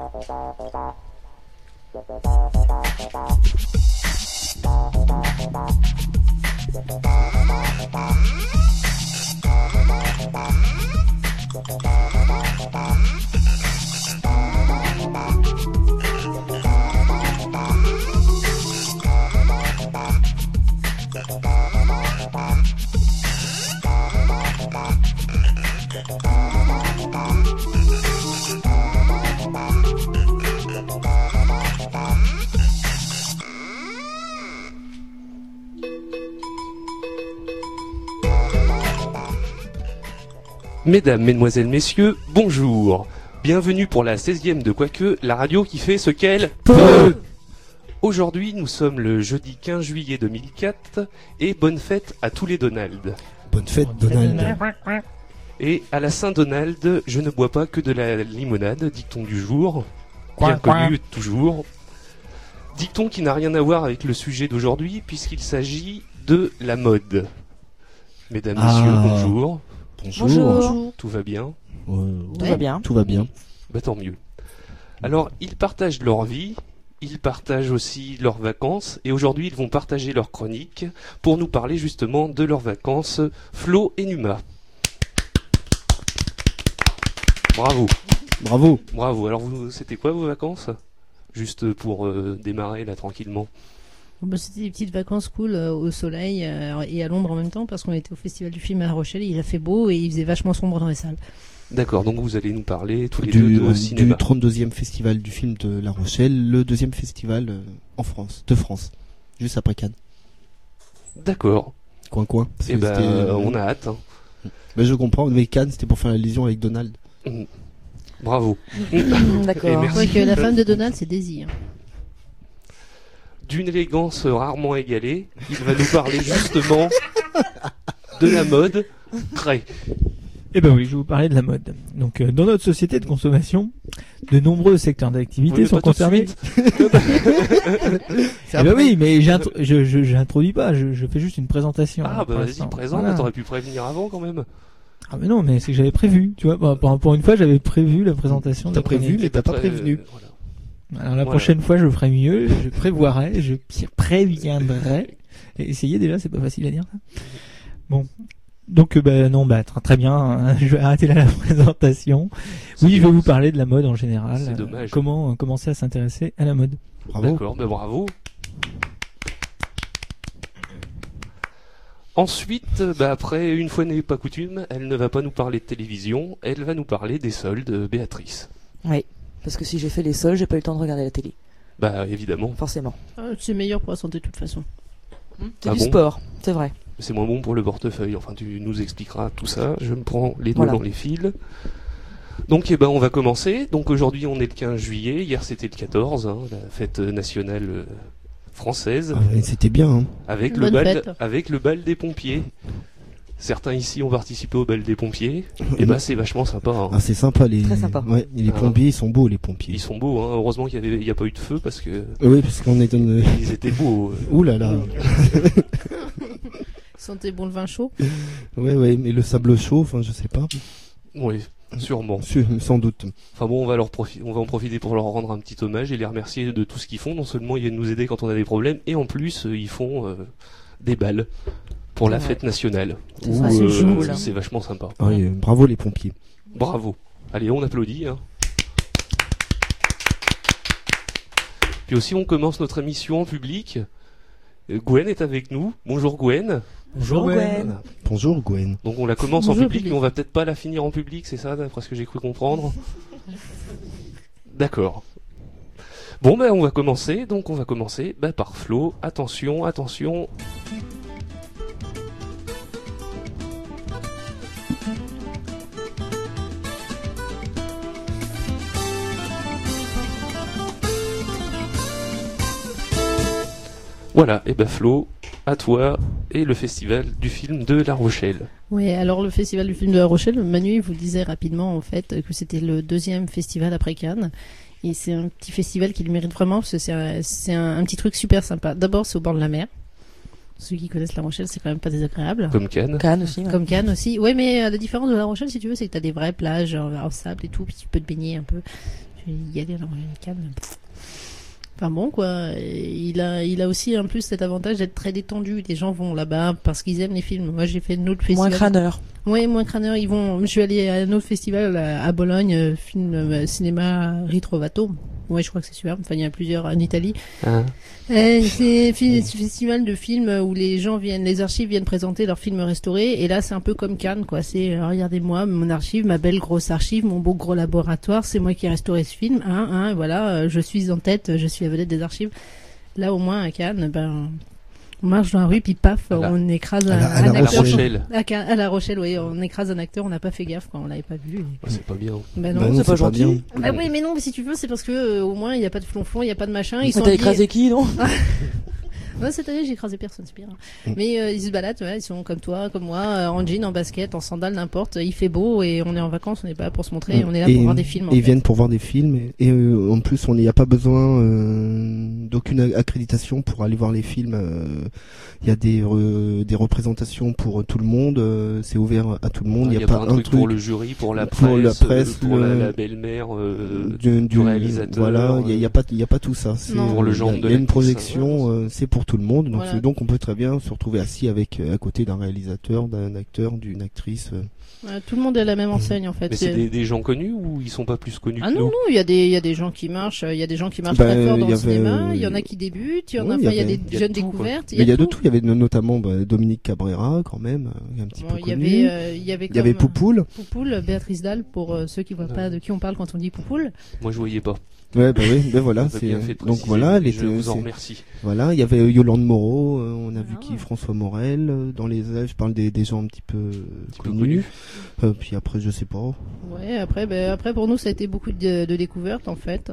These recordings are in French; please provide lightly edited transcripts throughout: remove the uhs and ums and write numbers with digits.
Mesdames, Mesdemoiselles, Messieurs, bonjour. Bienvenue pour la 16e de Quoique, la radio qui fait ce qu'elle peut. Aujourd'hui, nous sommes le jeudi 15 juillet 2004 et bonne fête à tous les Donald. Bonne fête, Donald. Et à la Saint-Donald, je ne bois pas que de la limonade, dicton du jour, bien connu toujours. Dicton qui n'a rien à voir avec le sujet d'aujourd'hui puisqu'il s'agit de la mode. Mesdames, Messieurs, bonjour. Bonjour. Tout va bien? Tout va bien. Tout va bien. Bah tant mieux. Alors, ils partagent leur vie, ils partagent aussi leurs vacances, et aujourd'hui ils vont partager leur chronique pour nous parler justement de leurs vacances, Flo et Numa. Bravo. Bravo. Bravo. Alors, c'était quoi vos vacances? Juste pour démarrer là tranquillement. Bah, c'était des petites vacances cool au soleil et à l'ombre en même temps parce qu'on était au festival du film à La Rochelle, il a fait beau et il faisait vachement sombre dans les salles. D'accord, donc vous allez nous parler tous les deux de cinéma. Du 32e festival du film de La Rochelle, le deuxième festival de France, juste après Cannes. D'accord. Coin. Et on a hâte. Hein. Mais je comprends, mais Cannes c'était pour faire la liaison avec Donald. Bravo. D'accord. Je crois que la femme de Donald c'est Daisy. Hein. D'une élégance rarement égalée, il va nous parler justement de la mode. Très. Eh ben oui, je vais vous parler de la mode. Donc, dans notre société de consommation, de nombreux secteurs d'activité sont concernés. Eh ben oui, mais j'introduis pas, je fais juste une présentation. Ah bah vas-y, présente, voilà. T'aurais pu prévenir avant quand même. Ah mais non, mais c'est que j'avais prévu, tu vois. Pour une fois, j'avais prévu la présentation. T'as prévu, mais t'as pas prévenu. Voilà. Alors la prochaine fois, je ferai mieux, je prévoirai, je préviendrai. Et essayer déjà, c'est pas facile à dire. Bon. Donc très bien, je vais arrêter là la présentation. Oui, je vais vous parler de la mode en général. C'est dommage. Comment commencer à s'intéresser à la mode. Bravo. D'accord, bravo. Ensuite, après, une fois n'est pas coutume, elle ne va pas nous parler de télévision, elle va nous parler des soldes, Béatrice. Oui, parce que si j'ai fait les soldes, j'ai pas eu le temps de regarder la télé. Bah évidemment. Forcément. C'est meilleur pour la santé de toute façon. C'est du sport, c'est vrai. C'est moins bon pour le portefeuille, enfin tu nous expliqueras tout ça, je me prends les doigts dans les fils. Donc on va commencer, donc aujourd'hui on est le 15 juillet, hier c'était le 14, la fête nationale française. Ah, c'était bien. Hein. Avec le bal des pompiers. Certains ici ont participé au bal des pompiers, et c'est vachement sympa. Hein. Ah c'est sympa Très sympa. Ouais, les pompiers ils sont beaux les pompiers. Ils sont beaux, hein. Heureusement qu'il y a pas eu de feu parce que. Oui parce qu'on est. Ils étaient beaux. Ouh là là. Sentez bon le vin chaud. Ouais, mais le sable chaud, enfin je sais pas. Oui, sûrement. Sans doute. Enfin bon, on va en profiter pour leur rendre un petit hommage et les remercier de tout ce qu'ils font. Non seulement ils viennent nous aider quand on a des problèmes, et en plus ils font des balles pour la fête nationale. C'est vachement sympa. Oui, bravo les pompiers. Bravo. Allez, on applaudit. Hein. Puis aussi, on commence notre émission en public. Gwen est avec nous. Bonjour Gwen. Bonjour Gwen. Bonjour Gwen. Donc on la commence en public, mais on va peut-être pas la finir en public, c'est ça, d'après ce que j'ai cru comprendre. D'accord. Bon on va commencer. Donc on va commencer par Flo. Attention. Voilà, Flo, à toi et le festival du film de La Rochelle. Oui, alors le festival du film de La Rochelle, Manu vous disait rapidement en fait que c'était le deuxième festival après Cannes. Et c'est un petit festival qui le mérite vraiment parce que c'est un petit truc super sympa. D'abord, c'est au bord de la mer. Ceux qui connaissent La Rochelle, c'est quand même pas désagréable. Comme Cannes. Cannes aussi. Ouais. Comme Cannes aussi. Ouais, mais la différence de La Rochelle, si tu veux, c'est que t'as des vraies plages en sable et tout, puis tu peux te baigner un peu. je vais y aller dans Cannes. Enfin bon quoi, il a aussi en plus cet avantage d'être très détendu. Les gens vont là-bas parce qu'ils aiment les films. Moi j'ai fait un autre festival. Moins crâneur. Oui, moins crâneur. Je suis allé à un autre festival à Bologne, film cinéma Ritrovato. Ouais, je crois que c'est super. Enfin, il y en a plusieurs en Italie. C'est un festival de films où les archives viennent présenter leurs films restaurés. Et là, c'est un peu comme Cannes, quoi. C'est, regardez-moi, mon archive, ma belle grosse archive, mon beau gros laboratoire. C'est moi qui ai restauré ce film. Voilà, je suis en tête, je suis la vedette des archives. Là, au moins, à Cannes, on marche dans la rue, puis paf, on écrase un acteur. À La Rochelle, oui, on écrase un acteur, on n'a pas fait gaffe quand on l'avait pas vu. C'est pas bien. Non, c'est pas gentil. Oui, mais non, mais si tu veux, c'est parce que au moins il n'y a pas de flonflon, il n'y a pas de machin. T'as écrasé qui, non? Ouais, cette année j'ai écrasé personne, c'est bien. Mais ils se baladent, ils sont comme toi, comme moi, en jean, en basket, en sandales, n'importe. Il fait beau et on est en vacances, on n'est pas là pour se montrer, on est là pour voir des films. Ils viennent pour voir des films et en plus il n'y a pas besoin d'aucune accréditation pour aller voir les films. Il y a des représentations pour tout le monde, c'est ouvert à tout le monde. Il n'y a pas un truc pour le jury, pour la presse, pour la belle-mère du réalisateur. Voilà, il y a pas tout ça. Pour le genre de. Il y a une projection, c'est pour tout le monde. Donc, voilà. Donc on peut très bien se retrouver assis à côté d'un réalisateur, d'un acteur, d'une actrice. Tout le monde est à la même enseigne en fait. Mais c'est des gens connus ou ils sont pas plus connus que nous? Non, il y a des gens qui marchent, très fort dans le cinéma, il y en a qui débutent, il y a des jeunes découvertes. Il y a de tout, il y avait notamment Dominique Cabrera quand même, un petit peu connu. Il y avait Poupoule, Béatrice Dalle pour ceux qui voient pas de qui on parle quand on dit Poupoule. Moi je voyais pas. Ouais, voilà, donc voilà, je vous en remercie. Voilà, il y avait Yolande Moreau, on a vu François Morel, dans les je parle des gens un petit peu connus. Puis après je sais pas. Ouais, après pour nous ça a été beaucoup de découvertes en fait.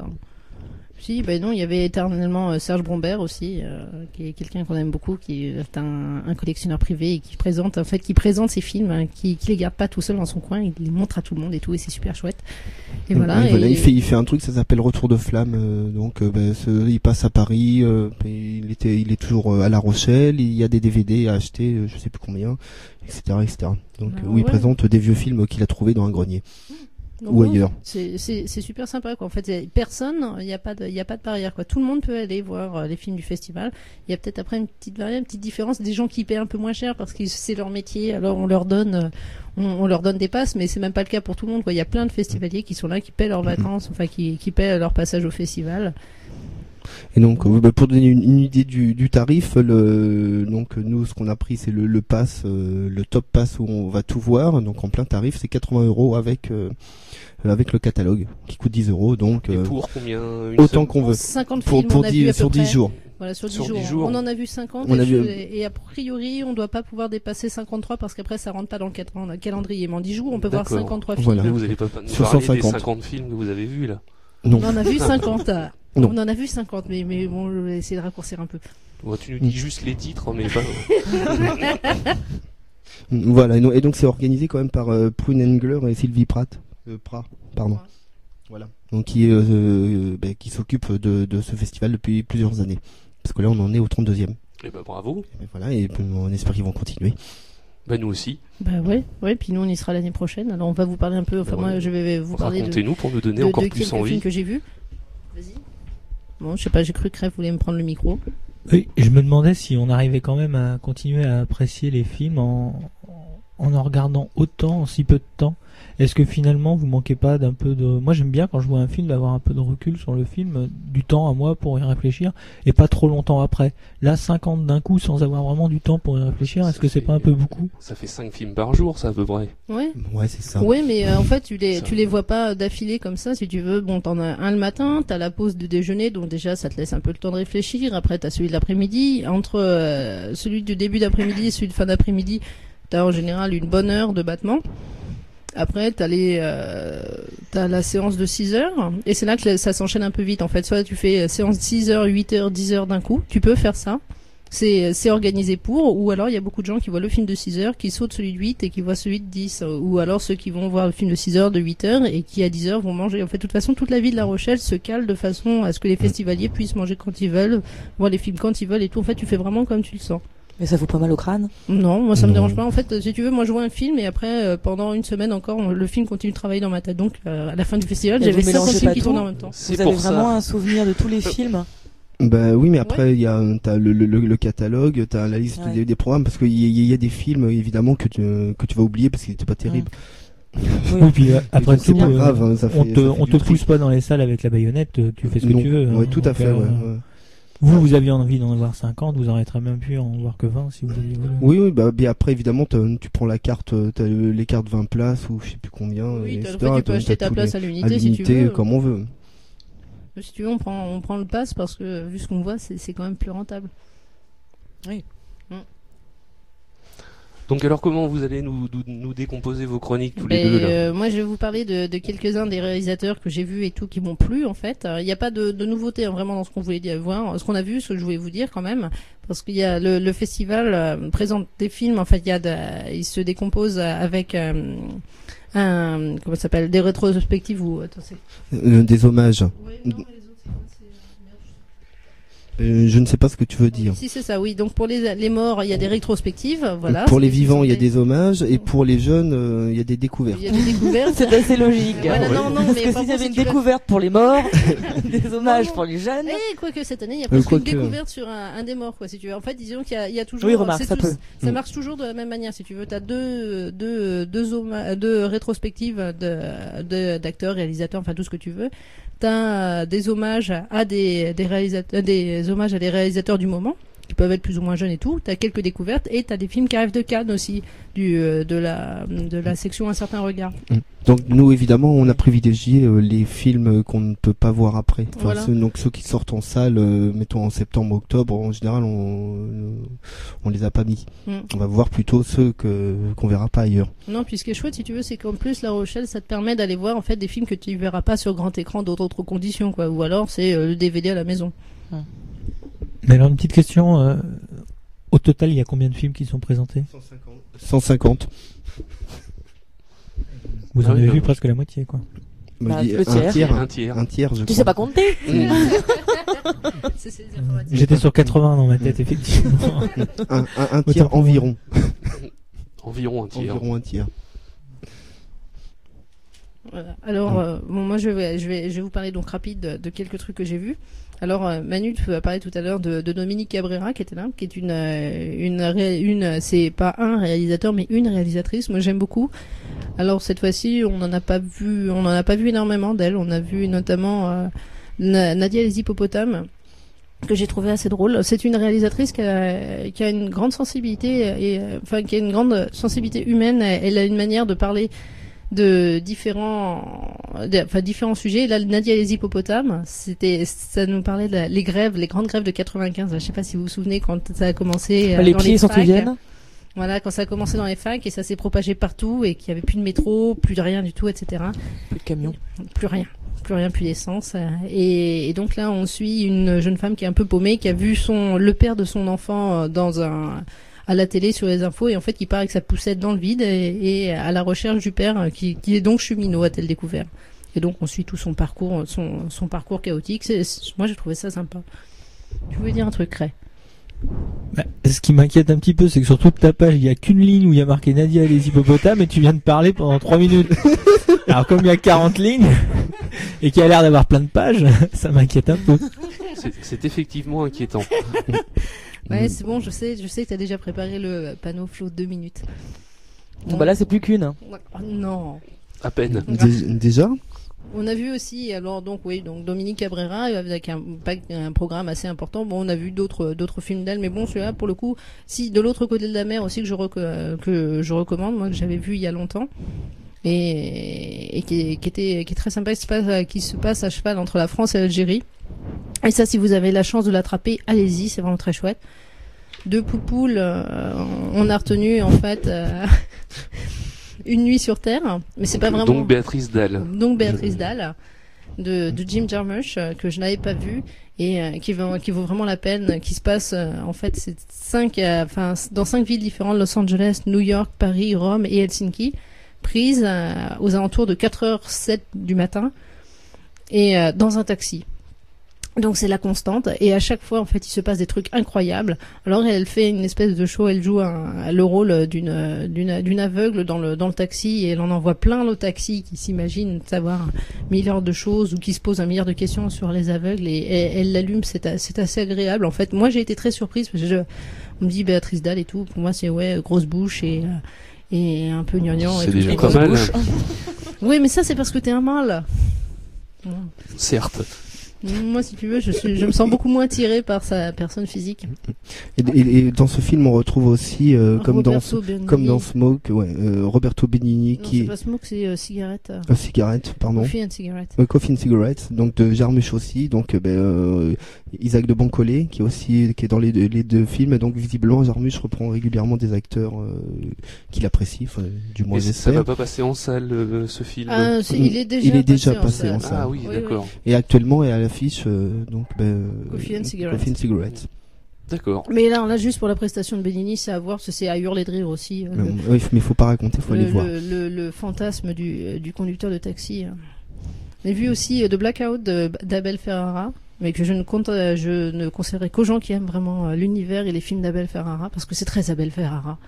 Si, non, il y avait éternellement Serge Brombert aussi, qui est quelqu'un qu'on aime beaucoup, qui est un collectionneur privé et qui présente ses films, qui les garde pas tout seul dans son coin, il les montre à tout le monde et tout, et c'est super chouette. Et voilà. Il fait un truc, ça s'appelle Retour de flamme, donc il passe à Paris, il est toujours à La Rochelle, il y a des DVD à acheter, je sais plus combien, etc. Donc il présente des vieux films qu'il a trouvés dans un grenier. Donc, ou ailleurs. C'est super sympa quoi. En fait, il y a pas de barrière quoi. Tout le monde peut aller voir les films du festival. Il y a peut-être après une petite différence, des gens qui paient un peu moins cher parce que c'est leur métier. Alors on leur donne des passes, mais c'est même pas le cas pour tout le monde quoi. Il y a plein de festivaliers qui sont là, qui paient leurs vacances, enfin qui paient leur passage au festival. Et donc, pour donner une idée du tarif, donc nous, ce qu'on a pris, c'est le pass, le top pass où on va tout voir. Donc en plein tarif, c'est 80 € avec le catalogue qui coûte 10 €. Donc et pour combien autant qu'on veut. 50 films on a vu sur 10 jours. Voilà, sur 10 jours. On en a vu 50 et a priori, on doit pas pouvoir dépasser 53 parce qu'après ça rentre pas dans le calendrier. Mais en 10 jours, on peut voir 53 films. Voilà. Mais vous allez pas nous sur parler 150. des 50 films que vous avez vus là. Non. On en a vu 50. Non. On en a vu 50, mais bon, je vais essayer de raccourcir un peu. Bon, tu nous dis juste les titres, mais pas. Voilà, et donc c'est organisé quand même par Prune Engler et Sylvie Prat, pardon. Voilà. Donc qui s'occupe de ce festival depuis plusieurs années. Parce que là, on en est au 32e. Et bravo. Et voilà, et on espère qu'ils vont continuer. Nous aussi. Ouais, puis nous on y sera l'année prochaine. Alors on va vous parler un peu, moi je vais vous parler racontez-nous pour nous donner encore plus envie. Films que j'ai vus. Vas-y. Bon, je sais pas, j'ai cru que Crève voulait me prendre le micro. Oui, je me demandais si on arrivait quand même à continuer à apprécier les films en regardant autant en si peu de temps. Est-ce que finalement vous manquez pas d'un peu de... Moi j'aime bien quand je vois un film d'avoir un peu de recul sur le film, du temps à moi pour y réfléchir et pas trop longtemps après. Là 50 d'un coup sans avoir vraiment du temps pour y réfléchir, est-ce que c'est pas un peu beaucoup? Ça fait 5 films par jour, ça à peu près. Ouais, c'est ça. Ouais, mais en fait tu les vois pas d'affilée comme ça si tu veux. Bon, t'en as un le matin, t'as la pause de déjeuner, donc déjà ça te laisse un peu le temps de réfléchir. Après t'as celui de l'après-midi. Entre celui du début d'après-midi et celui de fin d'après-midi, t'as en général une bonne heure de battement. Après, t'as la séance de 6 heures, et c'est là que ça s'enchaîne un peu vite, en fait. Soit tu fais séance 6 heures, 8 heures, 10 heures d'un coup. Tu peux faire ça. C'est organisé pour, ou alors il y a beaucoup de gens qui voient le film de 6 heures, qui sautent celui de 8 et qui voient celui de 10. Ou alors ceux qui vont voir le film de 6 heures, de 8 heures, et qui à 10 heures vont manger. En fait, de toute façon, toute la vie de La Rochelle se cale de façon à ce que les festivaliers puissent manger quand ils veulent, voir les films quand ils veulent et tout. En fait, tu fais vraiment comme tu le sens. Mais ça fout pas mal au crâne? Non, moi ça me dérange pas. En fait, si tu veux, moi je vois un film et après, pendant une semaine encore, le film continue de travailler dans ma tête. Donc, à la fin du festival, j'avais 50 films qui tournent en même temps. Vous avez vraiment un souvenir de tous les films? Bah oui, mais après t'as le catalogue, t'as la liste des programmes, parce qu'il y a des films évidemment que tu vas oublier parce qu'ils étaient pas terribles. Oui, puis après tout, pas grave, hein, on te pousse pas dans les salles avec la baïonnette, tu fais ce que tu veux. Ouais, tout à fait. Vous aviez envie d'en avoir 50, vous auriez très même pu en voir que 20 si vous aviez voulu. Oui, bah, bien après, évidemment, tu prends la carte, t'as les cartes 20 places ou je sais plus combien. Oui, tu peux acheter ta place à l'unité si tu veux. Comme on veut. Si tu veux, on prend le pass parce que, vu ce qu'on voit, c'est quand même plus rentable. Oui. Donc alors comment vous allez nous décomposer vos chroniques tous les deux là moi je vais vous parler de quelques-uns des réalisateurs que j'ai vus et tout qui m'ont plu en fait. Il n'y a pas de nouveauté hein, vraiment dans ce qu'on voulait voir, ce qu'on a vu, ce que je voulais vous dire quand même, parce qu'il y a le festival présente des films. En fait, il se décompose avec comment ça s'appelle, des rétrospectives ou des hommages. Oui, non, mais les autres, je ne sais pas ce que tu veux dire. Si c'est ça, oui. Donc pour les morts, il y a des rétrospectives, voilà. Pour les vivants, il y a des hommages, et pour les jeunes, il y a des découvertes. Il y a des découvertes. C'est assez logique. Voilà, non, parce mais que s'il y avait une découverte pour les morts, des hommages pour les jeunes. Et quoique cette année, il y a presque une découverte sur un des morts, quoi, si tu veux. En fait, disons qu'il y a toujours. Oui, remarque, ça marche toujours de la même manière, si tu veux. T'as deux rétrospectives d'acteurs, réalisateurs, enfin tout ce que tu veux. T'as des hommages à des hommages à des réalisateurs du moment qui peuvent être plus ou moins jeunes et tout. T'as quelques découvertes et t'as des films qui arrivent de Cannes aussi de la section Un certain regard. Donc nous évidemment on a privilégié les films qu'on ne peut pas voir après. Enfin, voilà. Donc ceux qui sortent en salle, mettons en septembre, octobre, en général on les a pas mis. On va voir plutôt ceux qu'on verra pas ailleurs. Non, puis ce qui est chouette si tu veux, c'est qu'en plus La Rochelle, ça te permet d'aller voir en fait des films que tu verras pas sur grand écran dans d'autres conditions, quoi. Ou alors c'est le DVD à la maison. Mais alors une petite question, au total il y a combien de films qui sont présentés? 150. Vous en avez vu presque la moitié, quoi. Bah, un tiers, je crois. Tu sais pas compter? J'étais sur 80 dans ma tête, effectivement. un tiers environ. Environ un tiers. Voilà. Alors, moi je vais vous parler donc rapide de quelques trucs que j'ai vus. Alors, Manu, tu as parlé tout à l'heure de Dominique Cabrera, qui était là, qui est c'est pas un réalisateur, mais une réalisatrice. Moi, j'aime beaucoup. Alors, cette fois-ci, on n'en a pas vu énormément d'elle. On a vu notamment, Nadia les hippopotames, que j'ai trouvé assez drôle. C'est une réalisatrice qui a une grande sensibilité qui a une grande sensibilité humaine. Elle a une manière de parler de différents sujets. Là, Nadia les hippopotames, ça nous parlait de les grandes grèves de 95. Je sais pas si vous vous souvenez quand ça a commencé. Les pieds s'en souviennent. Voilà, quand ça a commencé dans les facs et ça s'est propagé partout et qu'il y avait plus de métro, plus de rien du tout, etc. Plus de camions. Plus rien, plus d'essence. Et donc là, on suit une jeune femme qui est un peu paumée, qui a vu le père de son enfant à la télé sur les infos, et en fait qui part avec sa poussette dans le vide et à la recherche du père qui est donc cheminot, a-t-elle découvert. Et donc on suit tout son parcours, son parcours chaotique. Moi j'ai trouvé ça sympa. Tu voulais dire un truc, Ray? Ce qui m'inquiète un petit peu, c'est que sur toute ta page, il n'y a qu'une ligne où il y a marqué Nadia les hippopotames et tu viens de parler pendant 3 minutes. Alors comme il y a 40 lignes et qu'il y a l'air d'avoir plein de pages, ça m'inquiète un peu. C'est effectivement inquiétant. Ouais, c'est bon, je sais que t'as déjà préparé le panneau flow 2 minutes. Bah là, c'est plus qu'une. Non. À peine. Déjà? On a vu aussi, alors donc Dominique Cabrera avec un programme assez important. Bon, on a vu d'autres films d'elle, mais bon, celui-là pour le coup, si de l'autre côté de la mer aussi que je recommande, moi que j'avais vu il y a longtemps et qui est très sympa, qui se passe à cheval entre la France et l'Algérie. Et ça, si vous avez la chance de l'attraper, allez-y, c'est vraiment très chouette. De Poupoule, on a retenu en fait Une nuit sur Terre, mais c'est pas vraiment. Donc Béatrice Dalle. De Jim Jarmusch, que je n'avais pas vu et qui vaut vraiment la peine, qui se passe en fait dans 5 villes différentes: Los Angeles, New York, Paris, Rome et Helsinki, prises aux alentours de 4h07 du matin et dans un taxi. Donc c'est la constante, et à chaque fois en fait il se passe des trucs incroyables. Alors elle fait une espèce de show, elle joue le rôle d'une aveugle dans le taxi, et elle en envoie plein le taxi qui s'imaginent savoir un milliard de choses ou qui se posent un milliard de questions sur les aveugles, et elle l'allume, c'est assez agréable en fait. Moi j'ai été très surprise parce que on me dit Béatrice Dalle et tout, pour moi c'est grosse bouche et un peu gnangnan. C'est déjà pas mal. Oui mais ça c'est parce que t'es un mâle. Certes. Moi, si tu veux, je me sens beaucoup moins attiré par sa personne physique. Et dans ce film, on retrouve aussi, comme dans Smoke, Roberto Benigni, non, c'est pas Smoke, c'est Cigarette. Cigarette, pardon. Coffee and Cigarette. Coffee and Cigarette, donc de Jarmusch aussi, donc Isaac de Bancolé, qui est dans les deux films. Donc visiblement, Jarmusch reprend régulièrement des acteurs qu'il apprécie, du moins j'espère. Ça va pas passer en salle ce film. Il est déjà passé en salle. Ah oui, d'accord. Et actuellement est à l'affiche Coffee and Cigarette. D'accord. Mais là juste pour la prestation de Benigni, c'est à voir, c'est à hurler de rire aussi. Oui, mais faut pas raconter, faut aller voir. Le fantasme du conducteur de taxi. J'ai vu aussi The Blackout d'Abel Ferrara, mais que je ne conseillerais qu'aux gens qui aiment vraiment l'univers et les films d'Abel Ferrara, parce que c'est très Abel Ferrara.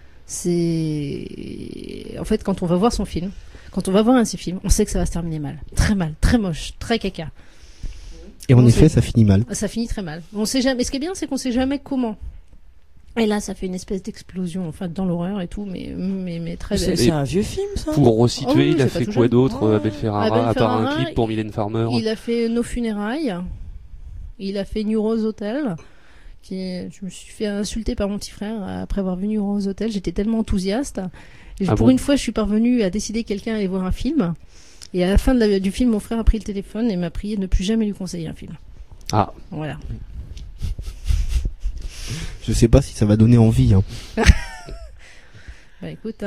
C'est en fait quand on va voir son film, quand on va voir un de ses films, on sait que ça va se terminer mal, très moche, très caca. Et en effet, ça finit mal. Ça finit très mal. On sait jamais. Ce qui est bien, c'est qu'on sait jamais comment. Et là, ça fait une espèce d'explosion, enfin, dans l'horreur et tout, mais très belle. C'est un vieux film, ça. Pour resituer, il a fait quoi d'autre, Abel Ferrara, à part un clip pour Mylène Farmer? Il a fait Nos funérailles. Il a fait New Rose Hotel. Je me suis fait insulter par mon petit frère après avoir vu New Rose Hotel. J'étais tellement enthousiaste. Et pour une fois, je suis parvenue à décider que quelqu'un allait voir un film. Et à la fin du film, mon frère a pris le téléphone et m'a prié de ne plus jamais lui conseiller un film. Ah. Voilà. Je sais pas si ça va donner envie. Bah écoute,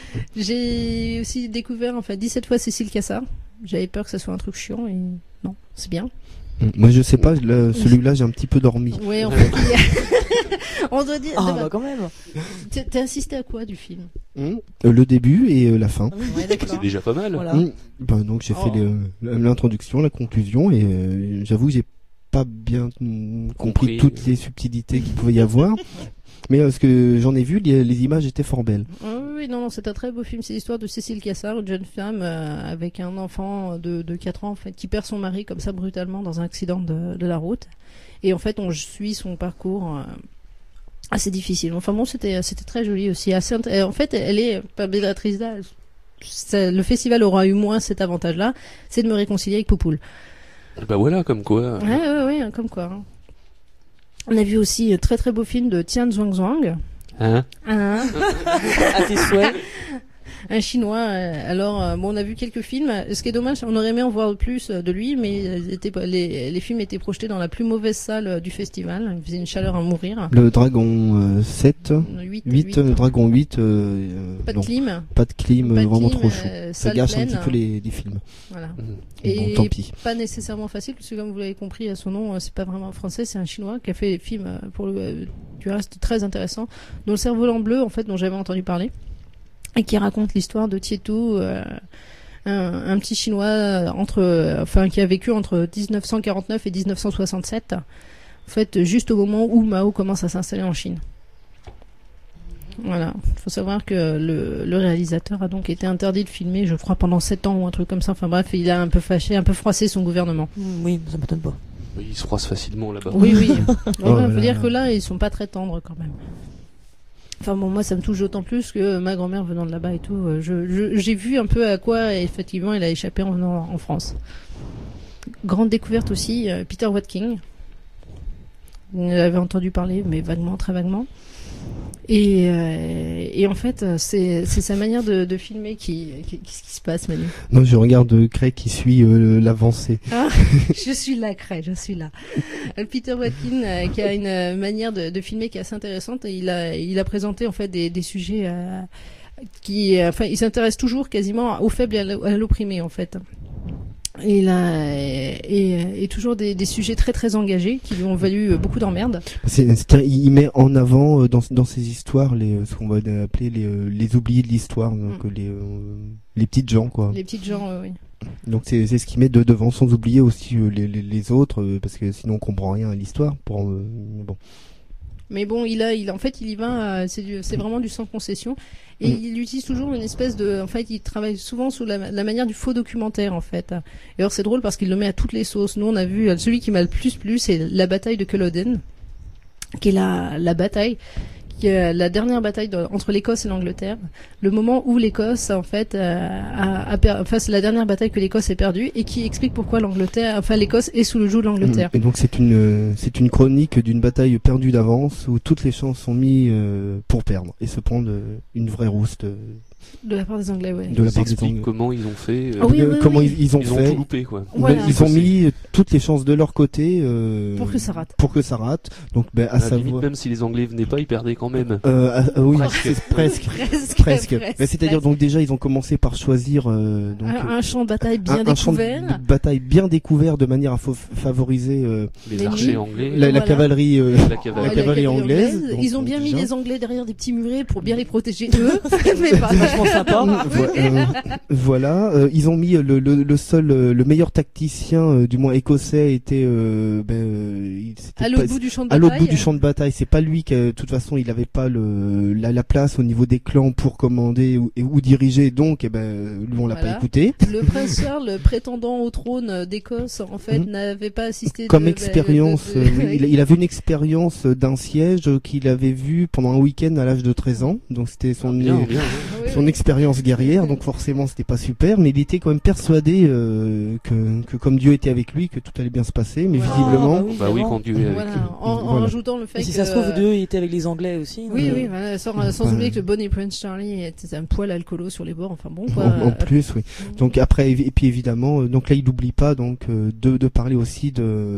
j'ai aussi découvert 17 fois Cécile Cassard. J'avais peur que ça soit un truc chiant et non, c'est bien. Moi je sais pas, celui-là j'ai un petit peu dormi. Oui, en fait, on doit dire. Bah quand même. T'as assisté à quoi du film? Le début et la fin. Ouais, c'est déjà pas mal. Voilà. Donc j'ai fait l'introduction, la conclusion, et j'avoue que j'ai pas bien compris toutes les subtilités qu'il pouvait y avoir. Mais ce que j'en ai vu, les images étaient fort belles. Oui, non, c'est un très beau film. C'est l'histoire de Cécile Cassard, une jeune femme avec un enfant de 4 ans en fait, qui perd son mari comme ça brutalement dans un accident de la route. Et en fait, on suit son parcours assez difficile. Enfin bon, c'était très joli aussi. En fait, elle est pas Béatrice Dalle. Le festival aura eu moins cet avantage-là, c'est de me réconcilier avec Poupoule. Bah voilà, comme quoi. Ouais, comme quoi. On a vu aussi un très très beau film de Tian Zhuangzhuang. À tes souhaits. Un chinois. On a vu quelques films. Ce qui est dommage, on aurait aimé en voir plus de lui, mais les films étaient projetés dans la plus mauvaise salle du festival. Il faisait une chaleur à mourir. Le Dragon 7, 8, Dragon 8. Pas de clim. Pas de clim, vraiment trop chaud. Ça gâche pleine, un petit peu les films. Voilà. Et bon, tant pis. Pas nécessairement facile, parce que comme vous l'avez compris à son nom, c'est pas vraiment français, c'est un chinois qui a fait des films du reste très intéressants, dont Le Cerf-Volant bleu, en fait, dont j'avais entendu parler. Et qui raconte l'histoire de Tietou, un petit chinois qui a vécu entre 1949 et 1967, en fait, juste au moment où Mao commence à s'installer en Chine. Voilà. Il faut savoir que le réalisateur a donc été interdit de filmer, je crois, pendant 7 ans ou un truc comme ça. Enfin bref, il a un peu froissé son gouvernement. Oui, ça m'étonne pas. Il se froisse facilement là-bas. Oui. Faut dire que là, ils sont pas très tendres quand même. Enfin bon, moi ça me touche d'autant plus que ma grand-mère venant de là-bas et tout, j'ai vu un peu à quoi effectivement elle a échappé en venant en France. Grande découverte aussi, Peter Watkin. Vous avez entendu parler, mais vaguement, très vaguement. Et en fait, c'est sa manière de filmer qu'est-ce qui se passe, Manu? Non, je regarde Craig qui suit l'avancée. Ah, je suis là, Craig, je suis là. Peter Watkin qui a une manière de filmer qui est assez intéressante. Et il a présenté en fait des sujets il s'intéresse toujours quasiment aux faibles et à l'opprimé en fait. Et toujours des sujets très très engagés qui lui ont valu beaucoup d'emmerdes. Il met en avant dans ses histoires ce qu'on va appeler les oubliés de l'histoire, donc les petites gens quoi. Les petites gens, oui. Donc c'est ce qui met devant, sans oublier aussi les autres, parce que sinon on comprend rien à l'histoire. Bon. Mais bon, il y va, c'est vraiment du sans concession. Et il utilise toujours une espèce de, en fait, il travaille souvent sous la manière du faux documentaire, en fait. Et alors c'est drôle parce qu'il le met à toutes les sauces. Nous, on a vu, celui qui m'a le plus plu, c'est la bataille de Culloden, qui est la bataille, qui est la dernière bataille entre l'Écosse et l'Angleterre. Le moment où l'Écosse, en fait, c'est la dernière bataille que l'Écosse ait perdue et qui explique pourquoi l'Écosse est sous le joug de l'Angleterre. Et donc c'est une chronique d'une bataille perdue d'avance où toutes les chances sont mises pour perdre et se prendre une vraie rouste. De la part des Anglais, ouais. De la part des Anglais. Comment ils ont fait. Comment ils ont fait. Tout loupé, quoi. Voilà. Ils ont mis toutes les chances de leur côté pour que ça rate. Donc, à savoir. Limite, même si les Anglais venaient pas, ils perdaient quand même. Oui, presque. C'est-à-dire donc déjà ils ont commencé par choisir un champ de bataille bien découvert. Un champ de bataille bien découvert de manière à favoriser les archers anglais, la cavalerie, la cavalerie anglaise. Donc, ils ont bien mis les Anglais derrière des petits murets pour bien les protéger eux. Mais pas. Sympa. Voilà, ils ont mis le meilleur tacticien, du moins écossais, était à l'autre bout du champ de bataille. À l'autre bout du champ de bataille, c'est pas lui de toute façon, il avait pas la place au niveau des clans pour commander ou diriger, donc lui on l'a pas écouté. Le prince Charles, le prétendant au trône d'Écosse, en fait, n'avait pas assisté comme expérience. Il avait une expérience d'un siège qu'il avait vu pendant un week-end à l'âge de 13 ans, donc c'était son expérience guerrière, donc forcément c'était pas super, mais il était quand même persuadé que comme Dieu était avec lui, que tout allait bien se passer, mais visiblement. Quand Dieu est avec lui. En rajoutant le fait que si ça se trouve Dieu il était avec les Anglais aussi. Oui, sans oublier que le Bonnie Prince Charlie était un poil alcoolo sur les bords, enfin bon quoi. En plus, oui. Donc après, et puis évidemment, donc là il n'oublie pas donc de parler aussi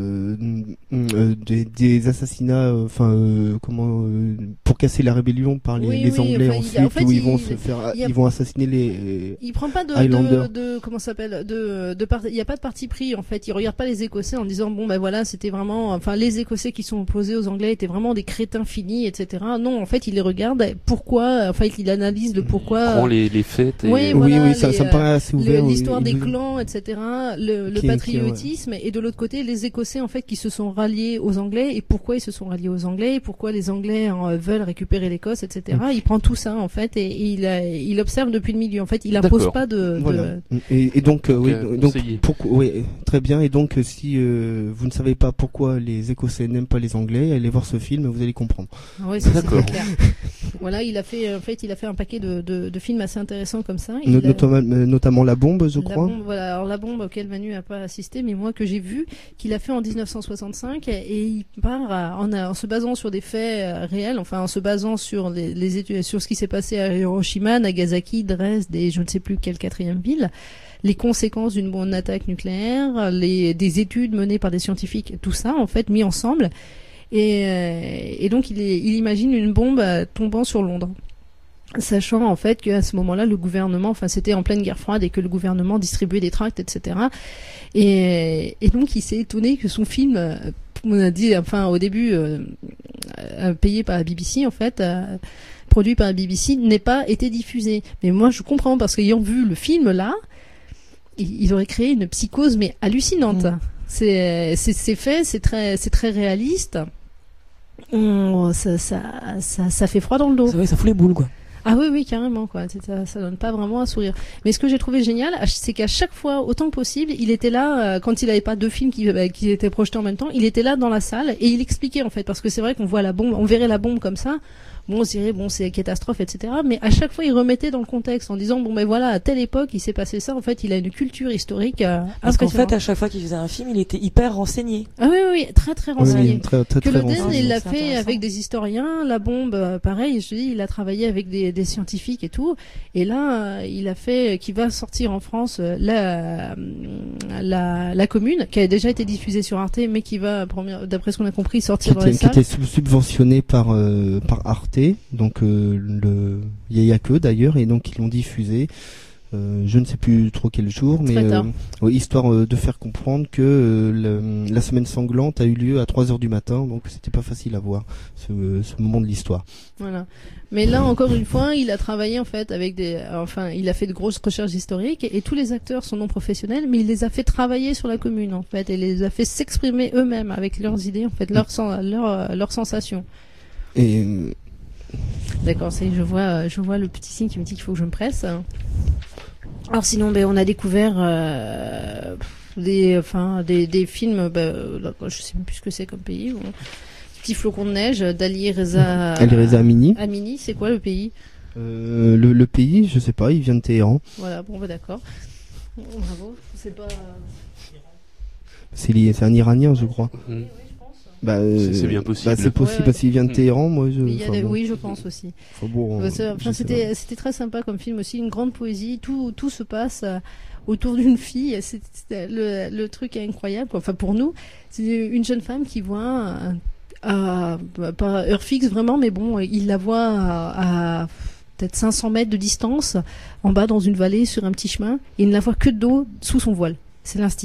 des assassinats, pour casser la rébellion par les Anglais ensuite, où ils vont se faire. Ils vont assassiner les. Il prend pas comment ça s'appelle, il y a pas de parti pris en fait. Il regarde pas les Écossais en disant c'était vraiment, les Écossais qui sont opposés aux Anglais étaient vraiment des crétins finis, etc. Non, en fait, il les regarde. Pourquoi, il analyse le pourquoi. Il prend les faits. Oui, ça me paraît assez ouvert. L'histoire des clans, etc. Le patriotisme et de l'autre côté les Écossais en fait qui se sont ralliés aux Anglais et pourquoi ils se sont ralliés aux Anglais et pourquoi les Anglais veulent récupérer l'Écosse, etc. Il prend tout ça en fait et il observe depuis le milieu. En fait, il impose pas de. Voilà. Et donc, très bien. Et donc, si vous ne savez pas pourquoi les Écossais n'aiment pas les Anglais, allez voir ce film, vous allez comprendre. Oui, c'est clair. Voilà, il a fait un paquet de films assez intéressants comme ça. Notamment La Bombe, je crois. Alors La Bombe auquel Manu n'a pas assisté, mais moi que j'ai vu, qu'il a fait en 1965, et il part en se basant sur des faits réels, en se basant sur les études, sur ce qui s'est passé à Hiroshima, Nagasaki, Dresde et je ne sais plus quelle quatrième ville, les conséquences d'une bonne attaque nucléaire, des études menées par des scientifiques, tout ça en fait mis ensemble, et donc il imagine une bombe tombant sur Londres. Sachant en fait qu'à ce moment-là le gouvernement, c'était en pleine guerre froide et que le gouvernement distribuait des tracts, etc. Et donc il s'est étonné que son film, on a dit, au début payé par la BBC en fait, produit par la BBC, n'ait pas été diffusé. Mais moi je comprends parce qu'ayant vu le film là, il aurait créé une psychose mais hallucinante. C'est fait, c'est très réaliste. Ça fait froid dans le dos. C'est vrai, ça fout les boules quoi. Ah oui, carrément, quoi. Ça donne pas vraiment un sourire. Mais ce que j'ai trouvé génial, c'est qu'à chaque fois, autant que possible, il était là, quand il avait pas deux films qui étaient projetés en même temps, il était là dans la salle et il expliquait, en fait, parce que c'est vrai qu'on voit la bombe, on verrait la bombe comme ça. Bon, on se dirait, c'est catastrophe, etc. Mais à chaque fois, il remettait dans le contexte en disant, à telle époque, il s'est passé ça. En fait, il a une culture historique parce qu'en fait, à chaque fois qu'il faisait un film, il était hyper renseigné. Ah oui, très, très renseigné. Culloden, il l'a fait intéressant. avec des historiens. La bombe, pareil, je te dis, il a travaillé avec des scientifiques et tout. Et là, il a fait, qui va sortir en France, la Commune, qui a déjà été diffusée sur Arte, mais qui va, d'après ce qu'on a compris, sortir dans les salles. Qui était subventionné par Arte. Donc il y a que d'ailleurs, et donc ils l'ont diffusé. Je ne sais plus trop quel jour, mais histoire de faire comprendre que la semaine sanglante a eu lieu à 3h du matin, donc c'était pas facile à voir ce moment de l'histoire. Voilà. Mais là, encore une fois, il a travaillé en fait avec il a fait de grosses recherches historiques et tous les acteurs sont non professionnels, mais il les a fait travailler sur la commune en fait et les a fait s'exprimer eux-mêmes avec leurs idées, en fait, leurs sensations. Et d'accord, je vois le petit signe qui me dit qu'il faut que je me presse. Alors sinon, on a découvert des films, je sais même plus ce que c'est comme pays. Petit flocon de neige d'Ali Reza Amini. Amini, c'est quoi le pays? Le pays, je sais pas, il vient de Téhéran. Voilà, d'accord. Bravo, c'est pas. C'est un Iranien, je crois. Oui, je pense. C'est bien possible. C'est possible parce qu'il vient de Téhéran, moi. Oui, je pense aussi. C'était très sympa comme film aussi, une grande poésie. Tout se passe autour d'une fille. Le truc est incroyable. Enfin, pour nous, c'est une jeune femme qui voit pas heure fixe vraiment, mais bon, il la voit à peut-être 500 mètres de distance, en bas dans une vallée sur un petit chemin, et il ne la voit que d'eau sous son voile. C'est l'instit.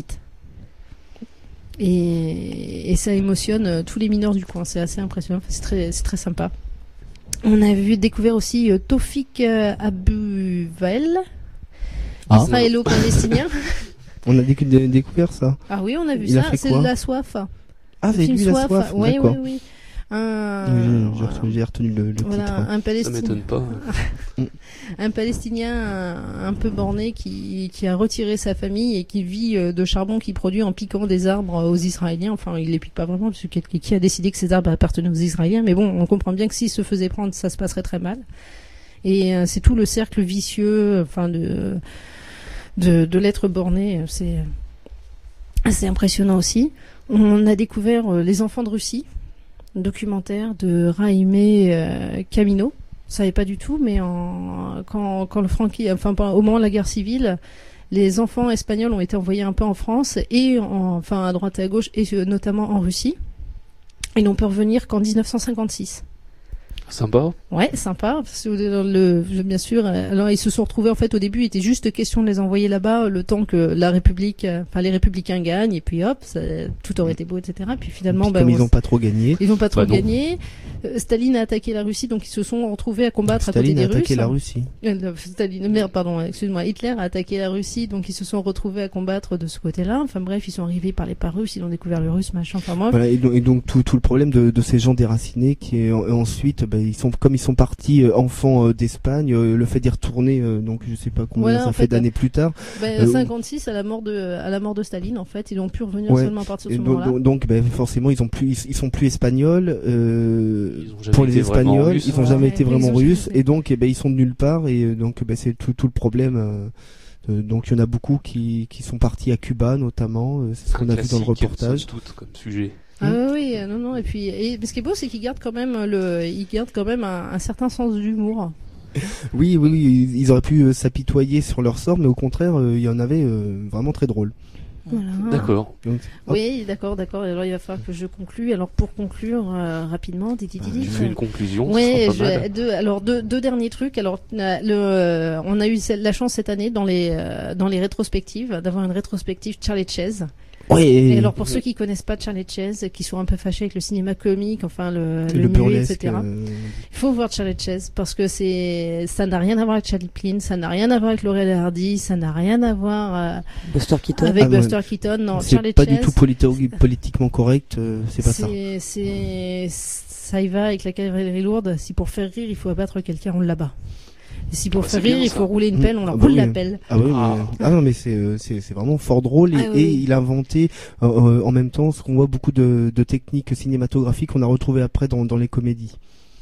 Et ça émotionne tous les mineurs du coin. C'est assez impressionnant. C'est très sympa. On a découvert aussi Tawfik Abouvael, israélo-palestinien. On a découvert ça. Ah oui, on a vu ça. C'est de La Soif. Ah, c'est lui, La Soif. Oui. J'ai retenu le titre. Ça m'étonne pas. Un Palestinien un peu borné qui a retiré sa famille et qui vit de charbon qu'il produit en piquant des arbres aux Israéliens. Enfin, il les pique pas vraiment parce que qui a décidé que ces arbres appartenaient aux Israéliens. Mais bon, on comprend bien que s'il se faisait prendre, ça se passerait très mal. Et c'est tout le cercle vicieux, enfin de l'être borné. C'est assez impressionnant aussi. On a découvert Les Enfants de Russie, un documentaire de Raimé Camino. Je savais pas du tout, mais quand au moment de la guerre civile, les enfants espagnols ont été envoyés un peu en France et à droite et à gauche et notamment en Russie. Ils n'ont pu revenir qu'en 1956. Sympa. Ouais, sympa. Parce que bien sûr, alors ils se sont retrouvés en fait au début, il était juste question de les envoyer là-bas le temps que les républicains gagnent et puis hop, tout aurait été beau, etc. Puis finalement, comme ils n'ont pas trop gagné. Ils n'ont pas trop gagné. Staline a attaqué la Russie, donc ils se sont retrouvés à combattre à côté des Russes. Staline a attaqué la Russie. Hitler a attaqué la Russie, donc ils se sont retrouvés à combattre de ce côté-là. Enfin bref, ils sont arrivés par les russes, ils ont découvert le russe, machin. Enfin bref. Voilà, et donc tout le problème de ces gens déracinés qui ensuite, ils sont partis enfants d'Espagne, le fait d'y retourner, donc je sais pas combien ça fait d'années plus tard. 56 à la mort de Staline, en fait, ils ont pu revenir seulement à partir de ce moment-là. Donc forcément ils sont plus espagnols. Pour les Espagnols, ils n'ont jamais été vraiment russes, et donc ils sont de nulle part, et donc c'est tout le problème. Donc il y en a beaucoup qui sont partis à Cuba notamment, c'est ce qu'on a vu dans le reportage. Comme sujet. Ah oui, non, et puis ce qui est beau, c'est qu'ils gardent quand même un certain sens d'humour. Oui, ils auraient pu s'apitoyer sur leur sort, mais au contraire, il y en avait vraiment très drôle. Voilà. D'accord. Oui, d'accord. Alors il va falloir que je conclue. Alors pour conclure rapidement, tu fais une conclusion. Oui, deux derniers trucs. Alors on a eu la chance cette année dans les rétrospectives d'avoir une rétrospective Charlie Chase. Oui. Et alors pour ceux qui connaissent pas Charlie Chase, qui sont un peu fâchés avec le cinéma comique, enfin le burlesque, etc. Il faut voir Charlie Chase parce que ça n'a rien à voir avec Charlie Plin, ça n'a rien à voir avec Laurel et Hardy, ça n'a rien à voir Buster Keaton. Avec Buster Keaton. Non, c'est Charlie pas Chase, du tout politiquement correct, c'est pas ça. Ça y va avec la cavalerie lourde. Si pour faire rire il faut abattre quelqu'un, on l'abat. Et si pour faire rire, il faut rouler une pelle, on roule la pelle. Non, mais c'est vraiment fort drôle et il a inventé en même temps ce qu'on voit beaucoup de techniques cinématographiques qu'on a retrouvées après dans les comédies.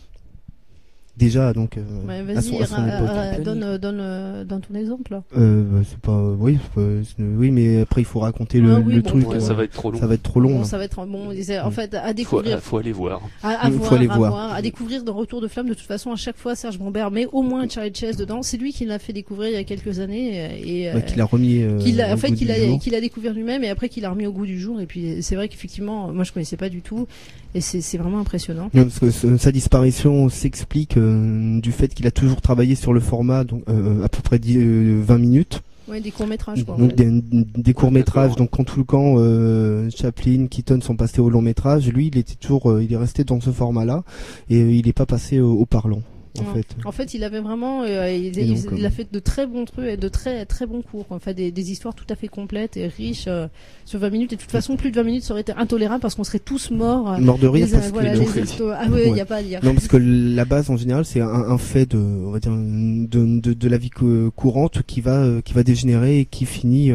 Déjà, donc. Vas-y, donne ton exemple. C'est pas, oui, mais après il faut raconter le truc. Ça va être trop long. Ça va être trop long. Ça va être en fait, à découvrir. Faut aller voir. Faut aller voir. À découvrir dans Retour de Flamme. De toute façon, à chaque fois, Serge Bombert met au moins Charlie Chase dedans. C'est lui qui l'a fait découvrir il y a quelques années et qu'il a remis. Qu'il a découvert lui-même et après qu'il a remis au goût du jour. Et puis c'est vrai qu'effectivement, moi je connaissais pas du tout et c'est vraiment impressionnant. Parce que sa disparition s'explique du fait qu'il a toujours travaillé sur le format, donc à peu près 20 minutes. Ouais, des courts-métrages, quoi. Donc des courts-métrages. Donc quand Chaplin, Keaton sont passés au long-métrage, lui, il était toujours, il est resté dans ce format-là et il n'est pas passé au parlant. En fait, il avait vraiment, il a fait de très bons trucs et de très très bons cours. En fait, des histoires tout à fait complètes et riches sur 20 minutes. Et de toute façon, plus de 20 minutes, ça aurait été intolérable parce qu'on serait tous morts. Morts de rire parce ah ouais, il y a pas à dire. Non, parce que la base en général, c'est un fait on va dire, de la vie courante qui va dégénérer et qui finit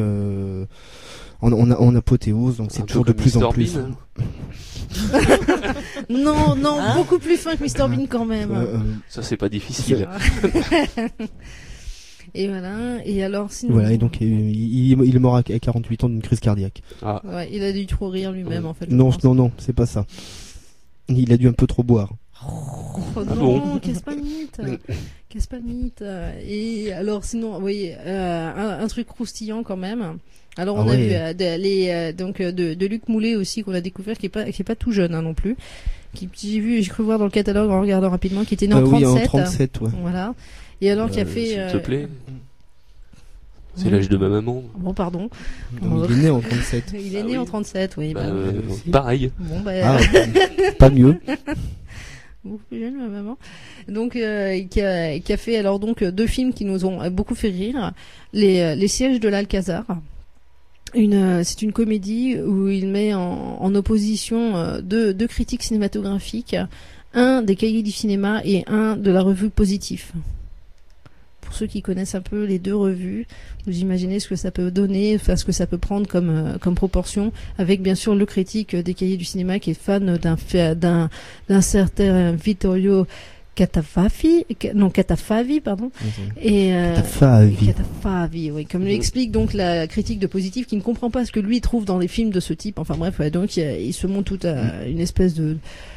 en apothéose. Donc c'est toujours de plus en plus. Non, beaucoup plus fin que Mr Bean quand même. Ça c'est pas difficile. Et voilà. Et alors sinon. Voilà. Et donc il est mort à 48 ans d'une crise cardiaque. Ah. Ouais, il a dû trop rire lui-même en fait. Non, c'est pas ça. Il a dû un peu trop boire. Oh non, qu'est-ce pas le mythe. Et alors sinon, oui, un truc croustillant quand même. Alors on a vu de Luc Moulet aussi qu'on a découvert qui est pas tout jeune non plus, j'ai cru voir dans le catalogue en regardant rapidement, qui était né en 37. Oui, en 37, ouais. Voilà. Et alors qui a fait s'il te plaît. C'est l'âge de ma maman. Bon, pardon. Non, il est né en 37. Il est né en 37, oui. Pareil. Bon, pas mieux. Beaucoup plus jeune, ma maman. Donc, qui a fait alors donc 2 films qui nous ont beaucoup fait rire. Les sièges de l'Alcazar. C'est une comédie où il met en opposition deux critiques cinématographiques, un des cahiers du cinéma et un de la revue Positif. Pour ceux qui connaissent un peu les deux revues, vous imaginez ce que ça peut donner, enfin ce que ça peut prendre comme proportion, avec bien sûr le critique des cahiers du cinéma qui est fan d'un certain Vittorio Catafavi, pardon. Et Catafavi, oui, comme l'explique donc la critique de Positif, qui ne comprend pas ce que lui trouve dans les films de ce type. Enfin bref, donc il se montre toute une espèce de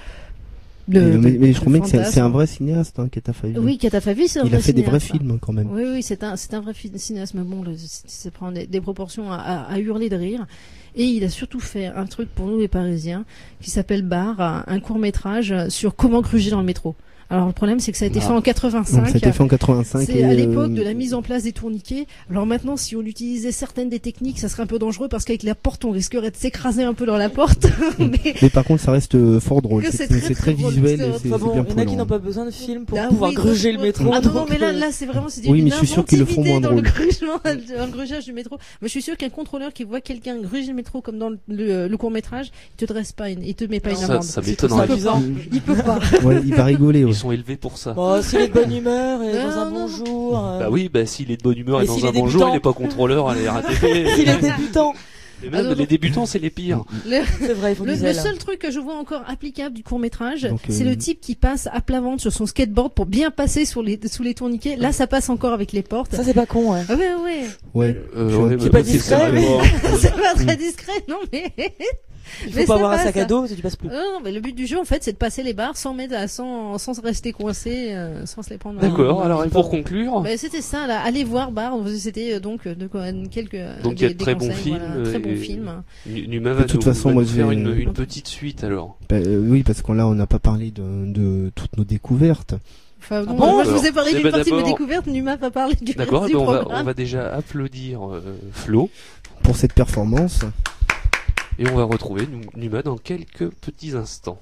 mais je crois que c'est un vrai cinéaste, Catafavi. Oui, Catafavi, c'est un vrai cinéaste. Il a fait des vrais films quand même. Oui, c'est un vrai cinéaste, mais bon, ça prend des proportions à hurler de rire. Et il a surtout fait un truc pour nous les Parisiens qui s'appelle Bar, un court-métrage sur comment gruger dans le métro. Alors le problème c'est que ça a été fait en 85. Donc, ça a été fait en 85. C'est à l'époque de la mise en place des tourniquets. Alors maintenant, si on utilisait certaines des techniques, ça serait un peu dangereux parce qu'avec la porte, on risquerait de s'écraser un peu dans la porte. mais par contre, ça reste fort drôle. C'est très visuel. Il y en a qui n'ont pas besoin de film pour pouvoir gruger le métro. Ah non, mais là c'est vraiment oui, mais je suis sûr qu'ils le font moins drôle. Dans le grugeage du métro. Mais je suis sûr qu'un contrôleur qui voit quelqu'un gruger le métro comme dans le court métrage, il te dresse pas, il te met pas une amende. Ça m'étonnerait. Il peut pas. Ouais, il va rigoler. Ils sont élevés pour ça. Bon, s'il est de bonne humeur et dans un bon jour. Bah oui, s'il est de bonne humeur et dans un bon jour, il est pas contrôleur à la RATP. S'il est débutant. Et même les débutants, c'est les pires. C'est vrai, il faut le seul truc que je vois encore applicable du court-métrage, c'est le type qui passe à plat ventre sur son skateboard pour bien passer sous les tourniquets. Là, ça passe encore avec les portes. Ça, c'est pas con, ouais. Ouais. C'est pas discret, mais... C'est pas très discret, non, mais... Il faut pas avoir un sac à dos si tu passes plus. Non, mais le but du jeu, en fait, c'est de passer les barres sans rester coincé, sans se les prendre. D'accord. Alors, pour conclure. C'était ça, là. Allez voir Bar. C'était donc quelques. Donc, il y a de très bons films. Très bons films. Numa va nous faire une petite suite, alors. Oui, parce qu'on n'a pas parlé de toutes nos découvertes. Enfin, moi, je vous ai parlé d'une partie de mes découvertes. Numa va parler du reste du programme. On va déjà applaudir Flo pour cette performance. Et on va retrouver Numa dans quelques petits instants.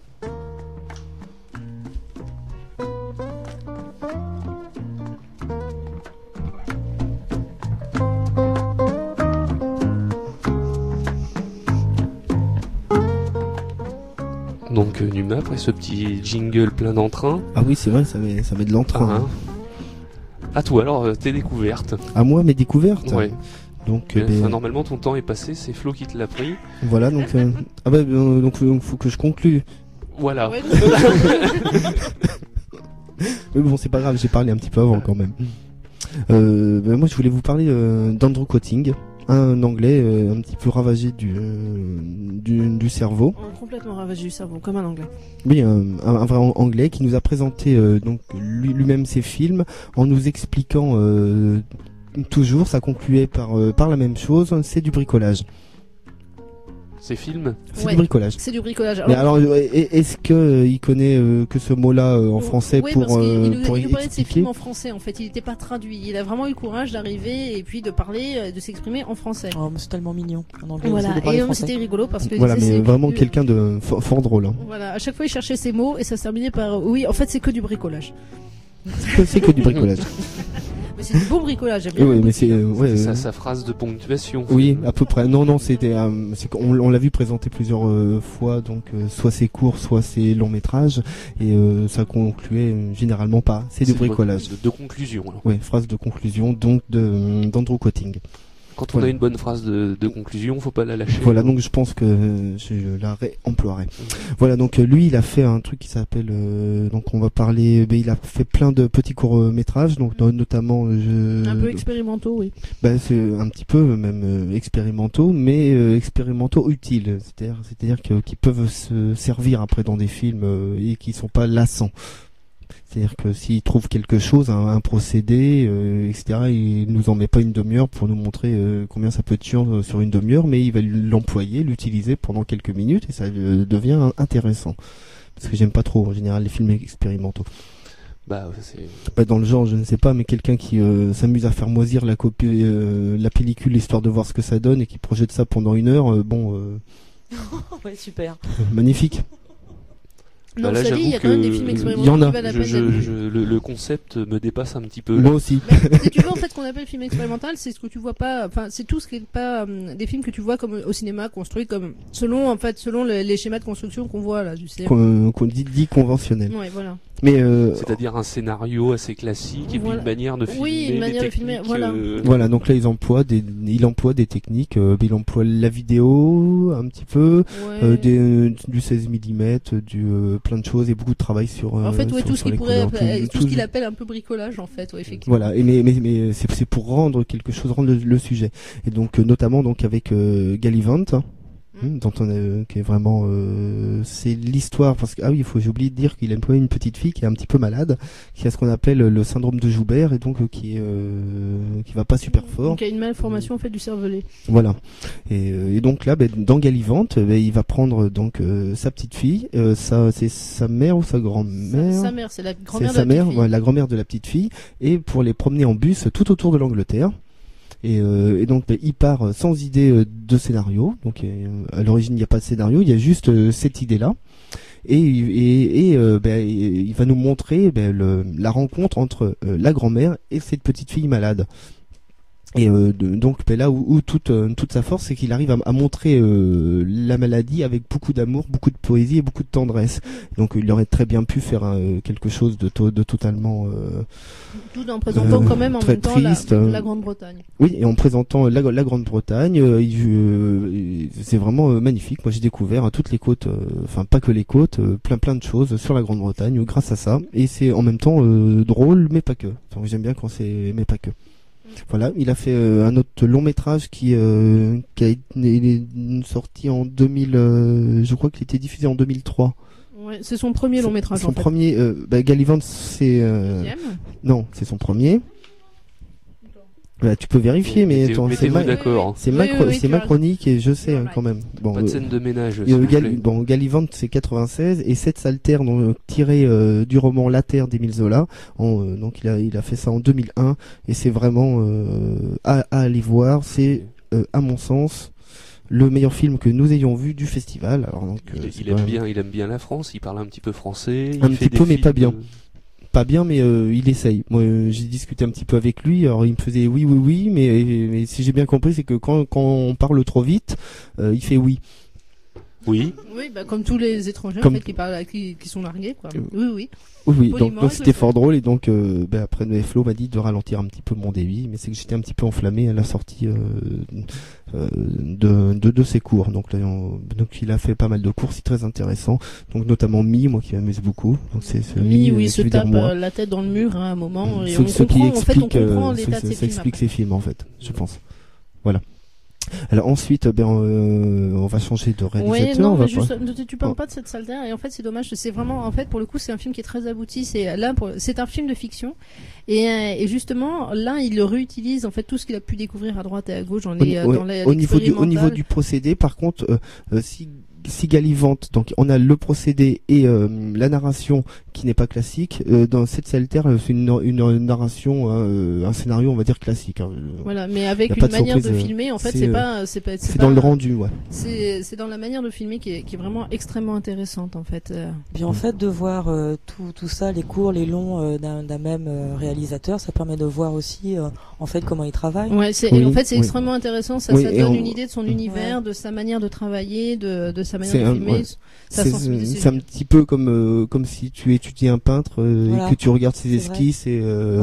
Donc Numa, après ce petit jingle plein d'entrain. Ah oui, c'est vrai, ça met de l'entrain. À toi alors, tes découvertes. À moi, mes découvertes. Ouais. Donc, normalement ton temps est passé, c'est Flo qui te l'a pris. Voilà, donc donc faut que je conclue. Voilà. Ouais. Mais bon, c'est pas grave, j'ai parlé un petit peu avant quand même. Moi, je voulais vous parler d'Andrew Cotting, un Anglais un petit peu ravagé du cerveau. Complètement ravagé du cerveau, comme un Anglais. Oui, un vrai Anglais qui nous a présenté donc lui-même ses films en nous expliquant. Toujours, ça concluait par la même chose, c'est du bricolage. Ces films. C'est Ouais. du bricolage. C'est du bricolage. Mais alors, est-ce que il connaît que ce mot-là en français oui, pour parce qu'il nous parlait de ses expliquer films en français. En fait, il n'était pas traduit. Il a vraiment eu le courage d'arriver et puis de parler, de s'exprimer en français. Oh, mais c'est tellement mignon. En anglais, Voilà. de parler Et français. c'était rigolo parce que Voilà, il disait, mais c'est vraiment que- quelqu'un de fort drôle. Hein. Voilà. À chaque fois, il cherchait ses mots et ça se terminait par oui. En fait, c'est que du bricolage. C'est que du bricolage. Mais c'est du bon bricolage. J'aime bien Oui, le mais c'est bricolage. ouais. Sa phrase de ponctuation. Oui, à peu près. Non, c'était, on l'a vu présenter plusieurs fois, donc soit c'est court, soit c'est long métrage, et ça concluait généralement pas. C'est du bricolage. De conclusion. Alors. Ouais, phrase de conclusion, donc d'Andrew Quoting. Quand on a une bonne phrase de conclusion, faut pas la lâcher. Voilà, donc je pense que je la réemploierai. Voilà, donc lui, il a fait un truc qui s'appelle, donc on va parler, il a fait plein de petits courts-métrages, donc notamment... Un peu expérimentaux, oui. C'est un petit peu même expérimentaux, mais expérimentaux utiles, c'est-à-dire qui peuvent se servir après dans des films et qui sont pas lassants. C'est-à-dire que s'il trouve quelque chose, un procédé, etc., il nous en met pas une demi-heure pour nous montrer combien ça peut être chiant sur une demi-heure, mais il va l'employer, l'utiliser pendant quelques minutes et ça devient intéressant. Parce que j'aime pas trop en général les films expérimentaux. Dans le genre, je ne sais pas, mais quelqu'un qui s'amuse à faire moisir la pellicule histoire de voir ce que ça donne et qui projette ça pendant une heure, ouais, super. Magnifique. Non, là, ça dit, il y a quand même des films expérimentaux il y en a. qui valent la peine. Le concept me dépasse un petit peu. Moi aussi. Si tu veux, en fait, ce qu'on appelle film expérimental, c'est ce que tu vois pas, enfin, c'est tout ce qui est pas des films que tu vois comme au cinéma, construits comme, selon les schémas de construction qu'on voit, là, du cinéma. Qu'on dit conventionnel. Ouais, voilà. Mais c'est-à-dire un scénario assez classique et puis une manière de filmer. Oui, une manière de filmer, voilà. Voilà, donc là il emploie des techniques, il emploie la vidéo un petit peu, ouais. Du 16 mm, plein de choses et beaucoup de travail sur en fait, ouais, sur, tout sur ce les qu'il pourrait, couleurs, tout ce qu'il appelle un peu bricolage, en fait, ouais, effectivement. Voilà, et mais c'est pour rendre quelque chose, rendre le sujet. Et donc notamment donc avec Gallivant. Dont on a, qui est vraiment c'est l'histoire parce que j'ai oublié de dire qu'il emploie une petite fille qui est un petit peu malade, qui a ce qu'on appelle le syndrome de Joubert et donc qui va pas super fort. Donc il y a une malformation en fait du cervelet. Voilà. Et donc là dans Gallivant, il va prendre donc sa petite fille, c'est sa mère ou sa grand-mère. Sa mère, c'est la grand-mère C'est de sa la mère, petite fille. voilà, la grand-mère de la petite fille et pour les promener en bus tout autour de l'Angleterre. Et donc il part sans idée de scénario. Donc à l'origine il n'y a pas de scénario, il y a juste cette idée-là. Et il va nous montrer la rencontre entre la grand-mère et cette petite fille malade. Et donc là où toute sa force, c'est qu'il arrive à montrer la maladie avec beaucoup d'amour, beaucoup de poésie et beaucoup de tendresse. Donc il aurait très bien pu faire quelque chose de totalement tout en présentant quand même en très même temps triste, la Grande-Bretagne. Oui, et en présentant la Grande-Bretagne, c'est vraiment magnifique. Moi j'ai découvert toutes les côtes, enfin pas que les côtes, plein de choses sur la Grande-Bretagne grâce à ça. Et c'est en même temps drôle, mais pas que. Enfin, j'aime bien quand c'est mais pas que. Voilà, il a fait un autre long métrage qui a été sorti en 2000, je crois qu'il était diffusé en 2003. Ouais, c'est son premier long métrage. Son premier, Gallivant, c'est non, c'est son premier. Bah, tu peux vérifier, mais mettez-vous d'accord. C'est ma chronique et je sais quand même. Bon, pas de scène de ménage. Gallivant c'est 96 et cette s'altère tiré du roman La Terre d'Émile Zola. Donc il a fait ça en 2001 et c'est vraiment à aller voir. C'est à mon sens le meilleur film que nous ayons vu du festival. Alors donc il aime bien la France. Il parle un petit peu français. Un petit peu, mais pas bien. Pas bien, mais il essaye. Moi, j'ai discuté un petit peu avec lui. Alors, il me faisait oui, mais si j'ai bien compris, c'est que quand on parle trop vite, il fait oui. Oui. Oui, comme tous les étrangers en fait qui sont largués, quoi. Oui. Oui, donc c'était fort drôle et donc après Flo m'a dit de ralentir un petit peu mon débit, mais c'est que j'étais un petit peu enflammé à la sortie de ses cours. Donc il a fait pas mal de cours, c'est très intéressant. Donc notamment moi qui m'amuse beaucoup. Donc c'est il se tape la tête dans le mur à un moment et on comprend l'état de ses films. Ça explique ses films en fait, je pense. Voilà. Alors ensuite, on va changer de réalisateur. Oui, non, on va mais juste, tu parles pas de cette saleté, et en fait, c'est dommage. C'est vraiment, en fait, pour le coup, c'est un film qui est très abouti. C'est un film de fiction, et justement, là, il le réutilise, en fait, tout ce qu'il a pu découvrir à droite et à gauche. Dans au niveau du procédé, par contre, si Galivante, donc on a le procédé et la narration qui n'est pas classique. Dans cette Salter, c'est une narration, un scénario, on va dire classique. Hein. Voilà, mais avec une manière de filmer, en fait, c'est dans le rendu, ouais. C'est dans la manière de filmer qui est vraiment extrêmement intéressante, en fait. Puis en fait, de voir tout ça, les courts, les longs d'un même réalisateur, ça permet de voir aussi, en fait, comment il travaille. Ouais, en fait, c'est extrêmement intéressant. Ça donne une idée de son univers, ouais. de sa manière de travailler, de sa manière de filmer. C'est un petit peu comme si tu étudies un peintre et que tu regardes ses esquisses et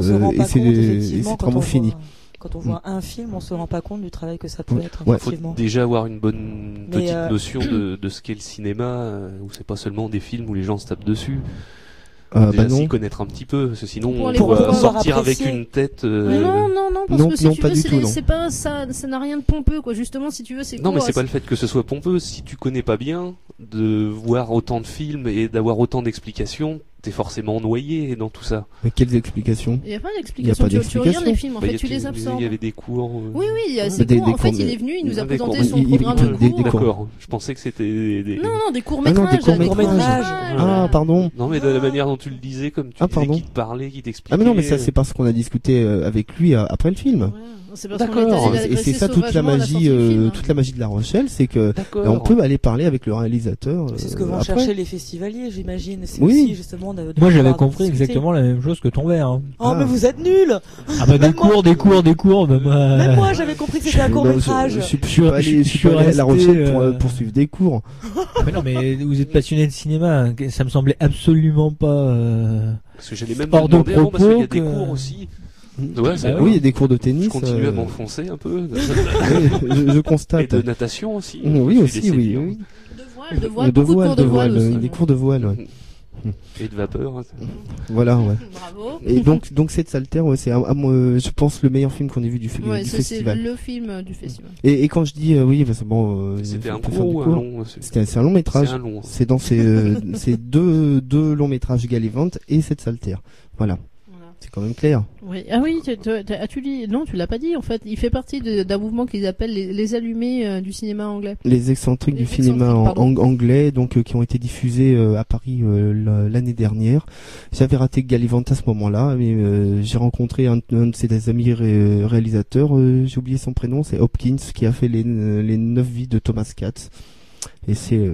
c'est vraiment fini. Quand on voit un film, on se rend pas compte du travail que ça peut être. Il faut déjà avoir une bonne petite notion de ce qu'est le cinéma, où c'est pas seulement des films où les gens se tapent dessus. Déjà s'y connaître un petit peu, parce que sinon on va sortir avec une tête. Non, parce que si tu pas veux, du tout, c'est pas ça n'a rien de pompeux, quoi. Justement, si tu veux, c'est. Non, mais c'est pas le fait que ce soit pompeux. Si tu connais pas bien, de voir autant de films et d'avoir autant d'explications, t'es forcément noyé dans tout ça. Mais quelles explications? Il y a pas d'explications. Tu regardes les films, en fait, tu les absorbes. Il y avait des cours. Oui, il y a ces cours. En fait, il est venu, il nous a présenté son programme de cours. D'accord. Je pensais que c'était Non, des courts-métrages. Ah, pardon. Non, mais de la manière dont tu le disais, comme tu disais, qui te parlait, qui t'expliquait. Ah, mais non, mais ça, c'est parce qu'on a discuté avec lui après le film. D'accord. Et c'est ça toute la magie de La Rochelle, c'est que on peut aller parler avec le réalisateur. C'est ce que vont chercher les festivaliers, j'imagine. C'est oui. Aussi justement moi, j'avais compris exactement la même chose que ton verre. Hein. Oh, mais vous êtes nuls. Ah bah des cours. Même moi, j'avais compris que c'était un court métrage. Je suis allé à La Rochelle pour suivre des cours. Mais non, mais vous êtes passionné de cinéma. Ça me semblait absolument pas. Parce que j'allais même demander avant, parce qu'il y a des cours aussi. Ouais, oui, il y a des cours de tennis. Je continue à m'enfoncer un peu. je constate. Et de natation aussi. Oui, aussi, oui. De voile, beaucoup de cours de voile aussi. Des cours de voile, ouais. Et de vapeur. Voilà, ouais. Bravo. Et donc cette Salter, c'est je pense le meilleur film qu'on ait vu du festival. C'est le film du festival. Et quand je dis oui, c'est bon. C'était un court ou un long? C'est un long métrage. C'est un long. C'est dans ces deux longs métrages Galivant et cette Salter. Voilà. C'est quand même clair. Oui. Ah oui, as-tu dit? Non, tu l'as pas dit en fait. Il fait partie d'un mouvement qu'ils appellent les allumés du cinéma anglais. Les excentriques du cinéma anglais, donc qui ont été diffusés à Paris l'année dernière. J'avais raté Galivant à ce moment-là, mais j'ai rencontré un de ses amis réalisateurs. J'ai oublié son prénom, c'est Hopkins, qui a fait les 9 vies de Thomas Katz. Et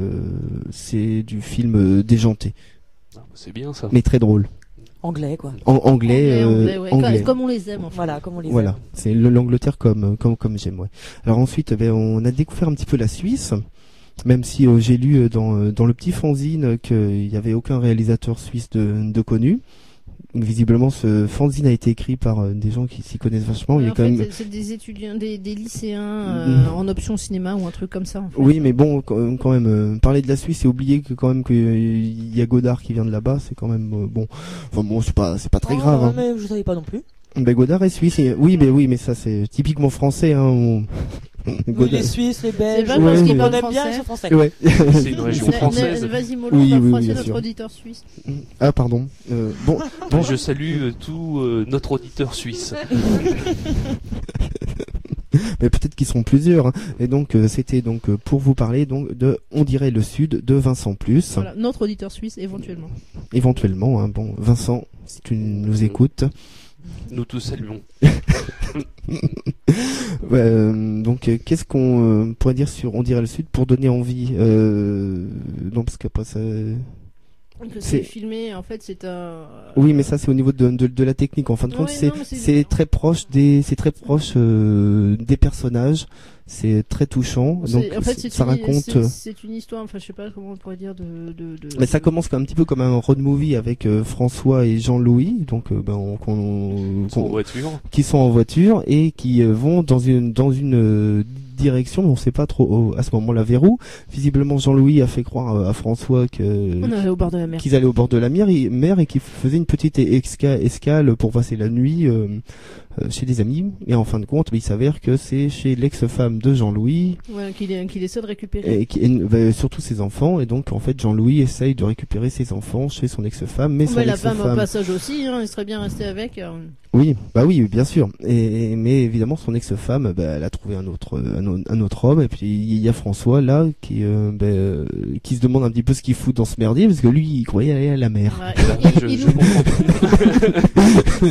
c'est du film déjanté. C'est bien ça. Mais très drôle. Anglais, quoi. Anglais. Comme on les aime, en fait. Voilà, comme on les aime. Voilà. C'est l'Angleterre comme j'aime, ouais. Alors ensuite, on a découvert un petit peu la Suisse. Même si j'ai lu dans le petit fanzine qu'il n'y avait aucun réalisateur suisse de connu. Visiblement, ce fanzine a été écrit par des gens qui s'y connaissent vachement. Il y a quand même... C'est des étudiants, des lycéens en option cinéma ou un truc comme ça. En fait. Oui, mais bon, quand même, parler de la Suisse et oublier que quand même qu'il y a Godard qui vient de là-bas, c'est quand même bon. Enfin bon, c'est pas très grave. Hein. Mais je savais pas non plus. Ben Godard est suisse. Oui, mais ça c'est typiquement français. Hein. Oui, les Suisses, les Belges, on aime bien, ils sont français. Ouais. C'est une région française. Vas-y, Mollo, on va froisser notre auditeur suisse. Ah, pardon. Bon, je salue tout notre auditeur suisse. Mais peut-être qu'ils sont plusieurs. Hein. Et donc, c'était donc pour vous parler donc de On dirait le Sud de Vincent Plus. Voilà, notre auditeur suisse, éventuellement. Éventuellement, hein. Bon, Vincent, si tu nous écoutes. Nous tous saluons. Donc, qu'est-ce qu'on pourrait dire sur On dirait le Sud pour donner envie non, parce qu'après ça... C'est filmé, en fait, c'est un... Oui, mais ça, c'est au niveau de la technique. En fin de compte, c'est très proche des personnages. C'est très touchant. Donc, en fait, ça raconte. C'est une histoire. Enfin, je sais pas comment on pourrait dire Mais ça commence un petit peu comme un road movie avec François et Jean-Louis, donc qui sont en voiture et qui vont dans une direction, mais on sait pas trop à ce moment-là vers où. Visiblement, Jean-Louis a fait croire à François on allait au bord de la mer. qu'ils allaient au bord de la mer et qu'ils faisaient une petite escale pour passer la nuit chez des amis. Et en fin de compte, il s'avère que c'est chez l'ex-femme de Jean-Louis. Voilà, qu'il essaie de récupérer. Et surtout ses enfants. Et donc, en fait, Jean-Louis essaye de récupérer ses enfants chez son ex-femme. Mais son la ex-femme... femme au passage aussi, il serait bien resté avec. Oui, bien sûr. Mais évidemment, son ex-femme, elle a trouvé un autre homme. Et puis, il y a François, là, qui se demande un petit peu ce qu'il fout dans ce merdier, parce que lui, il croyait aller à la mer. Ouais, je comprends.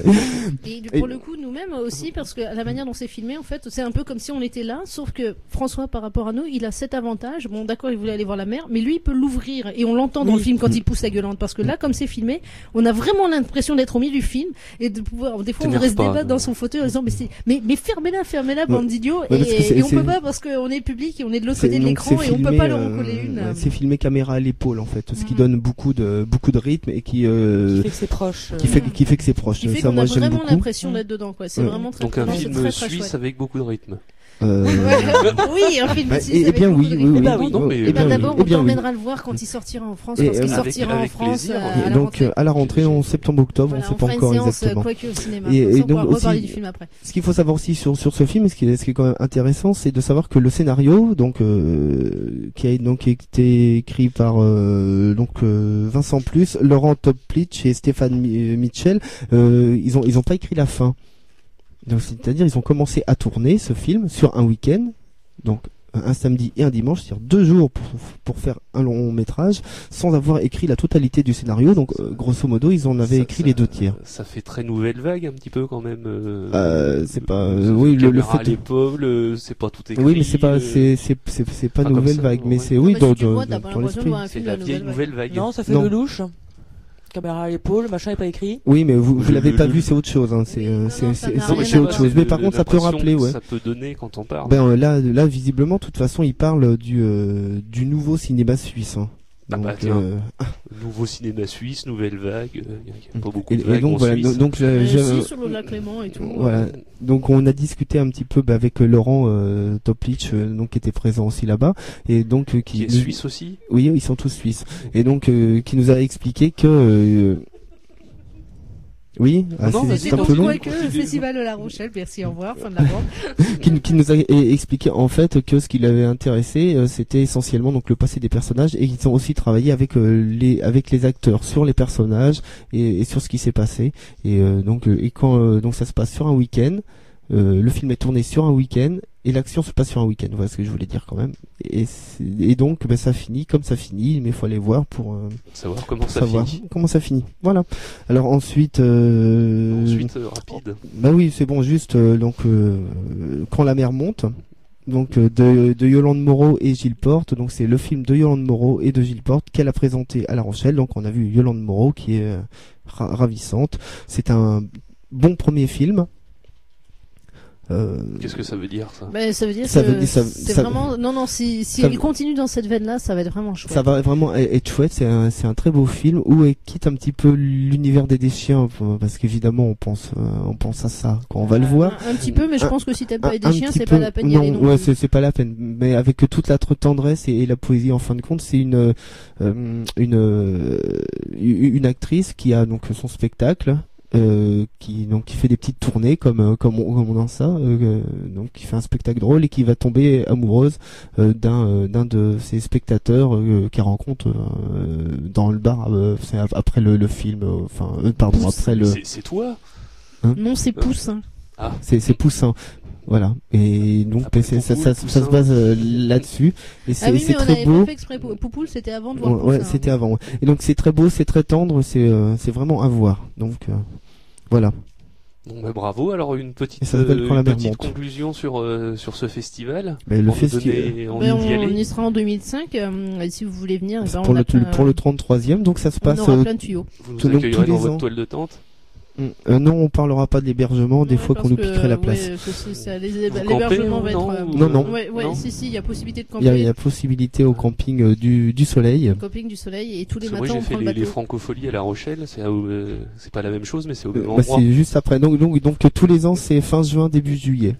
Et pour le coup, nous-mêmes aussi, parce que la manière dont c'est filmé, en fait, c'est un peu comme si on était là, sauf que François, par rapport à nous, il a cet avantage. Bon, d'accord, il voulait aller voir la mer, mais lui, il peut l'ouvrir. Et on l'entend dans le film quand il pousse la gueulante. Parce que là, comme c'est filmé, on a vraiment l'impression d'être au milieu du film et de pouvoir, des fois, on voudrait se débattre dans son fauteuil en disant, mais fermez-la, bande d'idiots. Et on peut pas parce qu'on est public et on est de l'autre côté de l'écran et on peut pas leur en coller une. C'est filmé caméra à l'épaule, en fait. Ce qui donne beaucoup de rythme et qui fait que c'est proche. Qui fait que c'est proche. Qui fait qu'on a vraiment l'impression d'être dedans, quoi. C'est vraiment très donc un film suisse avec beaucoup de rythme. Oui, un film suisse avec beaucoup de rythme. D'abord, on t'emmènera le voir quand il sortira en France, parce qu'il sortira en France à la rentrée en septembre-octobre, on sait pas encore exactement. Quoique au cinéma. Et donc reparler du film après. Ce qu'il faut savoir aussi sur ce film, ce qui est quand même intéressant, c'est de savoir que le scénario, qui a été écrit par Vincent Plus, Laurent Toplitsch et Stéphane Mitchell, ils ont pas écrit la fin. Donc, c'est-à-dire, ils ont commencé à tourner ce film sur un week-end, donc un samedi et un dimanche, c'est-à-dire 2 jours pour faire un long métrage, sans avoir écrit la totalité du scénario. Donc, grosso modo, ils en avaient écrit les 2 tiers. Ça fait très nouvelle vague un petit peu quand même. C'est pas, oui, le fait à l'épaule, c'est pas tout écrit. Oui, mais c'est pas nouvelle vague, mais c'est dans l'esprit. C'est la vieille nouvelle vague. Non, ça fait le louche. Caméra à l'épaule, machin est pas écrit. Oui, mais vous l'avez pas vu, c'est autre chose. Hein. C'est autre chose. Mais par contre, ça peut rappeler, ouais. Ça peut donner quand on parle. Là, visiblement, de toute façon, il parle du nouveau cinéma suisse. Hein. Nouveau cinéma suisse, nouvelle vague. Il y a pas beaucoup de vagues. Et donc voilà. Donc sur le lac Léman et tout. Voilà. Donc on a discuté un petit peu avec Laurent Toplitsch, qui était présent aussi là-bas, et donc qui est suisse aussi. Oui, ils sont tous suisses. Et donc qui nous a expliqué que oui, c'est un peu long. Que le festival de La Rochelle, merci, au revoir, fin de la bande. qui nous a expliqué en fait que ce qui l'avait intéressé, c'était essentiellement donc le passé des personnages, et qu'ils ont aussi travaillé avec les acteurs sur les personnages et sur ce qui s'est passé. Et quand ça se passe sur un week-end, le film est tourné sur un week-end et l'action se passe sur un week-end. Voilà ce que je voulais dire quand même. Et donc ça finit comme ça finit, mais il faut aller voir pour savoir comment ça finit. Voilà. Alors ensuite rapide. Oui, c'est bon, juste quand la mer monte. Donc de Yolande Moreau et Gilles Porte. Donc c'est le film de Yolande Moreau et de Gilles Porte qu'elle a présenté à La Rochelle. Donc on a vu Yolande Moreau qui est ravissante. C'est un bon premier film. Qu'est-ce que ça veut dire ça? Ça veut dire que c'est vraiment si elle continue dans cette veine là, ça va être vraiment chouette. Ça va vraiment être chouette. C'est un très beau film où elle quitte un petit peu l'univers des chiens, parce qu'évidemment on pense à ça quand on va le voir. Un petit peu, mais je pense que si t'aimes pas les chiens, c'est pas la peine d'y aller non plus. C'est pas la peine. Mais avec toute la tendresse et la poésie en fin de compte, c'est une actrice qui a donc son spectacle. Qui fait des petites tournées comme on a ça, donc qui fait un spectacle drôle et qui va tomber amoureuse d'un de ses spectateurs qu'elle rencontre dans le bar après le film, après le. C'est toi? Non, c'est Poussin. Ah. C'est Poussin. Voilà. Et donc ça se base là-dessus, et c'est très beau. Pas fait exprès. Poupoule, c'était avant de voir Poussin. Ouais, c'était avant. Ouais. Et donc c'est très beau, c'est très tendre, c'est vraiment à voir. Donc voilà. Bon, bravo. Alors une petite conclusion sur ce festival. Le festival. On y sera en 2005. Si vous voulez venir, pour le 33e. Donc ça se passe. On aura plein de tuyaux. Vous nous accueillerez dans votre toile de tente. Non, on parlera pas de l'hébergement, des fois qu'on nous piquerait la place. L'hébergement va être. Non. Si, il y a possibilité de camper. Il y a possibilité au camping du Soleil. Camping du Soleil, et tous les matins on prend le bateau. J'ai fait les Francopholies à La Rochelle, c'est pas la même chose, mais c'est au même endroit. C'est juste après. Donc tous les ans, c'est fin juin, début juillet.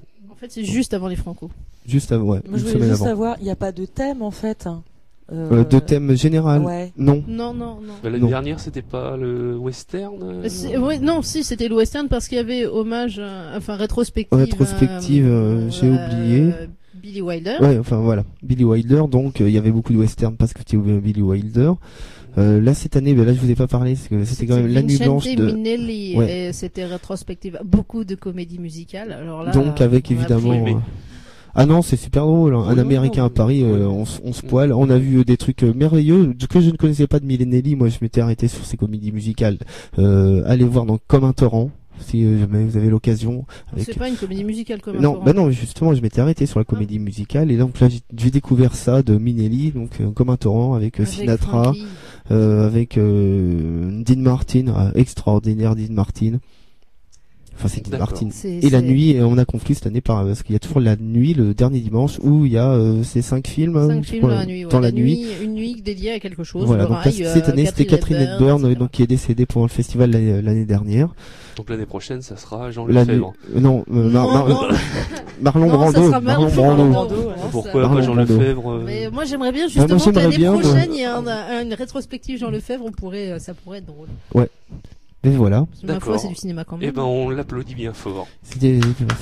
fait, c'est juste avant les Franco. Juste avant, ouais, Moi, une je semaine voulais juste avant. savoir, il n'y a pas de thème en fait. De thème général. Ouais. Non. Non. L'année Non. dernière, c'était pas le western Si, c'était le western parce qu'il y avait hommage, rétrospective. J'ai oublié. Billy Wilder. Ouais, enfin voilà, Billy Wilder. Donc il y avait beaucoup de westerns parce que tu es Billy Wilder. Là cette année, là je vous ai pas parlé parce que c'était quand même la nuit blanche de. Minelli, et c'était rétrospective, beaucoup de comédies musicales. Alors là, donc avec évidemment. Ah non, c'est super drôle. Hein. Un Américain à Paris, on se poile. On a vu des trucs merveilleux que je ne connaissais pas de Minelli. Moi, je m'étais arrêté sur ses comédies musicales. Allez voir donc Comme un torrent, si jamais vous avez l'occasion. C'est pas une comédie musicale comme un Non, torrent. bah non, justement, je m'étais arrêté sur la comédie musicale et donc là, j'ai découvert ça de Minelli, donc Comme un torrent avec Sinatra, avec Dean Martin, extraordinaire Dean Martin. Enfin, c'est Dean Martin. Et la nuit, on a conclu cette année parce qu'il y a toujours la nuit, le dernier dimanche, où il y a ces 5 films. 5 films dans la nuit. Dans la nuit. Une nuit dédiée à quelque chose. Voilà, donc là, cette année, c'était Catherine Hepburn, donc qui est décédée pendant le festival l'année dernière. Donc l'année prochaine, ça sera Jean Lefebvre. Non, Marlon Brando. Marlon Brando. Pourquoi pas Jean Lefebvre Mais moi, j'aimerais bien justement que l'année prochaine, il y a une rétrospective Jean Lefebvre. Ça pourrait être drôle. Ouais. Et voilà. Ma foi, c'est du cinéma quand même. Eh ben, on l'applaudit bien fort. C'était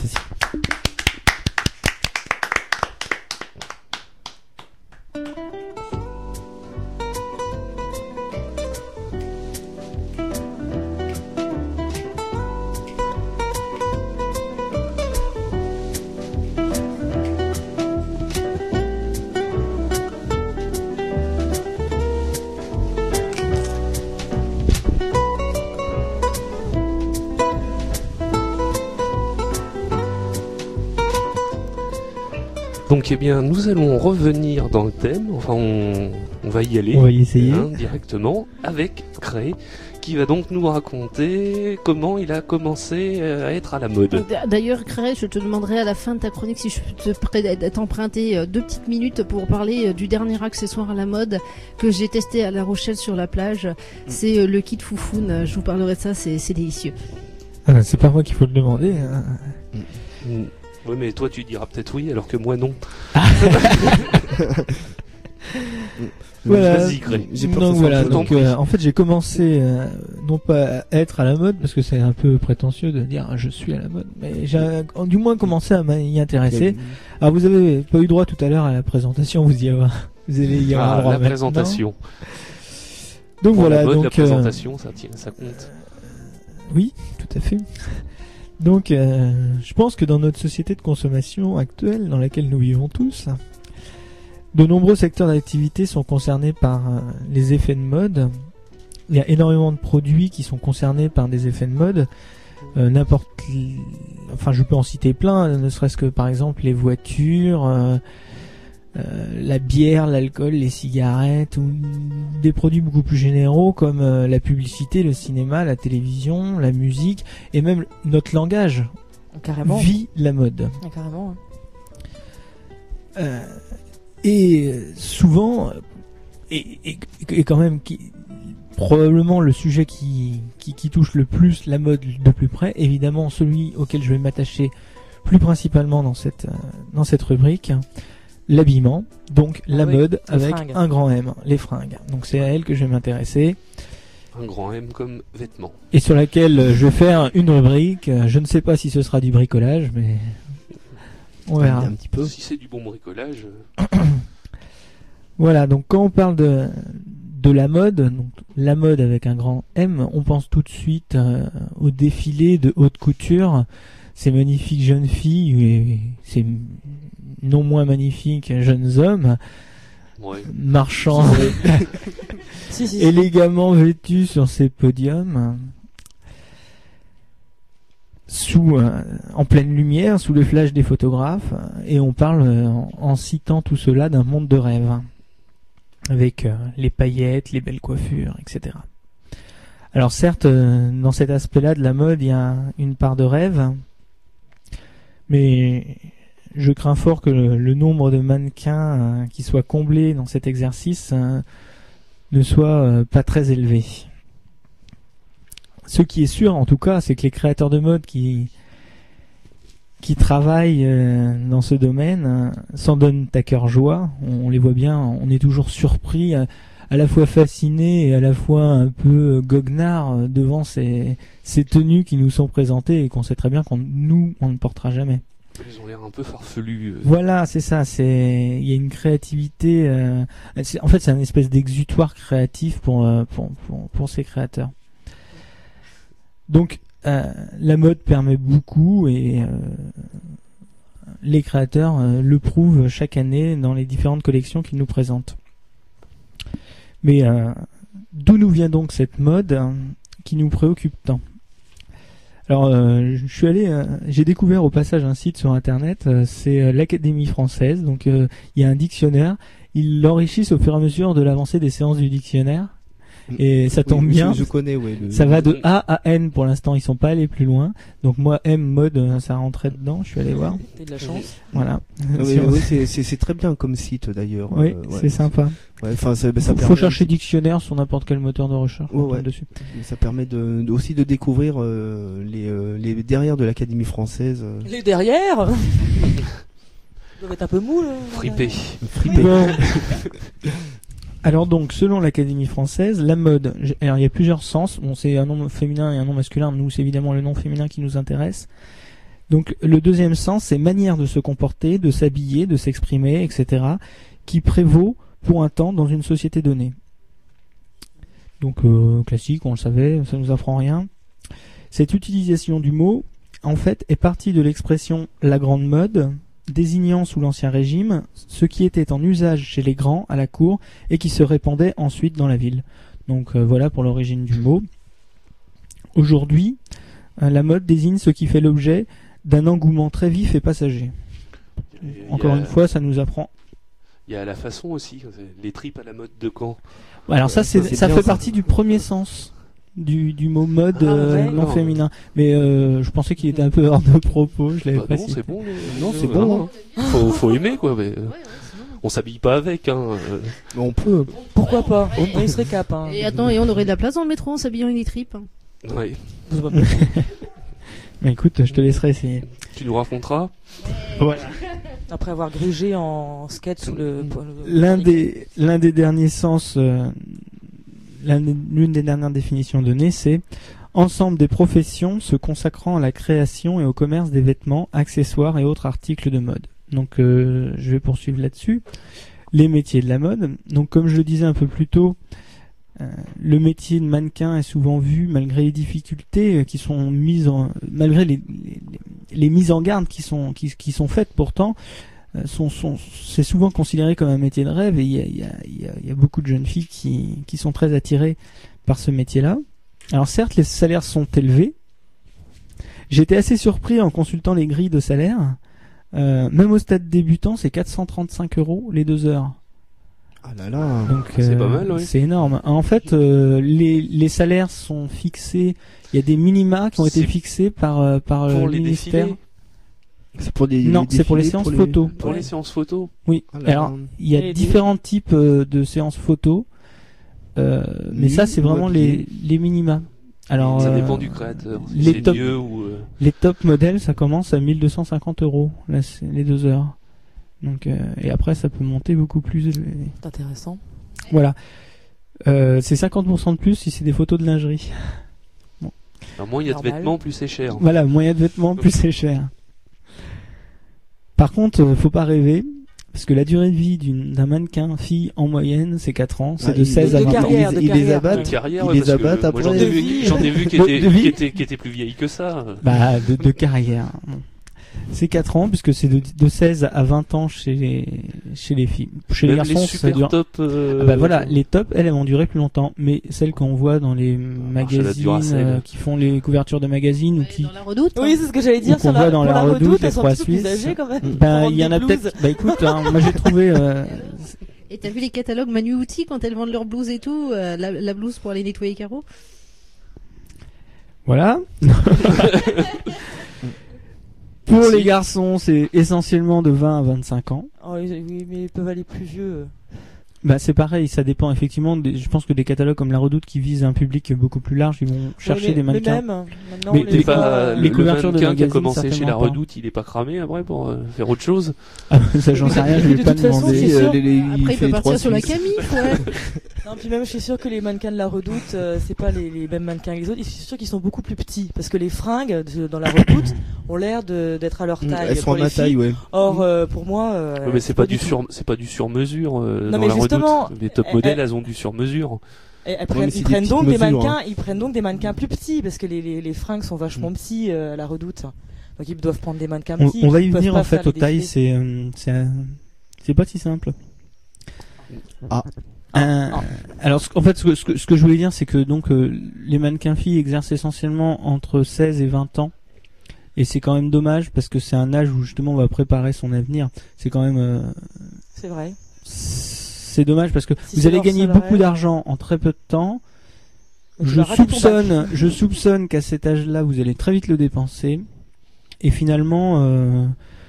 Donc, eh bien, nous allons revenir dans le thème. Enfin, on va y aller. On va y essayer. Directement avec Cray, qui va donc nous raconter comment il a commencé à être à la mode. D'ailleurs, Cray, je te demanderai à la fin de ta chronique si je peux t'emprunter 2 petites minutes pour parler du dernier accessoire à la mode que j'ai testé à La Rochelle sur la plage. C'est le kit Foufoune. Je vous parlerai de ça, c'est délicieux. Ah, c'est pas moi qu'il faut le demander. Oui, mais toi tu diras peut-être oui, alors que moi non. Voilà. Vas-y, Cray. Donc voilà, en fait j'ai commencé non pas à être à la mode parce que c'est un peu prétentieux de dire je suis à la mode, mais j'ai du moins commencé à m'y intéresser. Alors vous avez pas eu droit tout à l'heure à la présentation, vous allez y avoir droit. La présentation. Donc pour voilà, la mode, donc la présentation, ça compte. Oui, tout à fait. Donc je pense que dans notre société de consommation actuelle dans laquelle nous vivons tous, de nombreux secteurs d'activité sont concernés par les effets de mode. Il y a énormément de produits qui sont concernés par des effets de mode. Je peux en citer plein, ne serait-ce que par exemple les voitures, la bière, l'alcool, les cigarettes, ou des produits beaucoup plus généraux comme la publicité, le cinéma, la télévision, la musique, et même notre langage. Carrément. Vit la mode. Carrément. Et souvent, et quand même, probablement le sujet qui touche le plus la mode de plus près, évidemment celui auquel je vais m'attacher plus principalement dans cette rubrique, l'habillement, donc la mode avec fringues. Un grand M, les fringues. Donc c'est à elle que je vais m'intéresser. Un grand M comme vêtement. Et sur laquelle je vais faire une rubrique. Je ne sais pas si ce sera du bricolage, mais on verra. Un petit peu. Si c'est du bon bricolage. Voilà, donc quand on parle de la mode, donc la mode avec un grand M, on pense tout de suite au défilé de haute couture. Ces magnifiques jeunes filles et ces non non-moins-magnifiques jeunes hommes, marchant élégamment vêtus sur ces podiums, en pleine lumière, sous le flash des photographes, et on parle en citant tout cela d'un monde de rêve, avec les paillettes, les belles coiffures, etc. Alors certes, dans cet aspect-là de la mode, il y a une part de rêve, mais je crains fort que le nombre de mannequins qui soient comblés dans cet exercice ne soit pas très élevé. Ce qui est sûr, en tout cas, c'est que les créateurs de mode qui qui travaillent dans ce domaine s'en donnent à cœur joie. On les voit bien, on est toujours surpris, à la fois fasciné et à la fois un peu goguenard devant ces tenues qui nous sont présentées et qu'on sait très bien on ne portera jamais. Ils ont l'air un peu farfelus. Voilà, c'est ça. Il y a une créativité. En fait, c'est un espèce d'exutoire créatif pour ces créateurs. Donc, la mode permet beaucoup et les créateurs le prouvent chaque année dans les différentes collections qu'ils nous présentent. Mais d'où nous vient donc cette mode qui nous préoccupe tant ? Alors, j'ai découvert au passage un site sur Internet, c'est l'Académie française. Donc, il y a un dictionnaire. Ils l'enrichissent au fur et à mesure de l'avancée des séances du dictionnaire. Et ça tombe bien. Je connais, ça va de A à N pour l'instant. Ils sont pas allés plus loin. Donc moi, M mode, ça rentrait dedans. Je suis allé voir. T'as de la chance. Voilà. C'est très bien comme site d'ailleurs. Oui, c'est sympa. Ouais, enfin, ça faut chercher dictionnaire sur n'importe quel moteur de recherche. Dessus. Ça permet aussi de découvrir les derrières de l'Académie française. Les derrières. Ils doivent être un peu mou. Fripé. Bon. Alors donc, selon l'Académie française, la mode, alors il y a plusieurs sens. Bon, c'est un nom féminin et un nom masculin. Nous, c'est évidemment le nom féminin qui nous intéresse. Donc, le deuxième sens, c'est manière de se comporter, de s'habiller, de s'exprimer, etc., qui prévaut pour un temps dans une société donnée. Donc, classique, on le savait, ça nous apprend rien. Cette utilisation du mot, en fait, est partie de l'expression « la grande mode », désignant sous l'Ancien Régime ce qui était en usage chez les grands à la cour et qui se répandait ensuite dans la ville. Donc voilà pour l'origine du mot. Aujourd'hui, la mode désigne ce qui fait l'objet d'un engouement très vif et passager. Encore une fois, ça nous apprend. Il y a la façon aussi, les tripes à la mode de Caen. Alors ça fait partie du premier sens du mot mode non féminin, mais je pensais qu'il était un peu hors de propos, je l'avais pas non, cité. c'est bon. Non, c'est bon. Faut aimer quoi. Mais, on s'habille pas avec. On peut. Pourquoi pas ? On y serait cap. Et attends, et on aurait de la place dans le métro en s'habillant avec des tripes. Ouais. Mais écoute, je te laisserai essayer. Tu nous raconteras. Voilà. Après avoir grugé en skate sous l'un des derniers sens. L'une des dernières définitions données, c'est ensemble des professions se consacrant à la création et au commerce des vêtements, accessoires et autres articles de mode. Donc je vais poursuivre là-dessus. Les métiers de la mode. Donc comme je le disais un peu plus tôt, le métier de mannequin est souvent vu, malgré les difficultés qui sont malgré les mises en garde qui sont faites pourtant, c'est souvent considéré comme un métier de rêve et il y a beaucoup de jeunes filles qui sont très attirées par ce métier-là. Alors certes, les salaires sont élevés. J'étais assez surpris en consultant les grilles de salaire. Même au stade débutant, c'est 435 € les 2 heures. Ah là là. Donc c'est pas mal, oui. C'est énorme. En fait, les salaires sont fixés. Il y a des minima qui ont été fixés par le ministère. Défilés. C'est pour des c'est pour les séances photos. Pour les séances photos. Oui. Alors, il y a différents types de séances photos, mais ça c'est vraiment les minima. Alors, ça dépend du créateur. Les top modèles, ça commence à 1250 €. Là, c'est les 2 heures. Donc, et après, ça peut monter beaucoup plus élevé. C'est intéressant. Voilà. C'est 50% de plus si c'est des photos de lingerie. Bon. Alors, moins il y a de vêtements, plus c'est cher. Voilà, moins il y a de vêtements, plus c'est cher. Par contre, faut pas rêver, parce que la durée de vie d'un mannequin fille en moyenne, c'est 4 ans, c'est de 16 à 20 ans. Ils les abattent. Ils les abattent après. J'en ai vu qui étaient plus vieilles que ça. Bah, de carrière. C'est 4 ans, puisque c'est de 16 à 20 ans chez les filles. Chez les garçons, ça dure. Top, bah voilà, les tops, elles vont durer plus longtemps. Mais celles qu'on voit dans les magazines, qui font les couvertures de magazines ou qui. Dans la Redoute. Oui, c'est ce que j'allais dire. Qu'on voit dans la Redoute, les 3 Suisses. Suisses. Ben, il y en a peut-être. Bah écoute, moi j'ai trouvé. Et t'as vu les catalogues Manu Outil quand elles vendent leurs blouses et tout, la blouse pour aller nettoyer les carreaux. Voilà. Pour les garçons, c'est essentiellement de 20 à 25 ans. Oh, oui, mais ils peuvent aller plus vieux. Bah c'est pareil, ça dépend effectivement. Je pense que des catalogues comme La Redoute qui visent un public beaucoup plus large, ils vont chercher des mannequins. Mais les couvertures de mannequin qui a magazines, commencé chez La certainement pas. Redoute, il est pas cramé après pour faire autre chose. Ah, ça j'en sais rien, je vais De pas toute façon, demander. c'est sûr. Après, il peut partir sur la Camille, ouais. Non, puis même, je suis sûr que les mannequins de La Redoute, c'est pas les mêmes mannequins que les autres. Je suis sûr qu'ils sont beaucoup plus petits, parce que les fringues dans La Redoute ont l'air d'être à leur taille. Elles sont pour à les ma taille, filles. ouais. Or, pour moi, Ouais, mais c'est pas du sur mesure dans mais La justement, Redoute. Les top modèles, elles ont du sur mesure. Et mais c'est ils des prennent donc petites des mesures, mannequins, ils prennent donc des mannequins plus petits, parce que les fringues sont vachement petits à La Redoute. Donc ils doivent prendre des mannequins petits. On va qui y peuvent venir pas en fait faire aux les tailles, défilés. c'est pas si simple. Ah. Alors en fait ce que je voulais dire c'est que donc les mannequins filles exercent essentiellement entre 16 et 20 ans et c'est quand même dommage parce que c'est un âge où justement on va préparer son avenir. C'est quand même C'est vrai. c'est dommage parce que Si vous c'est allez leur gagner seul beaucoup rêve. d'argent en très peu de temps. Mais tu vas rater ton bac. Je soupçonne qu'à cet âge-là vous allez très vite le dépenser et finalement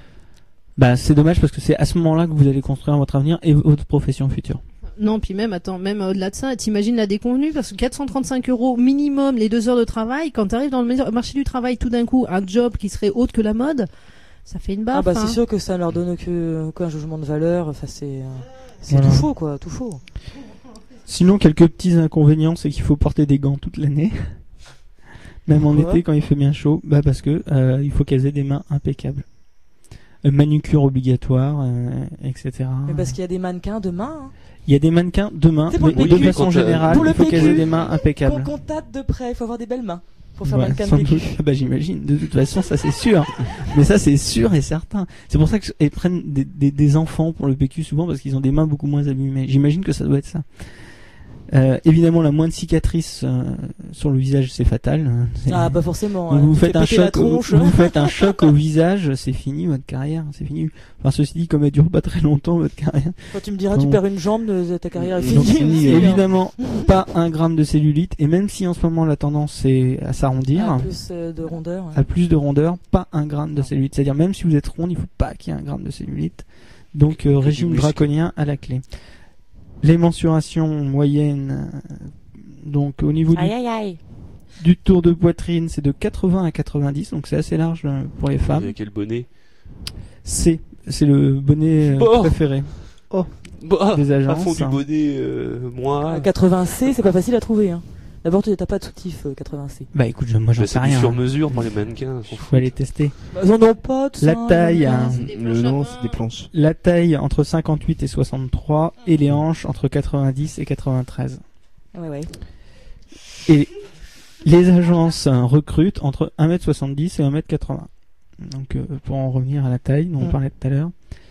bah c'est dommage parce que c'est à ce moment-là que vous allez construire votre avenir et votre profession future. Non, puis même au-delà de ça, t'imagines la déconvenue, parce que 435 € minimum les 2 heures de travail, quand t'arrives dans le marché du travail tout d'un coup, un job qui serait autre que la mode, ça fait une baffe. Ah bah hein. c'est sûr que ça leur donne qu'un jugement de valeur. Enfin c'est Voilà. tout faux quoi, tout faux. Sinon, quelques petits inconvénients, c'est qu'il faut porter des gants toute l'année. Même en Pourquoi été, quand il fait bien chaud. Bah, parce que, il faut qu'elles aient des mains impeccables. Manucure obligatoire, etc. Mais parce qu'il y a des mannequins de main. Hein. Il y a des mannequins de main, C'est pour mais le de PQ. façon Pour générale, le il faut qu'elles PQ. aient des mains impeccables. Qu'on tâte de près, il faut avoir des belles mains pour faire Ouais, mannequin sans de PQ. doute. Ah bah, j'imagine. De toute façon, ça c'est sûr. Mais ça c'est sûr et certain. C'est pour ça qu'elles prennent des enfants pour le PQ souvent parce qu'ils ont des mains beaucoup moins abîmées. J'imagine que ça doit être ça. Évidemment, la moindre cicatrice sur le visage, c'est fatal. Ah bah forcément. Donc hein. vous Tu faites fais un péter la choc, tronche. vous faites un choc au visage, c'est fini votre carrière, c'est fini. Enfin ceci dit, comme elle dure pas très longtemps votre carrière. Quand tu me diras tu Non. perds une jambe, ta carrière est Donc, finie. aussi, hein. évidemment, pas un gramme de cellulite et même si en ce moment la tendance est à s'arrondir, Ah, plus de rondeur. Ouais. à plus de rondeur, pas un gramme de cellulite. C'est-à-dire même si vous êtes ronde, il faut pas qu'il y ait un gramme de cellulite. Donc régime muscle. draconien à la clé. Les mensurations moyennes, donc au niveau Aïe. du tour de poitrine, c'est de 80 à 90, donc c'est assez large pour les femmes. Avec quel bonnet C'est le bonnet Bon. préféré Bah, des à agences. fond du bonnet, moi. 80C, c'est pas facile à trouver. Hein. D'abord, t'as pas de soutif 80C. Bah écoute, moi j'en Bah, sais c'est du rien. sur mesure pour les mannequins. Faut aller tester. Bah, ils en ont pas tout La ça, taille, hein. hein. C'est des planches à Non, main. c'est des planches. La taille entre 58 et 63 et les hanches entre 90 et 93. Ouais. Et les agences recrutent entre 1m70 et 1m80. Donc pour en revenir à la taille dont on parlait tout à l'heure.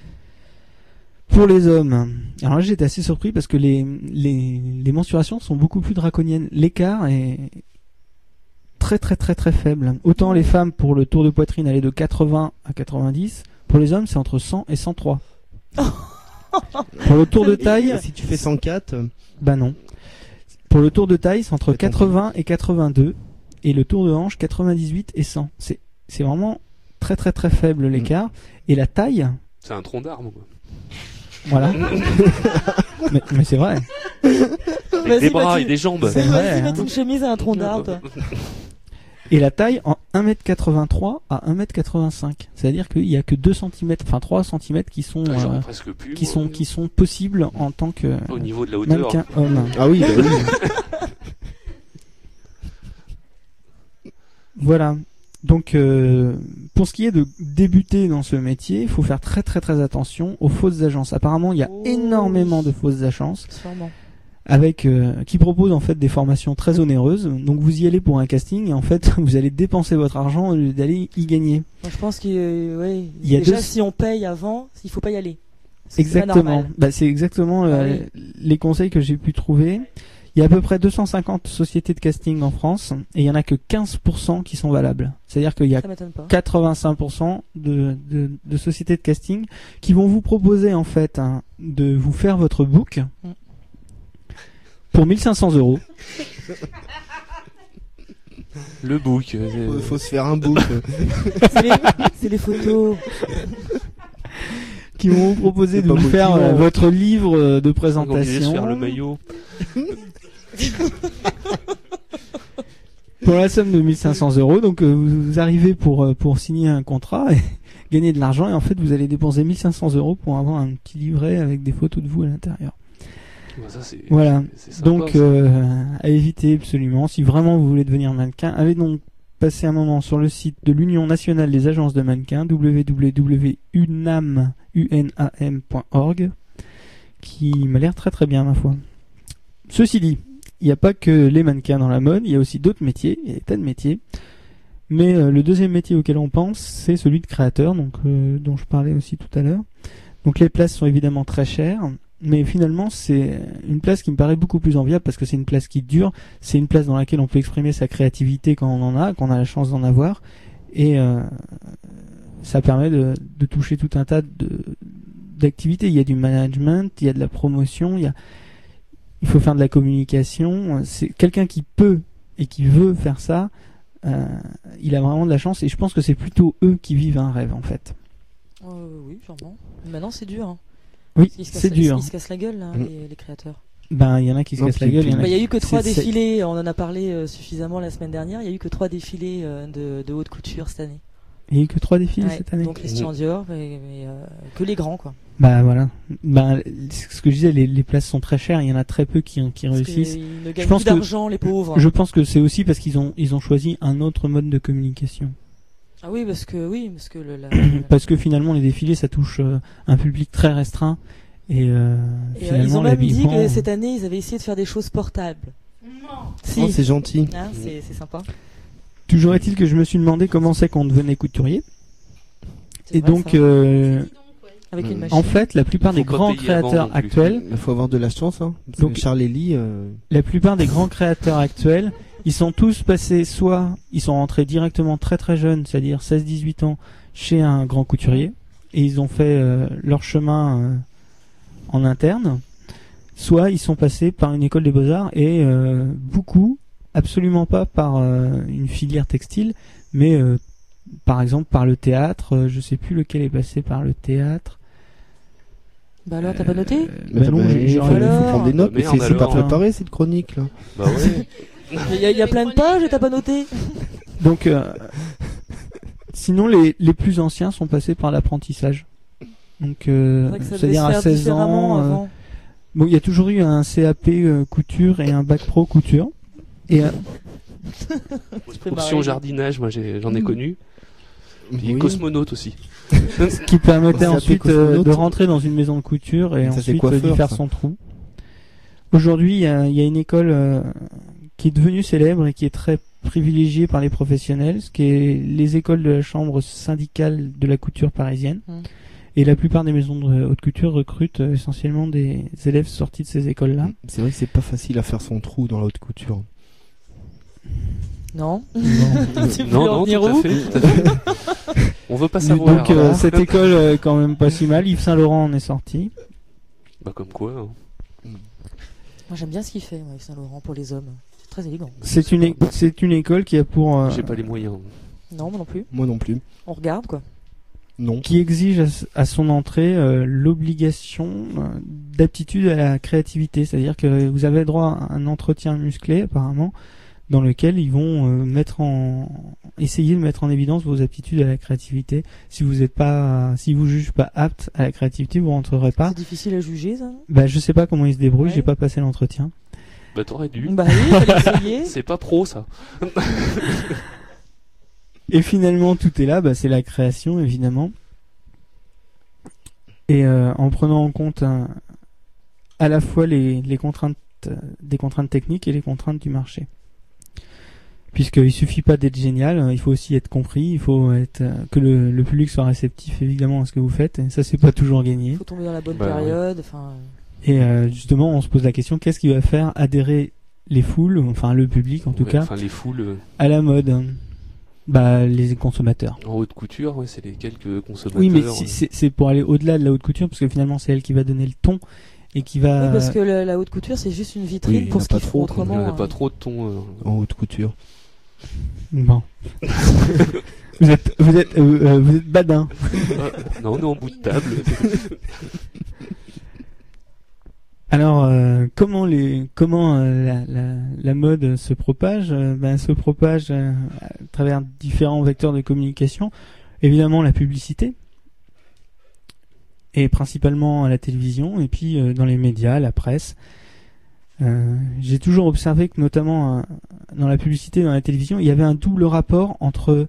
Pour les hommes, alors là j'étais assez surpris parce que les mensurations sont beaucoup plus draconiennes. L'écart est très très très très faible. Autant les femmes pour le tour de poitrine allaient de 80 à 90, pour les hommes c'est entre 100 et 103. Pour le tour de taille, Si tu fais 104, bah non. Pour le tour de taille, c'est entre J'ai compris. 80 et 82 et le tour de hanche 98 et 100. C'est vraiment très très très faible l'écart et la taille, C'est un tronc d'arbre. quoi. voilà. mais c'est vrai. Avec Vas-y, des bras vas-y. et des jambes. C'est vrai, Vas-y, hein. mets une chemise à un tronc d'arbre. Et la taille en 1m83 à 1m85. C'est-à-dire qu'il y a que 2 cm, enfin 3 cm qui sont Ah, j'aurais presque pu. qui moi. sont possibles en tant que Au niveau de la hauteur. mannequin homme. ah oui, bah oui. Voilà. Donc, pour ce qui est de débuter dans ce métier, il faut faire très très très attention aux fausses agences. Apparemment, il y a Oh, énormément oui. de fausses agences Sûrement. avec qui proposent en fait des formations très onéreuses. Donc, vous y allez pour un casting et en fait, vous allez dépenser votre argent au lieu d'aller y gagner. Moi, je pense qu'il Il y a déjà deux- si on paye avant, il faut pas y aller. Parce que c'est pas Exactement. normal. Bah, c'est exactement Ah oui. les conseils que j'ai pu trouver. Il y a à peu près 250 sociétés de casting en France et il y en a que 15% qui sont valables. C'est-à-dire qu'il y a Ça m'étonne pas. 85% de sociétés de casting qui vont vous proposer en fait de vous faire votre book pour 1500 €. Le book. Faut se faire un book. C'est les photos. qui vont vous proposer C'est de pas vous faire motivant. votre livre de On est obligé de présentation. faire le maillot. Pour la somme de 1500 €, donc vous arrivez pour signer un contrat et gagner de l'argent, et en fait vous allez dépenser 1500 € pour avoir un petit livret avec des photos de vous à l'intérieur. Ouais, ça, c'est, Voilà. c'est sympa, Donc ça. à éviter absolument. Si vraiment vous voulez devenir mannequin, allez donc passer un moment sur le site de l'Union nationale des agences de mannequins, www.unam.org, qui m'a l'air très très bien ma foi. Ceci dit, il n'y a pas que les mannequins dans la mode, il y a aussi d'autres métiers, il y a des tas de métiers. Mais le deuxième métier auquel on pense, c'est celui de créateur, donc dont je parlais aussi tout à l'heure. Donc les places sont évidemment très chères, mais finalement c'est une place qui me paraît beaucoup plus enviable parce que c'est une place qui dure, c'est une place dans laquelle on peut exprimer sa créativité quand on en a, quand on a la chance d'en avoir, et ça permet de toucher tout un tas d'activités. Il y a du management, il y a de la promotion, il faut faire de la communication. C'est quelqu'un qui peut et qui veut faire ça, il a vraiment de la chance, et je pense que c'est plutôt eux qui vivent un rêve en fait. Oui, sûrement. Maintenant, c'est dur. Hein. Oui, Ils se c'est cassent- dur. Ils se cassent la gueule, là, les créateurs. Ben, il y en a qui se Non, cassent la puis- gueule. Il y en a Il y a qui- eu que 3 c'est- défilés, on en a parlé suffisamment la semaine dernière, il y a eu que 3 défilés de haute couture cette année. Il y a eu que 3 défilés Ouais, cette année. donc Christian Dior, mais que les grands, quoi. Bah voilà. Bah, ce que je disais, les places sont très chères. Il y en a très peu qui Parce réussissent. qu'ils ne gagnent pense plus que- d'argent, les pauvres. Je pense que c'est aussi parce qu'ils ont choisi un autre mode de communication. Ah oui, parce que Parce que finalement, les défilés, ça touche un public très restreint. Et, finalement, ils ont même dit l'habillement- que cette année, ils avaient essayé de faire des choses portables. Non. Si, Oh, c'est gentil. Hein, c'est sympa. Toujours est-il que je me suis demandé comment c'est qu'on devenait couturier. C'est Et vrai, donc, ça. Avec une machine. en fait, la plupart Faut des pas grands payer avant créateurs non plus. actuels, Il faut avoir de la chance, hein. Parce Donc- que Charles Elie, la plupart des grands créateurs actuels, ils sont tous passés, soit ils sont rentrés directement très très jeunes, c'est-à-dire 16-18 ans, chez un grand couturier, et ils ont fait leur chemin en interne, soit ils sont passés par une école des beaux-arts, et beaucoup, absolument pas par une filière textile, mais par exemple par le théâtre. Je sais plus lequel est passé par le théâtre. Bah alors, t'as pas noté Bah non, il faut alors. prendre des notes, Bah mais merde, c'est pas alors. préparé cette chronique là. Bah ouais. Il y a plein de pages et t'as pas noté. Donc, sinon, les plus anciens sont passés par l'apprentissage. Donc, C'est vrai que ça devait c'est-à-dire se à faire 16 différemment ans. avant. Bon, il y a toujours eu un CAP couture et un bac pro couture. Et Option jardinage, moi j'en ai connu. Et Oui. cosmonaute aussi. qui permettait CAP ensuite cosmonaute. de rentrer dans une maison de couture et Ça, c'est ensuite coiffeur, d'y faire ça. son trou. Aujourd'hui, il y a une école qui est devenue célèbre et qui est très privilégiée par les professionnels, ce qui est les écoles de la chambre syndicale de la couture parisienne. Et la plupart des maisons de haute couture recrutent essentiellement des élèves sortis de ces écoles-là. C'est vrai que c'est pas facile à faire son trou dans la haute couture. Non. Tu Non, voulais en non, tout venir à où fait, tout à fait. On veut pas savoir. Donc cette école quand même pas si mal. Yves Saint Laurent en est sorti. Bah comme quoi. Hein. Moi, j'aime bien ce qu'il fait, moi, Yves Saint Laurent, pour les hommes. C'est très élégant. C'est une école qui a pour J'ai pas les moyens. Non, moi non plus. Moi non plus. On regarde, quoi. Non. qui exige à son entrée l'obligation d'aptitude à la créativité, c'est-à-dire que vous avez droit à un entretien musclé apparemment dans lequel ils vont essayer de mettre en évidence vos aptitudes à la créativité. Si vous jugent pas apte à la créativité, vous rentrerez pas. C'est difficile à juger, ça. Bah je sais pas comment ils se débrouillent, Ouais. j'ai pas passé l'entretien. Bah t'aurais dû. Bah oui, fallait essayer. C'est pas pro ça. Et finalement, tout est là, c'est la création, évidemment. Et en prenant en compte à la fois les contraintes, des contraintes techniques et les contraintes du marché. Puisqu'il suffit pas d'être génial, il faut aussi être compris, il faut être que le public soit réceptif, évidemment, à ce que vous faites. Et ça, c'est pas toujours gagné. Il faut tomber dans la bonne Bah, période. Enfin, Et justement, on se pose la question, qu'est-ce qui va faire adhérer les foules, enfin le public en tout cas, Enfin les foules à la mode? Les consommateurs. en haute couture, ouais, c'est les quelques consommateurs. Oui, mais c'est pour aller au-delà de la haute couture, parce que finalement c'est elle qui va donner le ton et qui va. oui, parce que la haute couture, c'est juste une vitrine Oui, il y pour en ce a pas qu'ils trop, font Il n'y autrement. en a pas trop de ton. En haute couture. Bon. vous êtes badin. Non, on est en bout de table. Alors, comment la mode se propage? Se propage à travers différents vecteurs de communication. Évidemment, la publicité, et principalement à la télévision, et puis dans les médias, la presse. J'ai toujours observé que, notamment dans la publicité et dans la télévision, il y avait un double rapport entre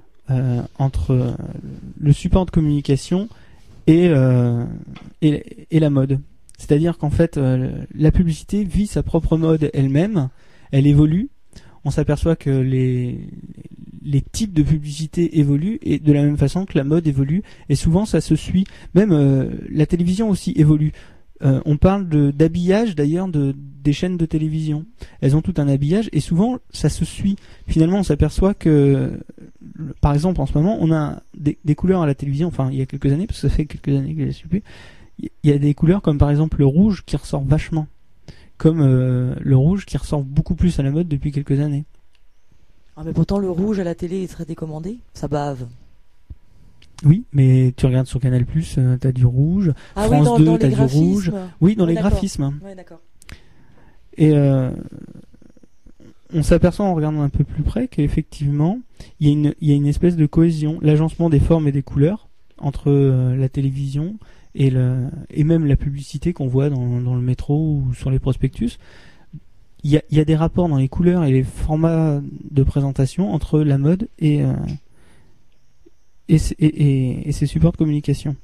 le support de communication et la mode. C'est-à-dire qu'en fait, la publicité vit sa propre mode elle-même, elle évolue. On s'aperçoit que les types de publicité évoluent, et de la même façon que la mode évolue, et souvent ça se suit. Même la télévision aussi évolue. On parle d'habillage d'ailleurs des chaînes de télévision. Elles ont tout un habillage, et souvent ça se suit. Finalement, on s'aperçoit que, par exemple, en ce moment, on a des couleurs à la télévision. Enfin, il y a quelques années, parce que ça fait quelques années que je ne suis plus. Il y a des couleurs comme par exemple le rouge qui ressort vachement, comme le rouge qui ressort beaucoup plus à la mode depuis quelques années. Ah, mais pourtant le rouge à la télé est très décommandé, ça bave. Oui, mais tu regardes sur Canal+, t'as du rouge. Ah France oui, 2, t'as du rouge. Oui, dans les d'accord. graphismes. Ouais, d'accord. Et on s'aperçoit en regardant un peu plus près qu'effectivement, il y a une espèce de cohésion, l'agencement des formes et des couleurs entre la télévision et même la publicité qu'on voit dans le métro ou sur les prospectus. Il y a des rapports dans les couleurs et les formats de présentation entre la mode et ses supports de communication.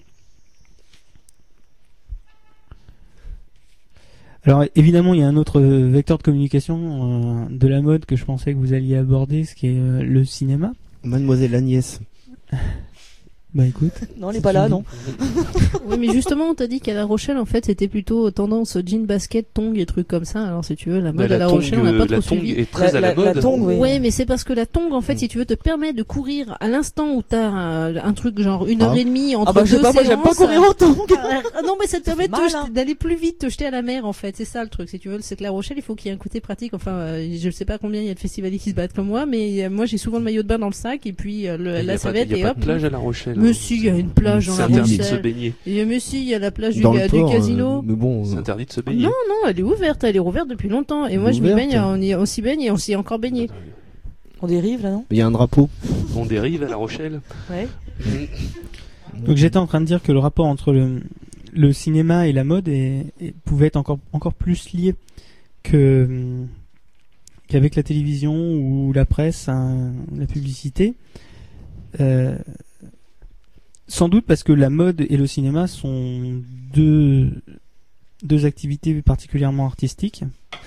Alors évidemment, il y a un autre vecteur de communication de la mode que je pensais que vous alliez aborder, ce qui est le cinéma. Mademoiselle Agnès. Bah écoute. Non, elle n'est pas là, non. Oui, mais justement, on t'a dit qu'à La Rochelle, en fait, c'était plutôt tendance jean basket, tongs et trucs comme ça. Alors, si tu veux, la mode à La Rochelle, on n'a pas trop la suivi. tongue est très à la mode. La tongue, oui. Ouais, mais c'est parce que la tongue, en fait, si tu veux, te permet de courir à l'instant où t'as un truc genre 1h30 entre deux je sais pas, moi j'aime pas séances. courir en tongue. Non, mais ça te permet mal, hein. d'aller plus vite, te jeter à la mer, en fait. C'est ça le truc, si tu veux. C'est que La Rochelle, il faut qu'il y ait un côté pratique. Enfin, je sais pas combien il y a de festivaliers qui se battent comme moi, mais moi j'ai souvent le maillot de bain dans le sac et puis la savette Il y et a hop. pas de plage à La Rochelle. Monsieur, il y a une plage dans C'est La interdit de se Rochelle. baigner. Et monsieur, il y a la plage du Dans le port, casino. mais bon, C'est interdit de se baigner. Non, non, elle est ouverte depuis longtemps. Et moi, je m'y Ouverte. baigne, on s'y baigne et on s'y est encore baigné. On dérive là, non? il y a un drapeau. On dérive à La Rochelle. Ouais. Donc j'étais en train de dire que le rapport entre le cinéma et la mode pouvait être encore plus lié qu'avec la télévision ou la presse, la publicité. Sans doute parce que la mode et le cinéma sont deux activités particulièrement artistiques.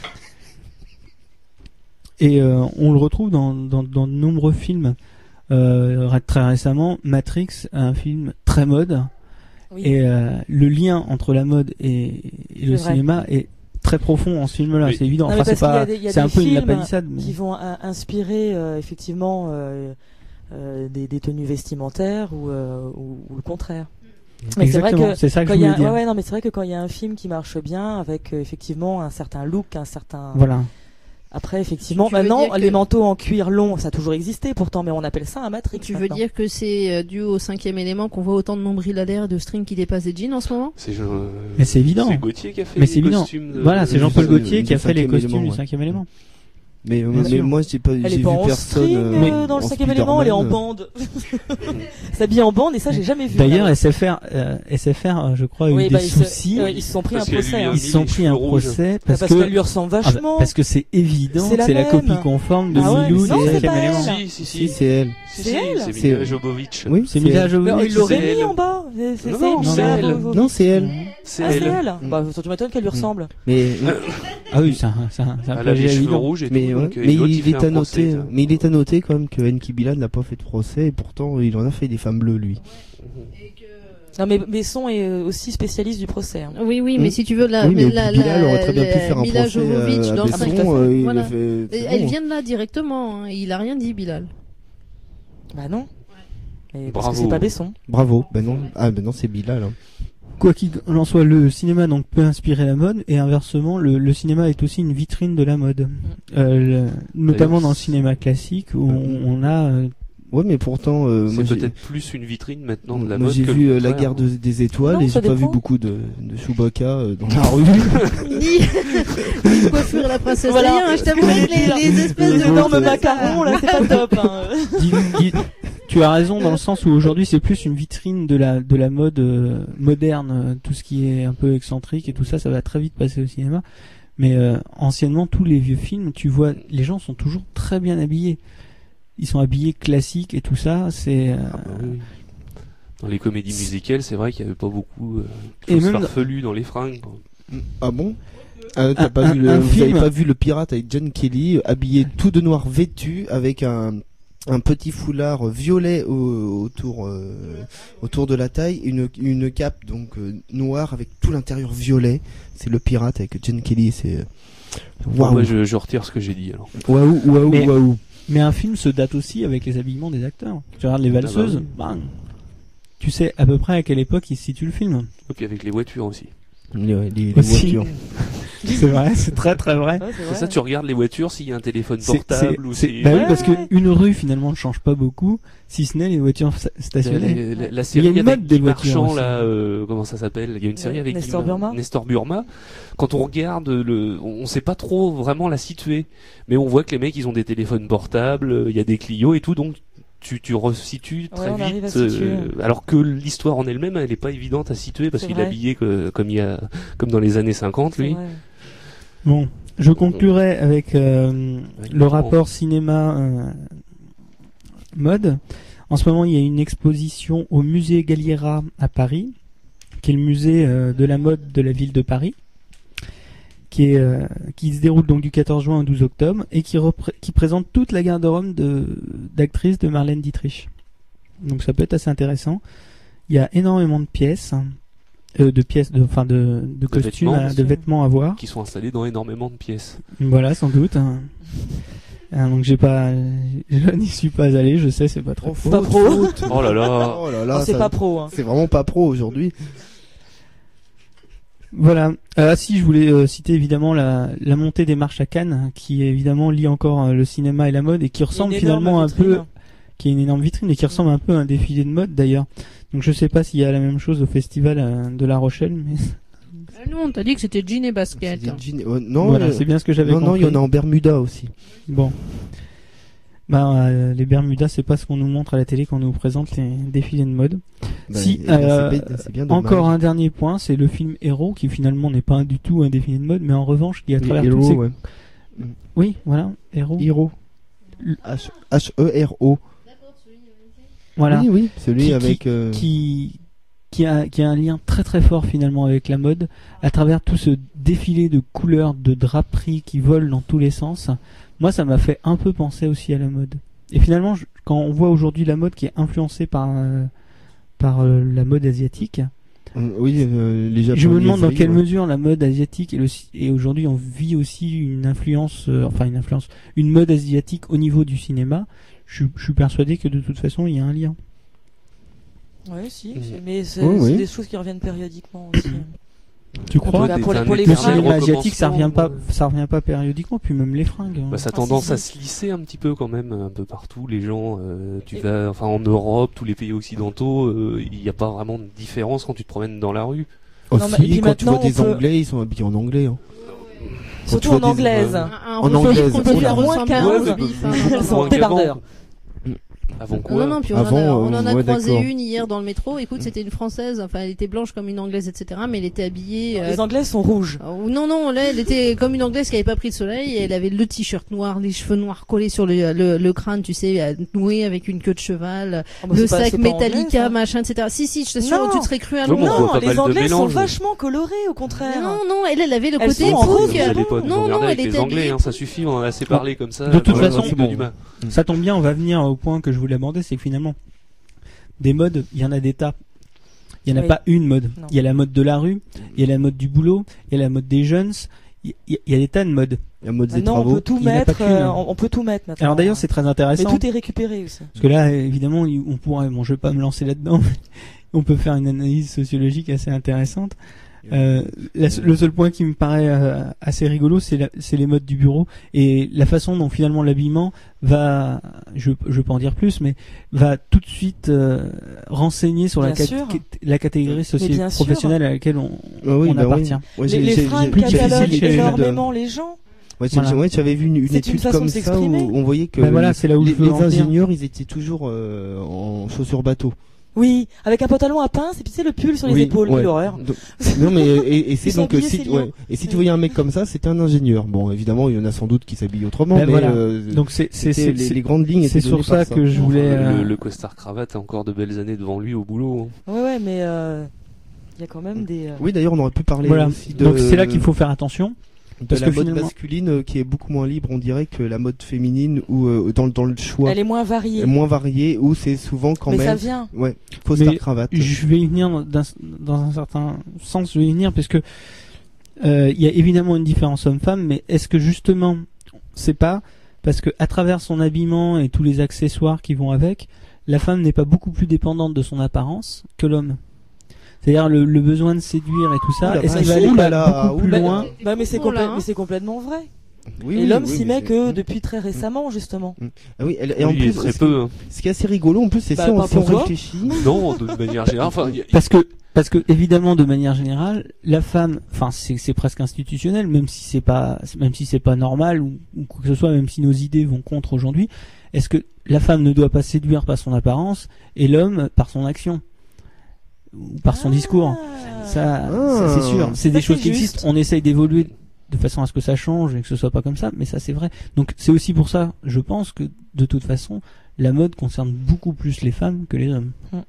Et on le retrouve dans de nombreux films. Très récemment, Matrix, un film très mode. Oui. Et le lien entre la mode et le C'est vrai. cinéma est très profond en ce film-là, Oui. c'est évident. Non, mais Enfin, c'est parce pas, qu'il y a c'est des un peu une films lapalissade. Mais... qui vont inspirer effectivement des tenues vestimentaires ou le contraire. Mais c'est vrai Exactement, que c'est ça que quand je il y a voulais dire. ouais, non, mais c'est vrai que quand il y a un film qui marche bien avec effectivement un certain look, un certain Voilà. après effectivement Tu veux maintenant dire que- les manteaux en cuir long ça a toujours existé pourtant mais on appelle ça un Matrix. Tu veux maintenant. dire que c'est dû au 5e élément qu'on voit autant de nombril à l'air et de strings qui dépassent des jeans en ce moment? Mais c'est évident. C'est Gauthier qui a fait Mais c'est les évident. costumes. Voilà, c'est Jean-Paul du- Gaultier du qui a fait les cinquième costumes élément, du ouais. 5e élément. Mais sûr. moi, j'ai Elle est vu pas en personne. string dans en le 5e élément, elle est en Spider-Man. bande. S'habille en bande et ça j'ai jamais vu. D'ailleurs, alors. SFR, je crois, a eu Oui, des bah, soucis. ils se sont pris Parce un qu'elle procès. lui a hein. Ils se sont les pris cheveux un rouges. procès Parce parce qu'elle lui que ressemble vachement. parce que c'est évident, C'est la c'est la même. copie conforme de Ah ouais, Milou non, des c'est 5e pas elle. élément. Si, Si, c'est elle. C'est elle. C'est C'est- Mila Jovovich. Oui, C'est Mila Mais Jovovich. il l'aurait c'est mis elle. en bas. C'est Non, ça, non, Mila c'est elle. Jovovich. Non, c'est elle. C'est Ah, c'est elle. elle. Bah, tu m'étonnes qu'elle lui ressemble. Mais Ah oui, c'est un Elle a plagiat les cheveux évident. rouges et mais tout. ouais. donc, mais l'autre, il fait est un à procès, noter. ça. Mais il est à noter quand même que Enki Bilal n'a pas fait de procès et pourtant il en a fait des femmes bleues lui. Non, mais Besson est aussi spécialiste du procès. hein. Oui, oui, mais si tu veux, Oui, mais Bilal aurait très bien pu faire un Mila procès Jovovich à dans le Besson, 5e. il Voilà. a fait. c'est Elle bon. vient de là directement, hein. Il a rien dit, Bilal. Bah non. Mais parce Bravo. que c'est pas Besson. Bravo. Ben non. Ah ben non, c'est Bilal. Hein. Quoi qu'il en soit, le cinéma donc peut inspirer la mode et inversement, le cinéma est aussi une vitrine de la mode, notamment dans le cinéma classique où on a. Ouais, mais pourtant, c'est peut-être plus une vitrine maintenant de la moi mode. j'ai que vu le la contraire. guerre des étoiles Non, et ça j'ai pas vu dépend. beaucoup de Chewbacca dans la rue. Ni coiffure la princesse Voilà. Leia, hein, je t'avouerai que les espèces Les de énormes autres, macarons, là, c'est pas top. Hein. Tu as raison dans le sens où aujourd'hui c'est plus une vitrine de la mode moderne, tout ce qui est un peu excentrique et tout ça, ça va très vite passer au cinéma. Mais anciennement, tous les vieux films, tu vois, les gens sont toujours très bien habillés. Ils sont habillés classiques et tout ça, c'est... Ah bah oui. Dans les comédies musicales, c'est vrai qu'il y avait pas beaucoup Et de choses même farfelues dans les fringues. Ah bon? T'as pas vu un vous film. avez pas vu le pirate avec John Kelly habillé tout de noir vêtu avec un petit foulard violet autour de la taille, une cape donc noire avec tout l'intérieur violet. C'est le pirate avec John Kelly, c'est waouh. Moi, je retire ce que j'ai dit alors. Mais- Waouh. Mais un film se date aussi avec les habillements des acteurs. Tu regardes les valseuses, bang. Tu sais à peu près à quelle époque il se situe le film. Et puis avec les voitures aussi. Les Aussi. voitures. C'est vrai, c'est très très vrai. Ouais, c'est C'est vrai. ça, tu regardes les voitures s'il y a un téléphone C'est- portable ou c'est- si... Bah oui, Ouais, parce ouais. qu'une rue finalement ne change pas beaucoup, si ce n'est les voitures stationnées. La série Il y a une avec mode des Guy voitures Marchand, aussi. là, comment ça s'appelle? Il y a une série avec Nestor Guy Burma. Nestor Burma. Quand on regarde on sait pas trop vraiment la situer, mais on voit que les mecs ils ont des téléphones portables, il y a des Clio et tout, donc tu resitues très on arrive vite. à situer. Alors que l'histoire en elle-même, elle est pas évidente à situer parce C'est qu'il est vrai. habillé comme dans les années 50 C'est lui. vrai. Bon, je conclurai avec le Laurent. rapport cinéma mode. En ce moment, il y a une exposition au musée Galliera à Paris, qui est le musée de la mode de la ville de Paris, qui se déroule donc du 14 juin au 12 octobre et qui présente toute la garde-robe d'actrices de Marlène Dietrich. Donc ça peut être assez intéressant. Il y a énormément de pièces, de costumes, vêtements, de vêtements à voir. Qui sont installés dans énormément de pièces. Voilà, sans doute. Donc je n'y suis pas allé, je sais, c'est pas trop. Pas pro. Oh là là. Oh là là, C'est ça- pas pro. Hein. c'est vraiment pas pro aujourd'hui. Voilà. Si je voulais citer évidemment la montée des marches à Cannes, qui évidemment lie encore le cinéma et la mode et qui ressemble Une finalement énorme un peu, vitrine. qui est une énorme vitrine et qui ressemble un peu à un défilé de mode d'ailleurs. Donc je sais pas s'il y a la même chose au festival de La Rochelle, mais Nous, on t'a dit que c'était jean et basket. C'est des jeans- non, voilà, c'est bien ce que j'avais non, compris. il y en a en Bermuda aussi. Bon. Les Bermudas, c'est pas ce qu'on nous montre à la télé quand on nous présente les défilés de mode. Si, c'est bien dommage. Encore un dernier point, c'est le film Héros, qui finalement n'est pas du tout un défilé de mode, mais en revanche, qui à travers Hero, tous ces... ouais. Oui, voilà, Héros. Hero. H-E-R-O. Voilà. Oui, oui, celui Qui- avec. Qui a un lien très très fort finalement avec la mode, à travers tout ce défilé de couleurs, de draperies qui volent dans tous les sens. Moi, ça m'a fait un peu penser aussi à la mode. Et finalement, quand on voit aujourd'hui la mode qui est influencée par la mode asiatique, Oui, les Japonais. je me demande dans quelle ouais. mesure la mode asiatique et aujourd'hui on vit aussi une influence, une mode asiatique au niveau du cinéma. Je suis persuadé que de toute façon il y a un lien. Ouais, si. Mhm. Mais c'est Oui, oui. des choses qui reviennent périodiquement aussi. Tu crois? Bah, pour les Le fringues, cinéma asiatique, ça revient recommencement. pas périodiquement, puis même les fringues. Bah, ça a Ah, tendance si, à si. se lisser un petit peu quand même, un peu partout. Les gens, en Europe, tous les pays occidentaux, il n'y a pas vraiment de différence quand tu te promènes dans la rue. Non, mais- et Aussi, puis quand tu vois maintenant, des on peut- Anglais, ils sont habillés en anglais. Hein. Surtout tu en vois des- anglaise. En anglaise, on on peut faire moins 15. Ouais, Elles sont Moins débardeurs. Avant quoi? Non, non, puis on Avant, en a ouais, croisé d'accord. une hier dans le métro. Écoute, c'était une française. Enfin, elle était blanche comme une anglaise, etc. Mais elle était habillée. Les anglaises sont rouges. Non, non, là, elle était comme une anglaise qui avait pas pris de soleil. Et elle avait le t-shirt noir, les cheveux noirs collés sur le crâne, tu sais, noué avec une queue de cheval, Oh, bah, le c'est pas- sac c'est pas anglais, Metallica, ça. machin, etc. Si, je t'assure, Non. tu te serais cru à Ouais, mais on Londres. voit Non, pas mal les de anglaises sont mélange. vachement colorées au contraire. Non, non, elle avait le Elles côté sont en punk. rouge, Vous allez pas Non, vous non, emmerder elle avec était les Anglais, habillée. hein, ça suffit, on en a assez parlé comme ça. De toute Dans la façon, musique bon. du bas. Ça tombe bien, on va venir au point que je voulais aborder, c'est que finalement, des modes, il y en a des tas. Il n'y en a Oui. pas une mode. Non. Il y a la mode de la rue, il y a la mode du boulot, il y a la mode des jeunes, il y a des tas de modes. La mode des Non, on travaux. peut tout Il y en a mettre. pas qu'une. On peut tout mettre maintenant. Alors d'ailleurs, c'est très Mais intéressant. tout est récupéré aussi. Parce que là, évidemment, on pourrait, bon, je vais pas me lancer là-dedans, mais on peut faire une analyse sociologique assez intéressante. Le seul point qui me paraît assez rigolo, c'est les modes du bureau et la façon dont finalement l'habillement va, je peux en dire plus, mais va tout de suite renseigner sur la catégorie socio-professionnelle à laquelle on appartient. Ouais, les fringues cataloguent énormément les gens. Ouais, j'avais vu une étude comme ça où on voyait que c'est là où les ingénieurs, ils étaient toujours en chaussures bateau. Oui, avec un pantalon à pince et puis le pull sur les épaules, quelle horreur. Non mais et c'est donc si tu voyais un mec comme ça, c'était un ingénieur. Bon, évidemment, il y en a sans doute qui s'habillent autrement, mais donc c'est les grandes lignes. C'est sur ça que je voulais. Le costard cravate a encore de belles années devant lui au boulot. Ouais, mais il y a quand même des. Oui, d'ailleurs, on aurait pu parler aussi de. Donc c'est là qu'il faut faire attention. Parce que la mode masculine qui est beaucoup moins libre, on dirait, que la mode féminine où dans le choix. Elle est moins variée. Moins variée, où c'est souvent quand même. Mais ça vient. Ouais. Costard cravate. Je vais y venir dans un certain sens. Je vais y venir parce que il y a évidemment une différence homme-femme, mais est-ce que justement c'est pas parce que à travers son habillement et tous les accessoires qui vont avec, la femme n'est pas beaucoup plus dépendante de son apparence que l'homme? C'est-à-dire le besoin de séduire et tout ça, est-ce qu'il va aller beaucoup plus loin? Mais c'est complètement vrai. Oui, et l'homme s'y met que depuis très récemment, justement. Ah oui, et en plus, très peu. Ce qui est assez rigolo, en plus, c'est si on réfléchit. Non, de manière générale. Parce que évidemment, de manière générale, la femme, enfin, c'est presque institutionnel, même si c'est pas normal ou quoi que ce soit, même si nos idées vont contre aujourd'hui. Est-ce que la femme ne doit pas séduire par son apparence et l'homme par son action? Ou par son discours. Ça c'est sûr. C'est des choses qui existent. On essaye d'évoluer de façon à ce que ça change et que ce soit pas comme ça, mais ça c'est vrai. Donc c'est aussi pour ça, je pense que de toute façon, la mode concerne beaucoup plus les femmes que les hommes.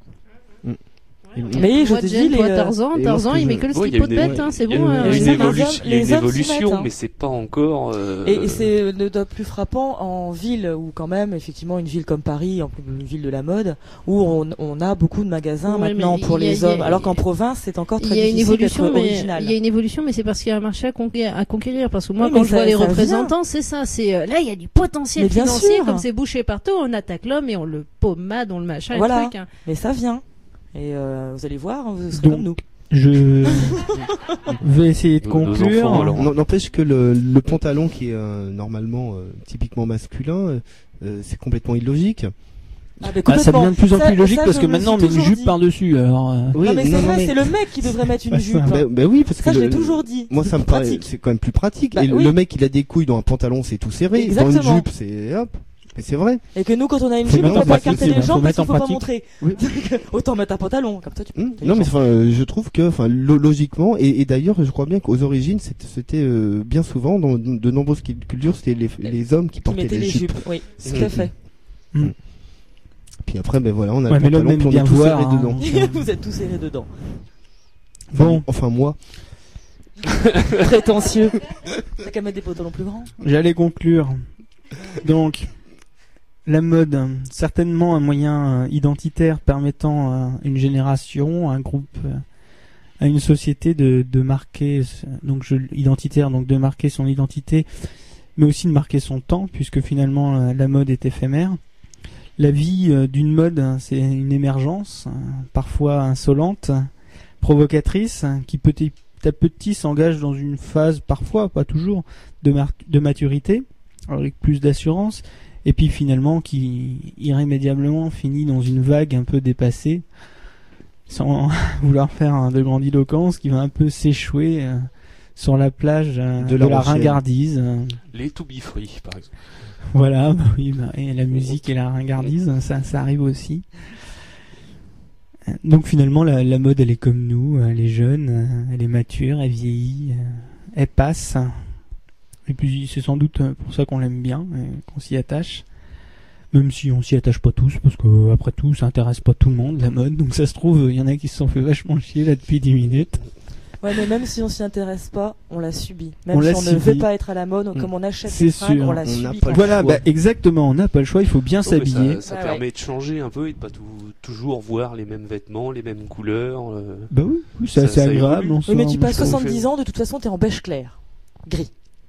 Mais je te dis, Tarzan, il met que le slip de bête, c'est bon. Il y a une évolution, mais c'est pas encore. Et c'est d'autant plus frappant en ville où quand même, effectivement, une ville comme Paris, une ville de la mode, où on a beaucoup de magasins maintenant pour les hommes, alors qu'en province, c'est encore très difficile d'être original. Il y a une évolution, mais c'est parce qu'il y a un marché à conquérir. Parce que moi, quand je vois les représentants, c'est ça. C'est là, il y a du potentiel financier, comme c'est bouché partout. On attaque l'homme et on le pommade, on le machin, voilà. le truc. Mais ça vient. Et vous allez voir, vous serez comme nous. Je vais essayer de conclure. N'empêche que le pantalon qui est normalement typiquement masculin, c'est complètement illogique. Ça devient de plus en plus logique parce que maintenant on met une jupe par-dessus. Alors, oui, mais c'est vrai, c'est le mec qui devrait mettre une jupe. Oui, parce que je l'ai toujours dit. Moi, ça me paraît, c'est quand même plus pratique. Et le mec, il a des couilles dans un pantalon, c'est tout serré. Exactement. Dans une jupe, c'est hop. Mais c'est vrai. Et que nous, quand on a une jupe, on peut pas écarter les jambes parce qu'il faut pas montrer. Oui. Autant mettre un pantalon, comme ça tu peux. Non, mais je trouve que, logiquement, et d'ailleurs, je crois bien qu'aux origines, c'était bien souvent, dans de nombreuses cultures, c'était les hommes qui portaient les jupes. Oui, tout à fait. Puis après, ben voilà, on a le pantalon, puis on est tous serrés dedans. Vous êtes tous serrés dedans. Bon. Enfin, moi. Prétentieux. T'as qu'à mettre des pantalons plus grands. J'allais conclure. Donc, la mode, certainement un moyen identitaire permettant à une génération, à un groupe, à une société de marquer, identitaire, donc de marquer son identité, mais aussi de marquer son temps, puisque finalement la mode est éphémère. La vie d'une mode, c'est une émergence, parfois insolente, provocatrice, qui petit à petit s'engage dans une phase, parfois, pas toujours, de maturité, avec plus d'assurance, et puis finalement qui irrémédiablement finit dans une vague un peu dépassée, sans vouloir faire de grandiloquence, qui va un peu s'échouer sur la plage de la ringardise. Les To Be Free, par exemple. Voilà, et la musique et la ringardise, ça arrive aussi. Donc finalement, la mode, elle est comme nous, elle est jeune, elle est mature, elle vieillit, elle passe. Et puis c'est sans doute pour ça qu'on l'aime bien, qu'on s'y attache. Même si on s'y attache pas tous, parce que après tout, ça intéresse pas tout le monde, la mode. Donc ça se trouve, il y en a qui se sont fait vachement chier là depuis 10 minutes. Ouais, mais même si on s'y intéresse pas, on la subit. Même si on ne veut pas être à la mode, comme on achète des fringues, on la subit. Voilà, exactement, on n'a pas le choix, il faut bien s'habiller. Ça permet de changer un peu et de pas toujours voir les mêmes vêtements, les mêmes couleurs. Bah oui, c'est assez agréable. Oui, mais tu passes 70 ans, de toute façon, t'es en beige clair. Gris.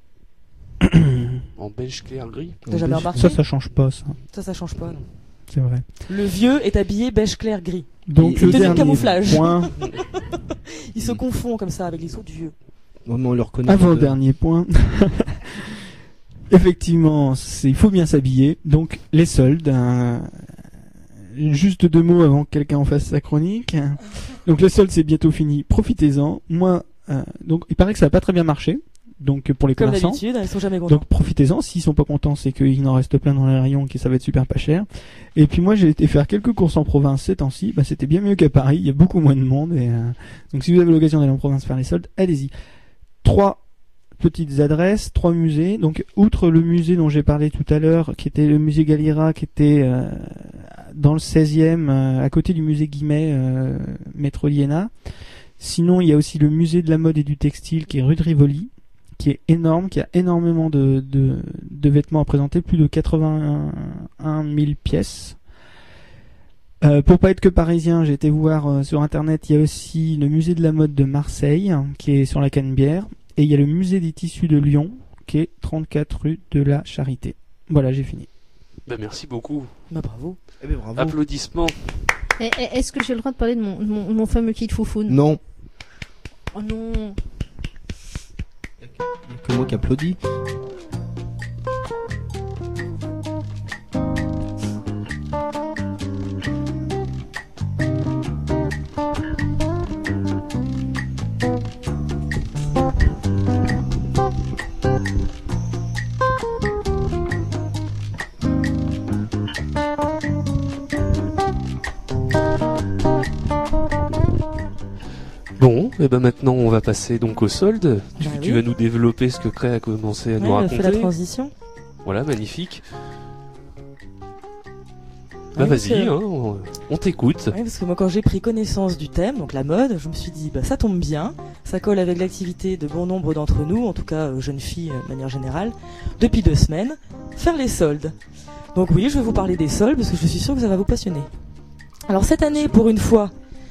En beige clair gris. T'as jamais remarqué ? Ça change pas, ça. Ça change pas, non. C'est vrai. Le vieux est habillé beige clair gris. Donc le dernier camouflage. Point. Il se confond comme ça avec les autres vieux. On le reconnaît. Avant-dernier point. Effectivement, il faut bien s'habiller. Donc les soldes. Juste 2 mots avant que quelqu'un en fasse sa chronique. Donc les soldes c'est bientôt fini. Profitez-en. Moi, donc il paraît que ça n'a pas très bien marché. Donc pour les comme commerçants. Comme d'habitude, ils sont jamais contents. Donc profitez-en. S'ils sont pas contents, c'est qu'il en reste plein dans les rayons, que ça va être super pas cher. Et puis moi, j'ai été faire quelques courses en province ces temps-ci. Bah, c'était bien mieux qu'à Paris. Il y a beaucoup moins de monde. Et donc si vous avez l'occasion d'aller en province faire les soldes, allez-y. 3 petites adresses, 3 musées. Donc outre le musée dont j'ai parlé tout à l'heure, qui était le musée Galliera, qui était dans le 16e, à côté du musée Guimet, métro Liéna. Sinon, il y a aussi le musée de la mode et du textile, qui est rue de Rivoli, qui est énorme, qui a énormément de vêtements à présenter, plus de 81 000 pièces. Pour pas être que parisien, j'ai été voir sur internet, il y a aussi le musée de la mode de Marseille, qui est sur la Canebière, et il y a le musée des tissus de Lyon, qui est 34 rue de la Charité. Voilà, j'ai fini. Bah, merci beaucoup. Bah, bravo. Eh bien, bravo. Applaudissements. Est-ce que j'ai le droit de parler de mon fameux kit foufoune? Non. Oh non. Il n'y a que moi qui applaudis. Bon, et ben maintenant on va passer donc au solde. Tu Oui. vas nous développer ce que Cré a commencé à nous On a raconter. fait la transition. Voilà, magnifique. Oui, Vas-y, parce que- on t'écoute. Oui, parce que moi, quand j'ai pris connaissance du thème, donc la mode, je me suis dit, bah, ça tombe bien, ça colle avec l'activité de bon nombre d'entre nous, en tout cas jeunes filles de manière générale, depuis 2 semaines, faire les soldes. Donc oui, je vais vous parler des soldes parce que je suis sûre que ça va vous passionner. Alors cette année, pour une fois,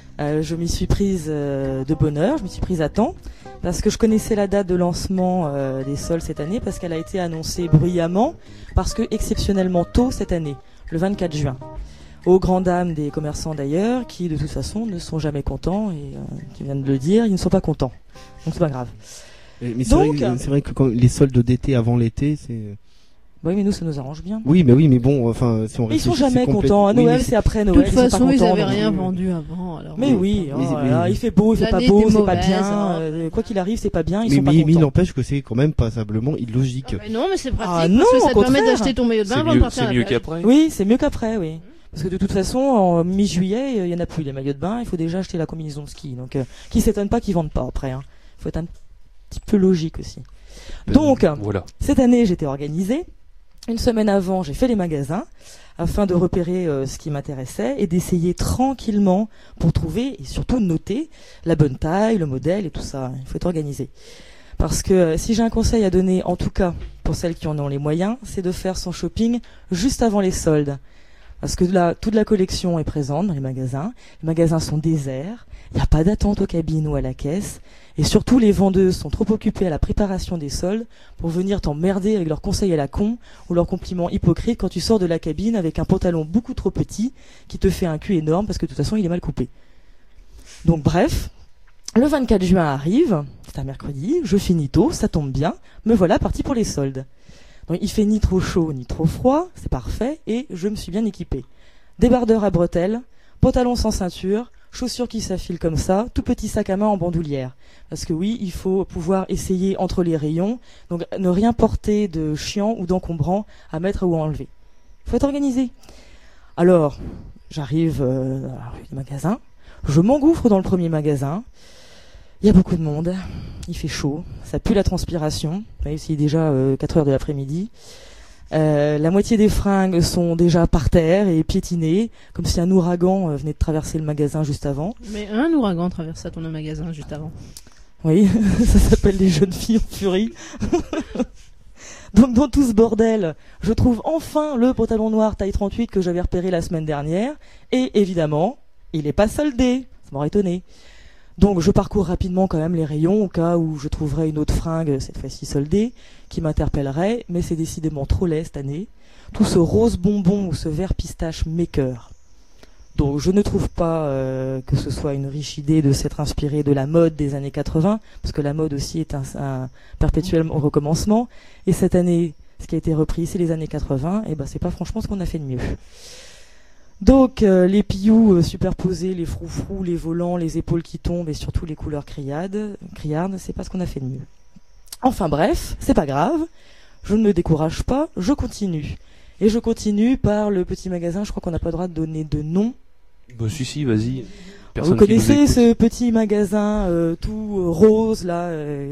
je m'y suis prise de bonne heure, je m'y suis prise à temps, parce que je connaissais la date de lancement des soldes cette année, parce qu'elle a été annoncée bruyamment, parce que exceptionnellement tôt cette année, le 24 juin. Aux grandes dames des commerçants d'ailleurs, qui de toute façon ne sont jamais contents, et qui viennent de le dire, ils ne sont pas contents. Donc c'est pas grave. Mais Donc- c'est vrai que quand les soldes d'été avant l'été, c'est... Oui, mais nous, ça nous arrange bien. Oui, mais bon, enfin, si on Mais ils sont réfléchit, jamais c'est complète- contents. À Oui, Noël, mais c'est après De Noël. toute ils sont pas façon, ils contents, avaient donc- rien vendu avant. Alors. Mais oui, Mais- voilà, il fait beau, il fait pas L'année beau, était c'est pas mauvaise, bien. hein. Quoi qu'il arrive, c'est pas bien, ils mais, sont pas mais il contents. n'empêche que c'est quand même passablement illogique. Ah bah non, mais c'est pratique Ah parce non, que ça au te permet contraire. d'acheter ton maillot de bain avant de partir à C'est la mieux plage. qu'après. Oui, c'est mieux qu'après, oui. Parce que de toute façon, en mi-juillet, il y en a plus les maillots de bain, il faut déjà acheter la combinaison de ski. Donc, qui s'étonne pas qu'ils vendent pas après, hein. Faut être un petit peu logique aussi. Donc, Voilà. cette année, j'étais organisée. Une semaine avant, j'ai fait les magasins afin de repérer ce qui m'intéressait et d'essayer tranquillement pour trouver et surtout noter la bonne taille, le modèle et tout ça. Il faut être organisé. Parce que si j'ai un conseil à donner, en tout cas pour celles qui en ont les moyens, c'est de faire son shopping juste avant les soldes. Parce que là, toute la collection est présente dans les magasins sont déserts, il n'y a pas d'attente aux cabines ou à la caisse, et surtout les vendeuses sont trop occupées à la préparation des soldes pour venir t'emmerder avec leurs conseils à la con ou leurs compliments hypocrites quand tu sors de la cabine avec un pantalon beaucoup trop petit qui te fait un cul énorme parce que de toute façon il est mal coupé. Donc bref, le 24 juin arrive, c'est un mercredi, je finis tôt, ça tombe bien, me voilà parti pour les soldes. Donc il fait ni trop chaud ni trop froid, c'est parfait, et je me suis bien équipé. Débardeur à bretelles, pantalon sans ceinture, chaussures qui s'affilent comme ça, tout petit sac à main en bandoulière. Parce que oui, il faut pouvoir essayer entre les rayons, donc ne rien porter de chiant ou d'encombrant à mettre ou à enlever. Il faut être organisé. Alors, j'arrive à la rue des magasins, je m'engouffre dans le premier magasin, il y a beaucoup de monde, il fait chaud, ça pue la transpiration, même s'il est déjà 4 heures de l'après-midi. La moitié des fringues sont déjà par terre et piétinées, comme si un ouragan venait de traverser le magasin juste avant. Mais un ouragan traversa ton magasin juste avant. Oui, ça s'appelle les jeunes filles en furie. Donc dans tout ce bordel, je trouve enfin le pantalon noir taille 38 que j'avais repéré la semaine dernière, et évidemment, il n'est pas soldé, ça m'aurait étonné. Donc je parcours rapidement quand même les rayons au cas où je trouverais une autre fringue, cette fois-ci soldée, qui m'interpellerait, mais c'est décidément trop laid cette année. Tout ce rose bonbon ou ce vert pistache m'écœure. Donc je ne trouve pas que ce soit une riche idée de s'être inspiré de la mode des années 80, parce que la mode aussi est un perpétuel recommencement. Et cette année, ce qui a été repris, c'est les années 80, et ben c'est pas franchement ce qu'on a fait de mieux. Donc les pillous superposés, les froufrous, les volants, les épaules qui tombent et surtout les couleurs criardes, c'est pas ce qu'on a fait de mieux. Enfin bref, c'est pas grave, je ne me décourage pas, je continue. Et je continue par le petit magasin, je crois qu'on n'a pas le droit de donner de nom. Bah si, vas-y. Vous connaissez ce petit magasin tout rose là,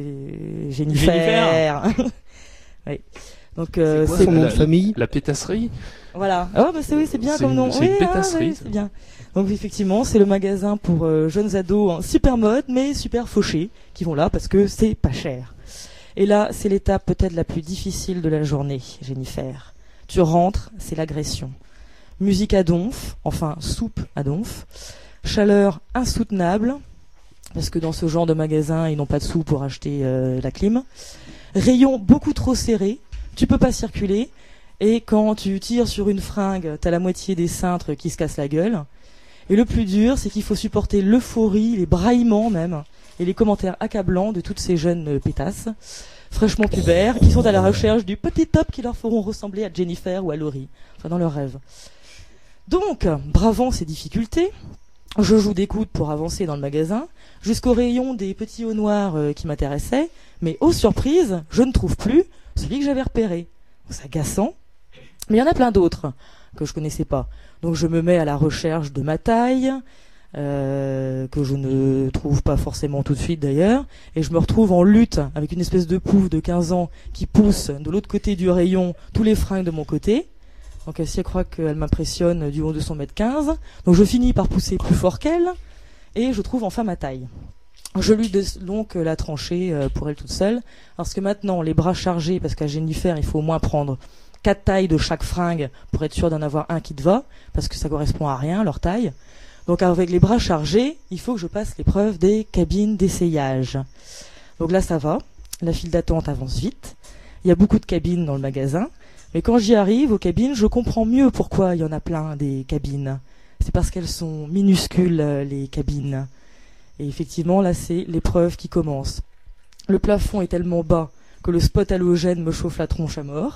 Jennifer. Oui. Donc c'est son nom de famille. La pétasserie. Voilà. Oh bah c'est bien comme nom. C'est une pétasserie. Oui, c'est bien. Donc effectivement, c'est le magasin pour jeunes ados en super mode mais super fauchés qui vont là parce que c'est pas cher. Et là, c'est l'étape peut-être la plus difficile de la journée, Jennifer. Tu rentres, c'est l'agression. Musique à donf, enfin soupe à donf. Chaleur insoutenable, parce que dans ce genre de magasin, ils n'ont pas de sous pour acheter la clim. Rayon beaucoup trop serré, tu peux pas circuler. Et quand tu tires sur une fringue, t'as la moitié des cintres qui se cassent la gueule. Et le plus dur, c'est qu'il faut supporter l'euphorie, les braillements même, et les commentaires accablants de toutes ces jeunes pétasses, fraîchement pubères, qui sont à la recherche du petit top qui leur feront ressembler à Jennifer ou à Laurie, enfin dans leurs rêves. Donc, bravant ces difficultés, je joue des coudes pour avancer dans le magasin, jusqu'au rayon des petits hauts noirs qui m'intéressaient, mais aux surprises, je ne trouve plus celui que j'avais repéré. C'est agaçant, mais il y en a plein d'autres que je connaissais pas. Donc je me mets à la recherche de ma taille, que je ne trouve pas forcément tout de suite d'ailleurs, et je me retrouve en lutte avec une espèce de pouffe de 15 ans qui pousse de l'autre côté du rayon tous les fringues de mon côté. Donc elle croit qu'elle m'impressionne du haut de son mètre 15. Donc je finis par pousser plus fort qu'elle, et je trouve enfin ma taille. Je lui donc la tranchée pour elle toute seule, parce que maintenant les bras chargés, parce qu'à Jennifer il faut au moins prendre 4 tailles de chaque fringue pour être sûr d'en avoir un qui te va, parce que ça correspond à rien leur taille. Donc avec les bras chargés, il faut que je passe l'épreuve des cabines d'essayage. Donc là ça va, la file d'attente avance vite, il y a beaucoup de cabines dans le magasin, mais quand j'y arrive aux cabines, je comprends mieux pourquoi il y en a plein des cabines. C'est parce qu'elles sont minuscules les cabines. Et effectivement là c'est l'épreuve qui commence. Le plafond est tellement bas que le spot halogène me chauffe la tronche à mort.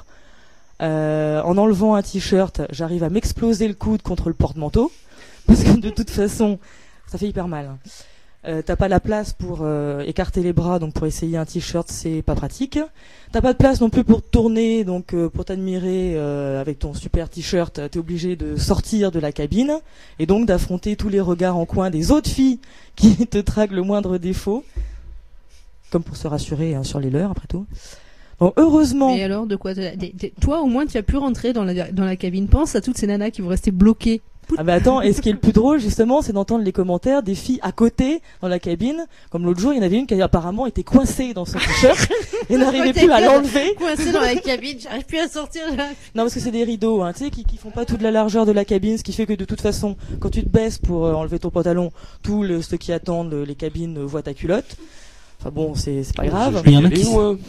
En enlevant un t-shirt, j'arrive à m'exploser le coude contre le porte-manteau. Parce que de toute façon, ça fait hyper mal. T'as pas la place pour écarter les bras, donc pour essayer un t-shirt, c'est pas pratique. T'as pas de place non plus pour tourner, donc pour t'admirer avec ton super t-shirt, t'es obligé de sortir de la cabine et donc d'affronter tous les regards en coin des autres filles qui te traquent le moindre défaut, comme pour se rassurer sur les leurs après tout. Bon, heureusement. Mais alors, de quoi toi, au moins, tu as pu rentrer dans la cabine. Pense à toutes ces nanas qui vont rester bloquées. Ah bah attends, et ce qui est le plus drôle justement, c'est d'entendre les commentaires des filles à côté dans la cabine. Comme l'autre jour, il y en avait une qui apparemment était coincée dans son t-shirt et n'arrivait plus à l'enlever. Coincée dans la cabine, j'arrive plus à sortir. Non, parce que c'est des rideaux, hein, tu sais, qui font pas toute la largeur de la cabine, ce qui fait que de toute façon, quand tu te baisses pour enlever ton pantalon, ceux qui attendent les cabines voient ta culotte. Enfin bon, c'est pas grave. Il y en a qui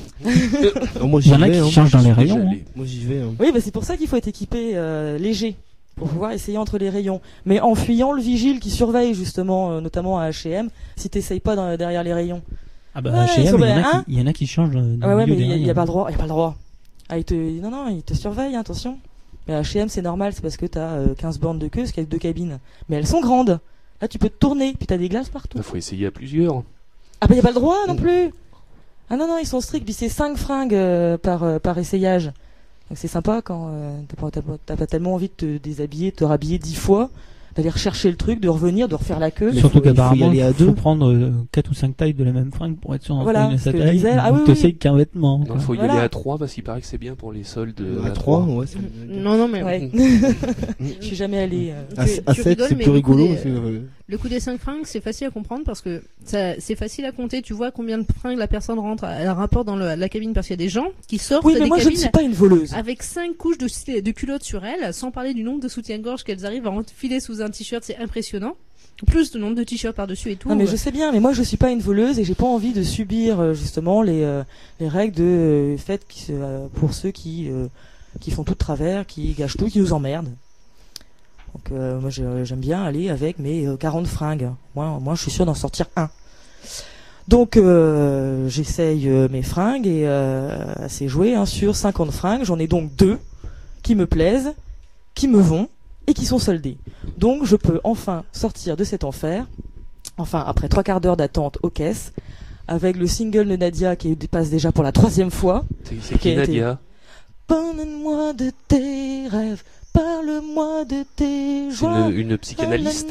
changent dans les rayons. Moi j'y vais. Hein. Oui, bah c'est pour ça qu'il faut être équipé léger pour pouvoir essayer entre les rayons. Mais en fuyant le vigile qui surveille justement, notamment à H&M, si t'essayes pas derrière les rayons. Ah bah H&M, il y en a qui changent. Ouais, mais il y a pas le droit. Il y a pas le droit. Ah, il te surveille, hein, attention. Mais à H&M c'est normal, c'est parce que t'as 15 bornes de queue, parce qu'il y a 2 cabines. Mais elles sont grandes. Là tu peux te tourner, puis t'as des glaces partout. Il faut essayer à plusieurs. Ah bah y a pas le droit non plus. Ah non, ils sont stricts, puis c'est 5 fringues par essayage. Donc c'est sympa quand t'as pas tellement envie de te déshabiller, de te rhabiller 10 fois, d'aller rechercher le truc, de revenir, de refaire la queue. Surtout qu'apparemment il faut prendre 4 ou 5 tailles de la même fringue pour être sûr d'en sa taille. Tu sais qu'un vêtement. Il faut y aller à 3 parce qu'il paraît que c'est bien pour les soldes à 3. Ouais, non mais ouais. Je suis jamais allé à 7 c'est plus rigolo. Le coût des 5 fringues, c'est facile à comprendre parce que c'est facile à compter. Tu vois combien de fringues la personne rentre à un rapport dans la cabine parce qu'il y a des gens qui sortent des cabines. Oui, mais moi je ne suis pas une voleuse. Avec 5 couches de culottes sur elles, sans parler du nombre de soutiens-gorge qu'elles arrivent à enfiler sous un t-shirt, c'est impressionnant. Plus le nombre de t-shirts par-dessus et tout. Non mais je sais bien, mais moi je suis pas une voleuse et j'ai pas envie de subir justement les règles de fait pour ceux qui font tout de travers, qui gâchent tout, qui nous emmerdent. Donc moi j'aime bien aller avec mes 40 fringues. Moi je suis sûr d'en sortir un. Donc j'essaye mes fringues et c'est joué sur 50 fringues. J'en ai donc 2 qui me plaisent, qui me vont et qui sont soldées. Donc je peux enfin sortir de cet enfer. Enfin après 3 quarts d'heure d'attente aux caisses, avec le single de Nadia qui passe déjà pour la 3e fois. C'est qui Nadia? Parle-moi de tes rêves, parle-moi de tes joies. C'est une psychanalyste.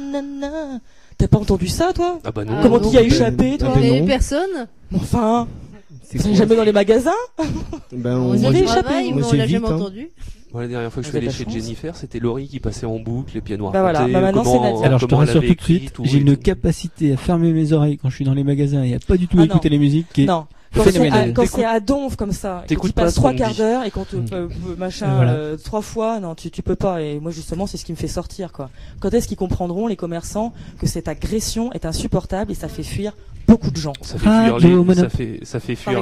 T'as pas entendu ça, toi? Ah bah non. Comment t'y as échappé, toi? Les personnes? Enfin, c'est jamais dans les magasins? On y avait échappé, mais on l'a jamais entendu. Bon, la dernière fois que je suis allé chez Jennifer, c'était Laurie qui passait en boucle, les pieds noirs. Bah voilà, maintenant c'est Nadia. Alors je te rassure tout de suite, j'ai une capacité à fermer mes oreilles quand je suis dans les magasins et à pas du tout écouter les musiques qui est phénoménale. Quand c'est à donf comme ça, quand tu passes 3 quarts d'heure et quand machin 3 fois, non, tu peux pas. Et moi justement, c'est ce qui me fait sortir, quoi. Quand est-ce qu'ils comprendront, les commerçants, que cette agression est insupportable et ça fait fuir beaucoup de gens. Ça fait fuir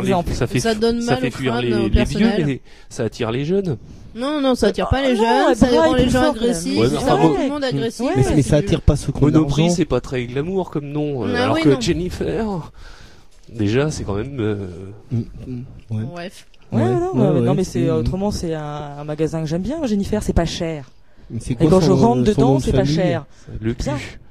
les vieux, mais ça attire les jeunes. Non, ça attire pas les jeunes, ça rend les gens agressifs, ça rend tout le monde agressif. Mais ça attire pas ceux qui ont Monoprix, c'est pas très glamour comme nom, alors que Jennifer, déjà, c'est quand même... Bref. Non, mais c'est autrement, c'est un magasin que j'aime bien, Jennifer, c'est pas cher. Et quand je rentre dedans, c'est pas cher. Le cul.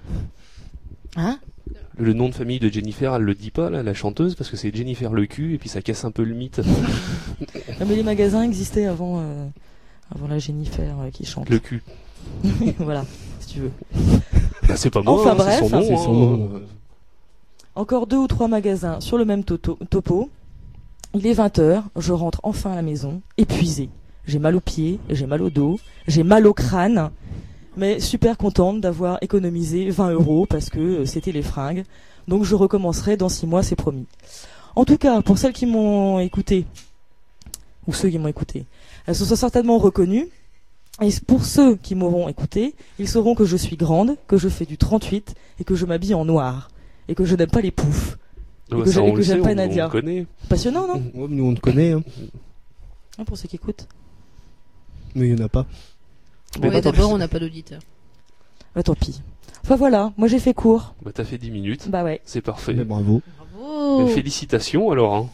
Hein? Le nom de famille de Jennifer, elle le dit pas, là, la chanteuse, parce que c'est Jennifer le cul, et puis ça casse un peu le mythe. Non, mais les magasins existaient avant la Jennifer qui chante. Le cul. Voilà, si tu veux. Bah, c'est pas moi, enfin, bref, c'est son nom. C'est son nom. Encore 2 ou 3 magasins sur le même topo. Il est 20h, je rentre enfin à la maison, épuisée. J'ai mal aux pieds, j'ai mal au dos, j'ai mal au crâne. Mais super contente d'avoir économisé 20 € parce que c'était les fringues. Donc je recommencerai dans 6 mois, c'est promis. En tout cas, pour celles qui m'ont écouté, ou ceux qui m'ont écouté, elles se sont certainement reconnues. Et pour ceux qui m'auront écouté, ils sauront que je suis grande, que je fais du 38 et que je m'habille en noir. Et que je n'aime pas les poufs. Et que j'aime pas Nadia. On connaît. Passionnant, non? Nous on te connaît. Pour ceux qui écoutent. Mais il y en a pas. Ouais, d'abord, on n'a pas d'auditeur. Bah tant pis. Enfin voilà, moi j'ai fait court. Bah t'as fait 10 minutes. Bah ouais. C'est parfait. Mais bravo. Bravo. Félicitations alors. Hein.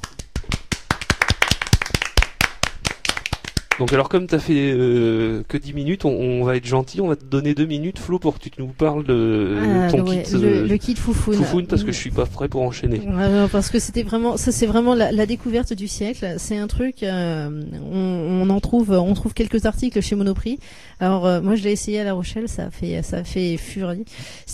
Donc alors comme t'as fait que 10 minutes, on va être gentil, on va te donner 2 minutes, Flo, pour que tu nous parles de ton kit. Le kit Foufoune. Foufoune, parce que je suis pas prêt pour enchaîner. Parce que c'était vraiment, ça c'est vraiment la découverte du siècle. C'est un truc, on trouve quelques articles chez Monoprix. Alors moi je l'ai essayé à La Rochelle, ça a fait furie.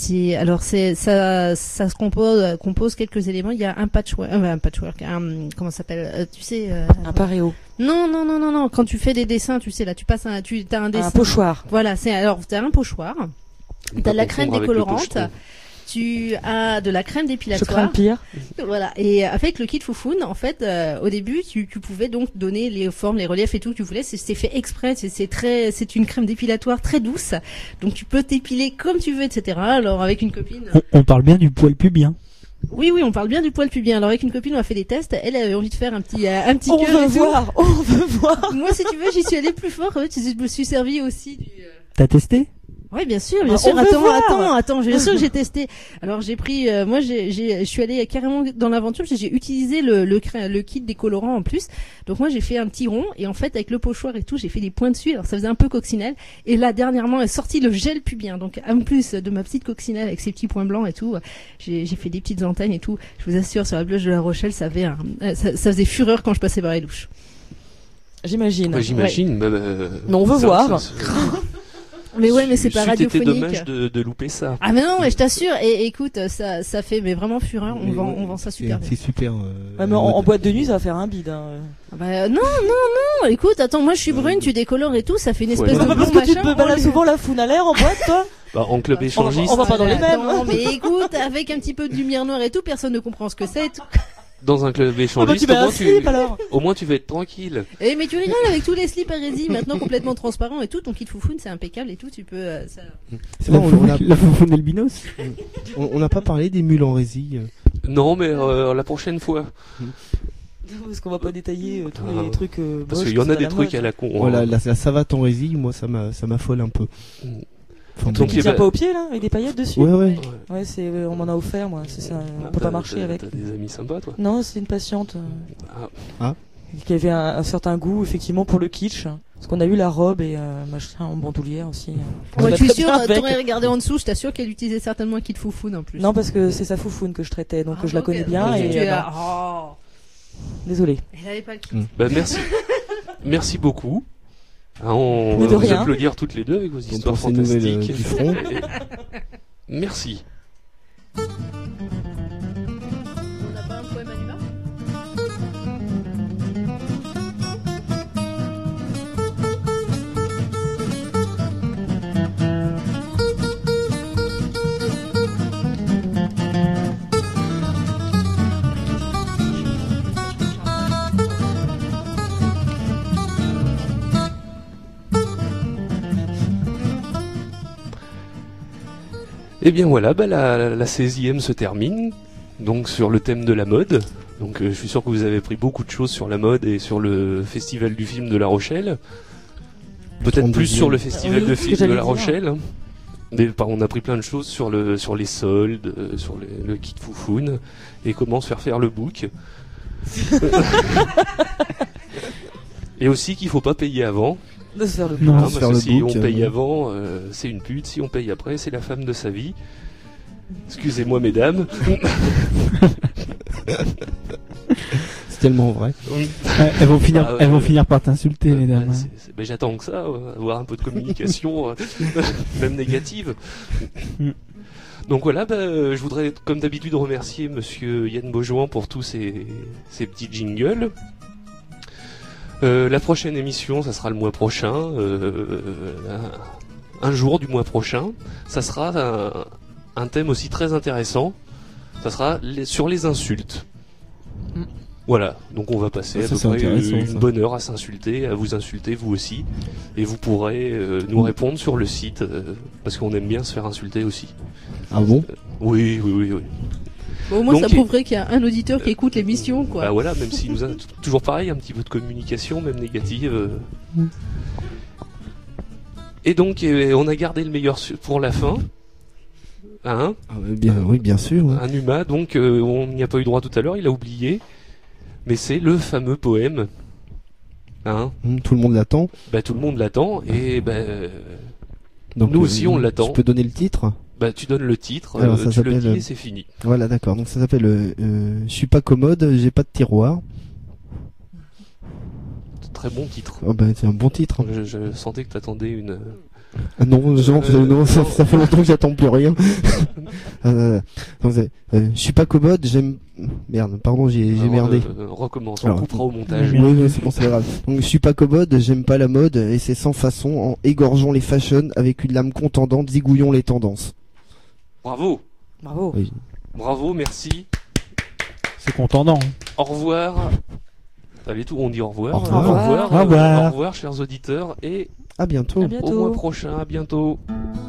Ça se compose quelques éléments. Il y a un patchwork, comment ça s'appelle, tu sais, un paréo. Non. Quand tu fais des dessins, tu sais, là, t'as un dessin. Un pochoir. Voilà, t'as un pochoir. T'as de la crème décolorante. Tu as de la crème dépilatoire. Je crains le pire. Voilà. Et avec le kit Foufoune, en fait, au début, tu pouvais donc donner les formes, les reliefs et tout que tu voulais. C'est fait exprès. C'est une crème dépilatoire très douce. Donc tu peux t'épiler comme tu veux, etc. Alors avec une copine. On parle bien du poil pubien. Oui, on parle bien du poil pubien. Alors avec une copine, on a fait des tests. Elle avait envie de faire un petit on veut voir. Moi, si tu veux, j'y suis allée plus fort. Je me suis servi aussi du. T'as testé? Oui, bien sûr. Attends, bien sûr que j'ai testé. Alors j'ai pris, je suis allée carrément dans l'aventure parce que j'ai utilisé le kit décolorant en plus. Donc moi j'ai fait un petit rond et en fait avec le pochoir et tout, j'ai fait des points dessus. Alors ça faisait un peu coccinelle. Et là dernièrement est sorti le gel pubien. Donc en plus de ma petite coccinelle avec ses petits points blancs et tout, j'ai fait des petites antennes et tout. Je vous assure sur la plage de La Rochelle, ça faisait fureur quand je passais par les douches. J'imagine. Ouais, j'imagine. Ouais. Mais on veut voir. Mais ouais, mais c'est pas radiophonique. C'était dommage de louper ça. Ah mais non, mais je t'assure. Et écoute, ça fait mais vraiment fureur. On vend ça super bien. C'est super. Ouais, mais en boîte de nuit, ça va faire un bide. Hein. Bah non. Écoute, attends, moi je suis brune, tu décolores et tout, ça fait une espèce de blond parce que tu te balades souvent la foune à l'air en boîte, toi. Bah en club échangiste. On va pas dans les mêmes. Non, mais écoute, avec un petit peu de lumière noire et tout, personne ne comprend ce que c'est et tout. Dans un club échangiste, au moins tu vas être tranquille. Eh mais tu rigoles avec tous les slips Arési maintenant complètement transparents et tout, ton kit Foufoune c'est impeccable et tout, tu peux ça... C'est bon, la Foufoune albinos. On n'a pas parlé des mules en résille. Non, mais la prochaine fois. Parce qu'on va pas détailler tous les trucs parce qu'il y en a des trucs à la con. Voilà, la savate en résille, moi ça m'affole un peu. Donc il tient pas au pied là, avec des paillettes dessus. Ouais. Ouais, on m'en a offert moi. On peut pas marcher avec. T'as des amis sympas toi? Non, c'est une patiente. Ah. Qui avait un certain goût effectivement pour le kitsch. Parce qu'on a eu la robe et machin en bandoulière aussi. Ouais, je suis sûr, t'aurais regardé en dessous, je t'assure qu'elle utilisait certainement un kit foufoune en plus. Non, parce que c'est sa foufoune que je traitais, donc je la connais bien. Désolé. Elle avait pas le kit. Bah merci. Merci beaucoup. On va vous applaudir toutes les deux avec vos histoires fantastiques. Du front. Merci. On n'a pas un poème à Numa ? Et bien voilà, la 16e se termine, donc sur le thème de la mode. Donc je suis sûr que vous avez appris beaucoup de choses sur la mode et sur le festival du film de La Rochelle. Peut-être plus sur le festival de film de La Rochelle. Mais on a appris plein de choses sur les soldes, sur le kit foufoune et comment se faire le book. Et aussi qu'il faut pas payer avant. De se faire le book. Parce que si on paye avant, c'est une pute. Si on paye après, c'est la femme de sa vie. Excusez-moi, mesdames. C'est tellement vrai. Elles vont finir par t'insulter, mesdames. Ben, j'attends que ça, avoir un peu de communication, même négative. Donc voilà, je voudrais, comme d'habitude, remercier Monsieur Yann Beaujouan pour tous ces petits jingles. La prochaine émission, ça sera le mois prochain, un jour du mois prochain. Ça sera un thème aussi très intéressant. Ça sera sur les insultes. Voilà, donc on va passer à peu près une bonne heure à s'insulter, à vous insulter vous aussi. Et vous pourrez nous répondre sur le site, parce qu'on aime bien se faire insulter aussi. Ah bon? Oui. Bon, au moins, ça prouverait qu'il y a un auditeur qui écoute l'émission, quoi. Bah voilà, même s'il nous a toujours pareil, un petit peu de communication, même négative. Et donc, on a gardé le meilleur pour la fin. Hein? Oui, bien sûr. Ouais. Un Numa, donc on n'y a pas eu droit tout à l'heure, il a oublié. Mais c'est le fameux poème. Hein? Tout le monde l'attend. Bah tout le monde l'attend et donc, nous aussi on l'attend. Tu peux donner le titre? Bah tu donnes le titre, alors, ça tu le dis et c'est fini. Voilà, d'accord. Donc ça s'appelle je suis pas commode, j'ai pas de tiroir. Très bon titre. Oh, c'est un bon titre. Je sentais que t'attendais une... Ah non, non, ça fait longtemps que j'attends plus rien. Je suis pas commode, j'aime... Merde, pardon, j'ai merdé. Recommence, on coupera au montage. Oui, c'est bon, c'est pas grave. Donc, je suis pas commode, j'aime pas la mode, et c'est sans façon, en égorgeant les fashions, avec une lame contendante, zigouillons les tendances. Bravo. Oui. Bravo, merci. C'est contendant. Au revoir. Allez, tout, on dit au revoir. Au revoir. Au revoir, chers auditeurs, et à bientôt. Au mois prochain, à bientôt.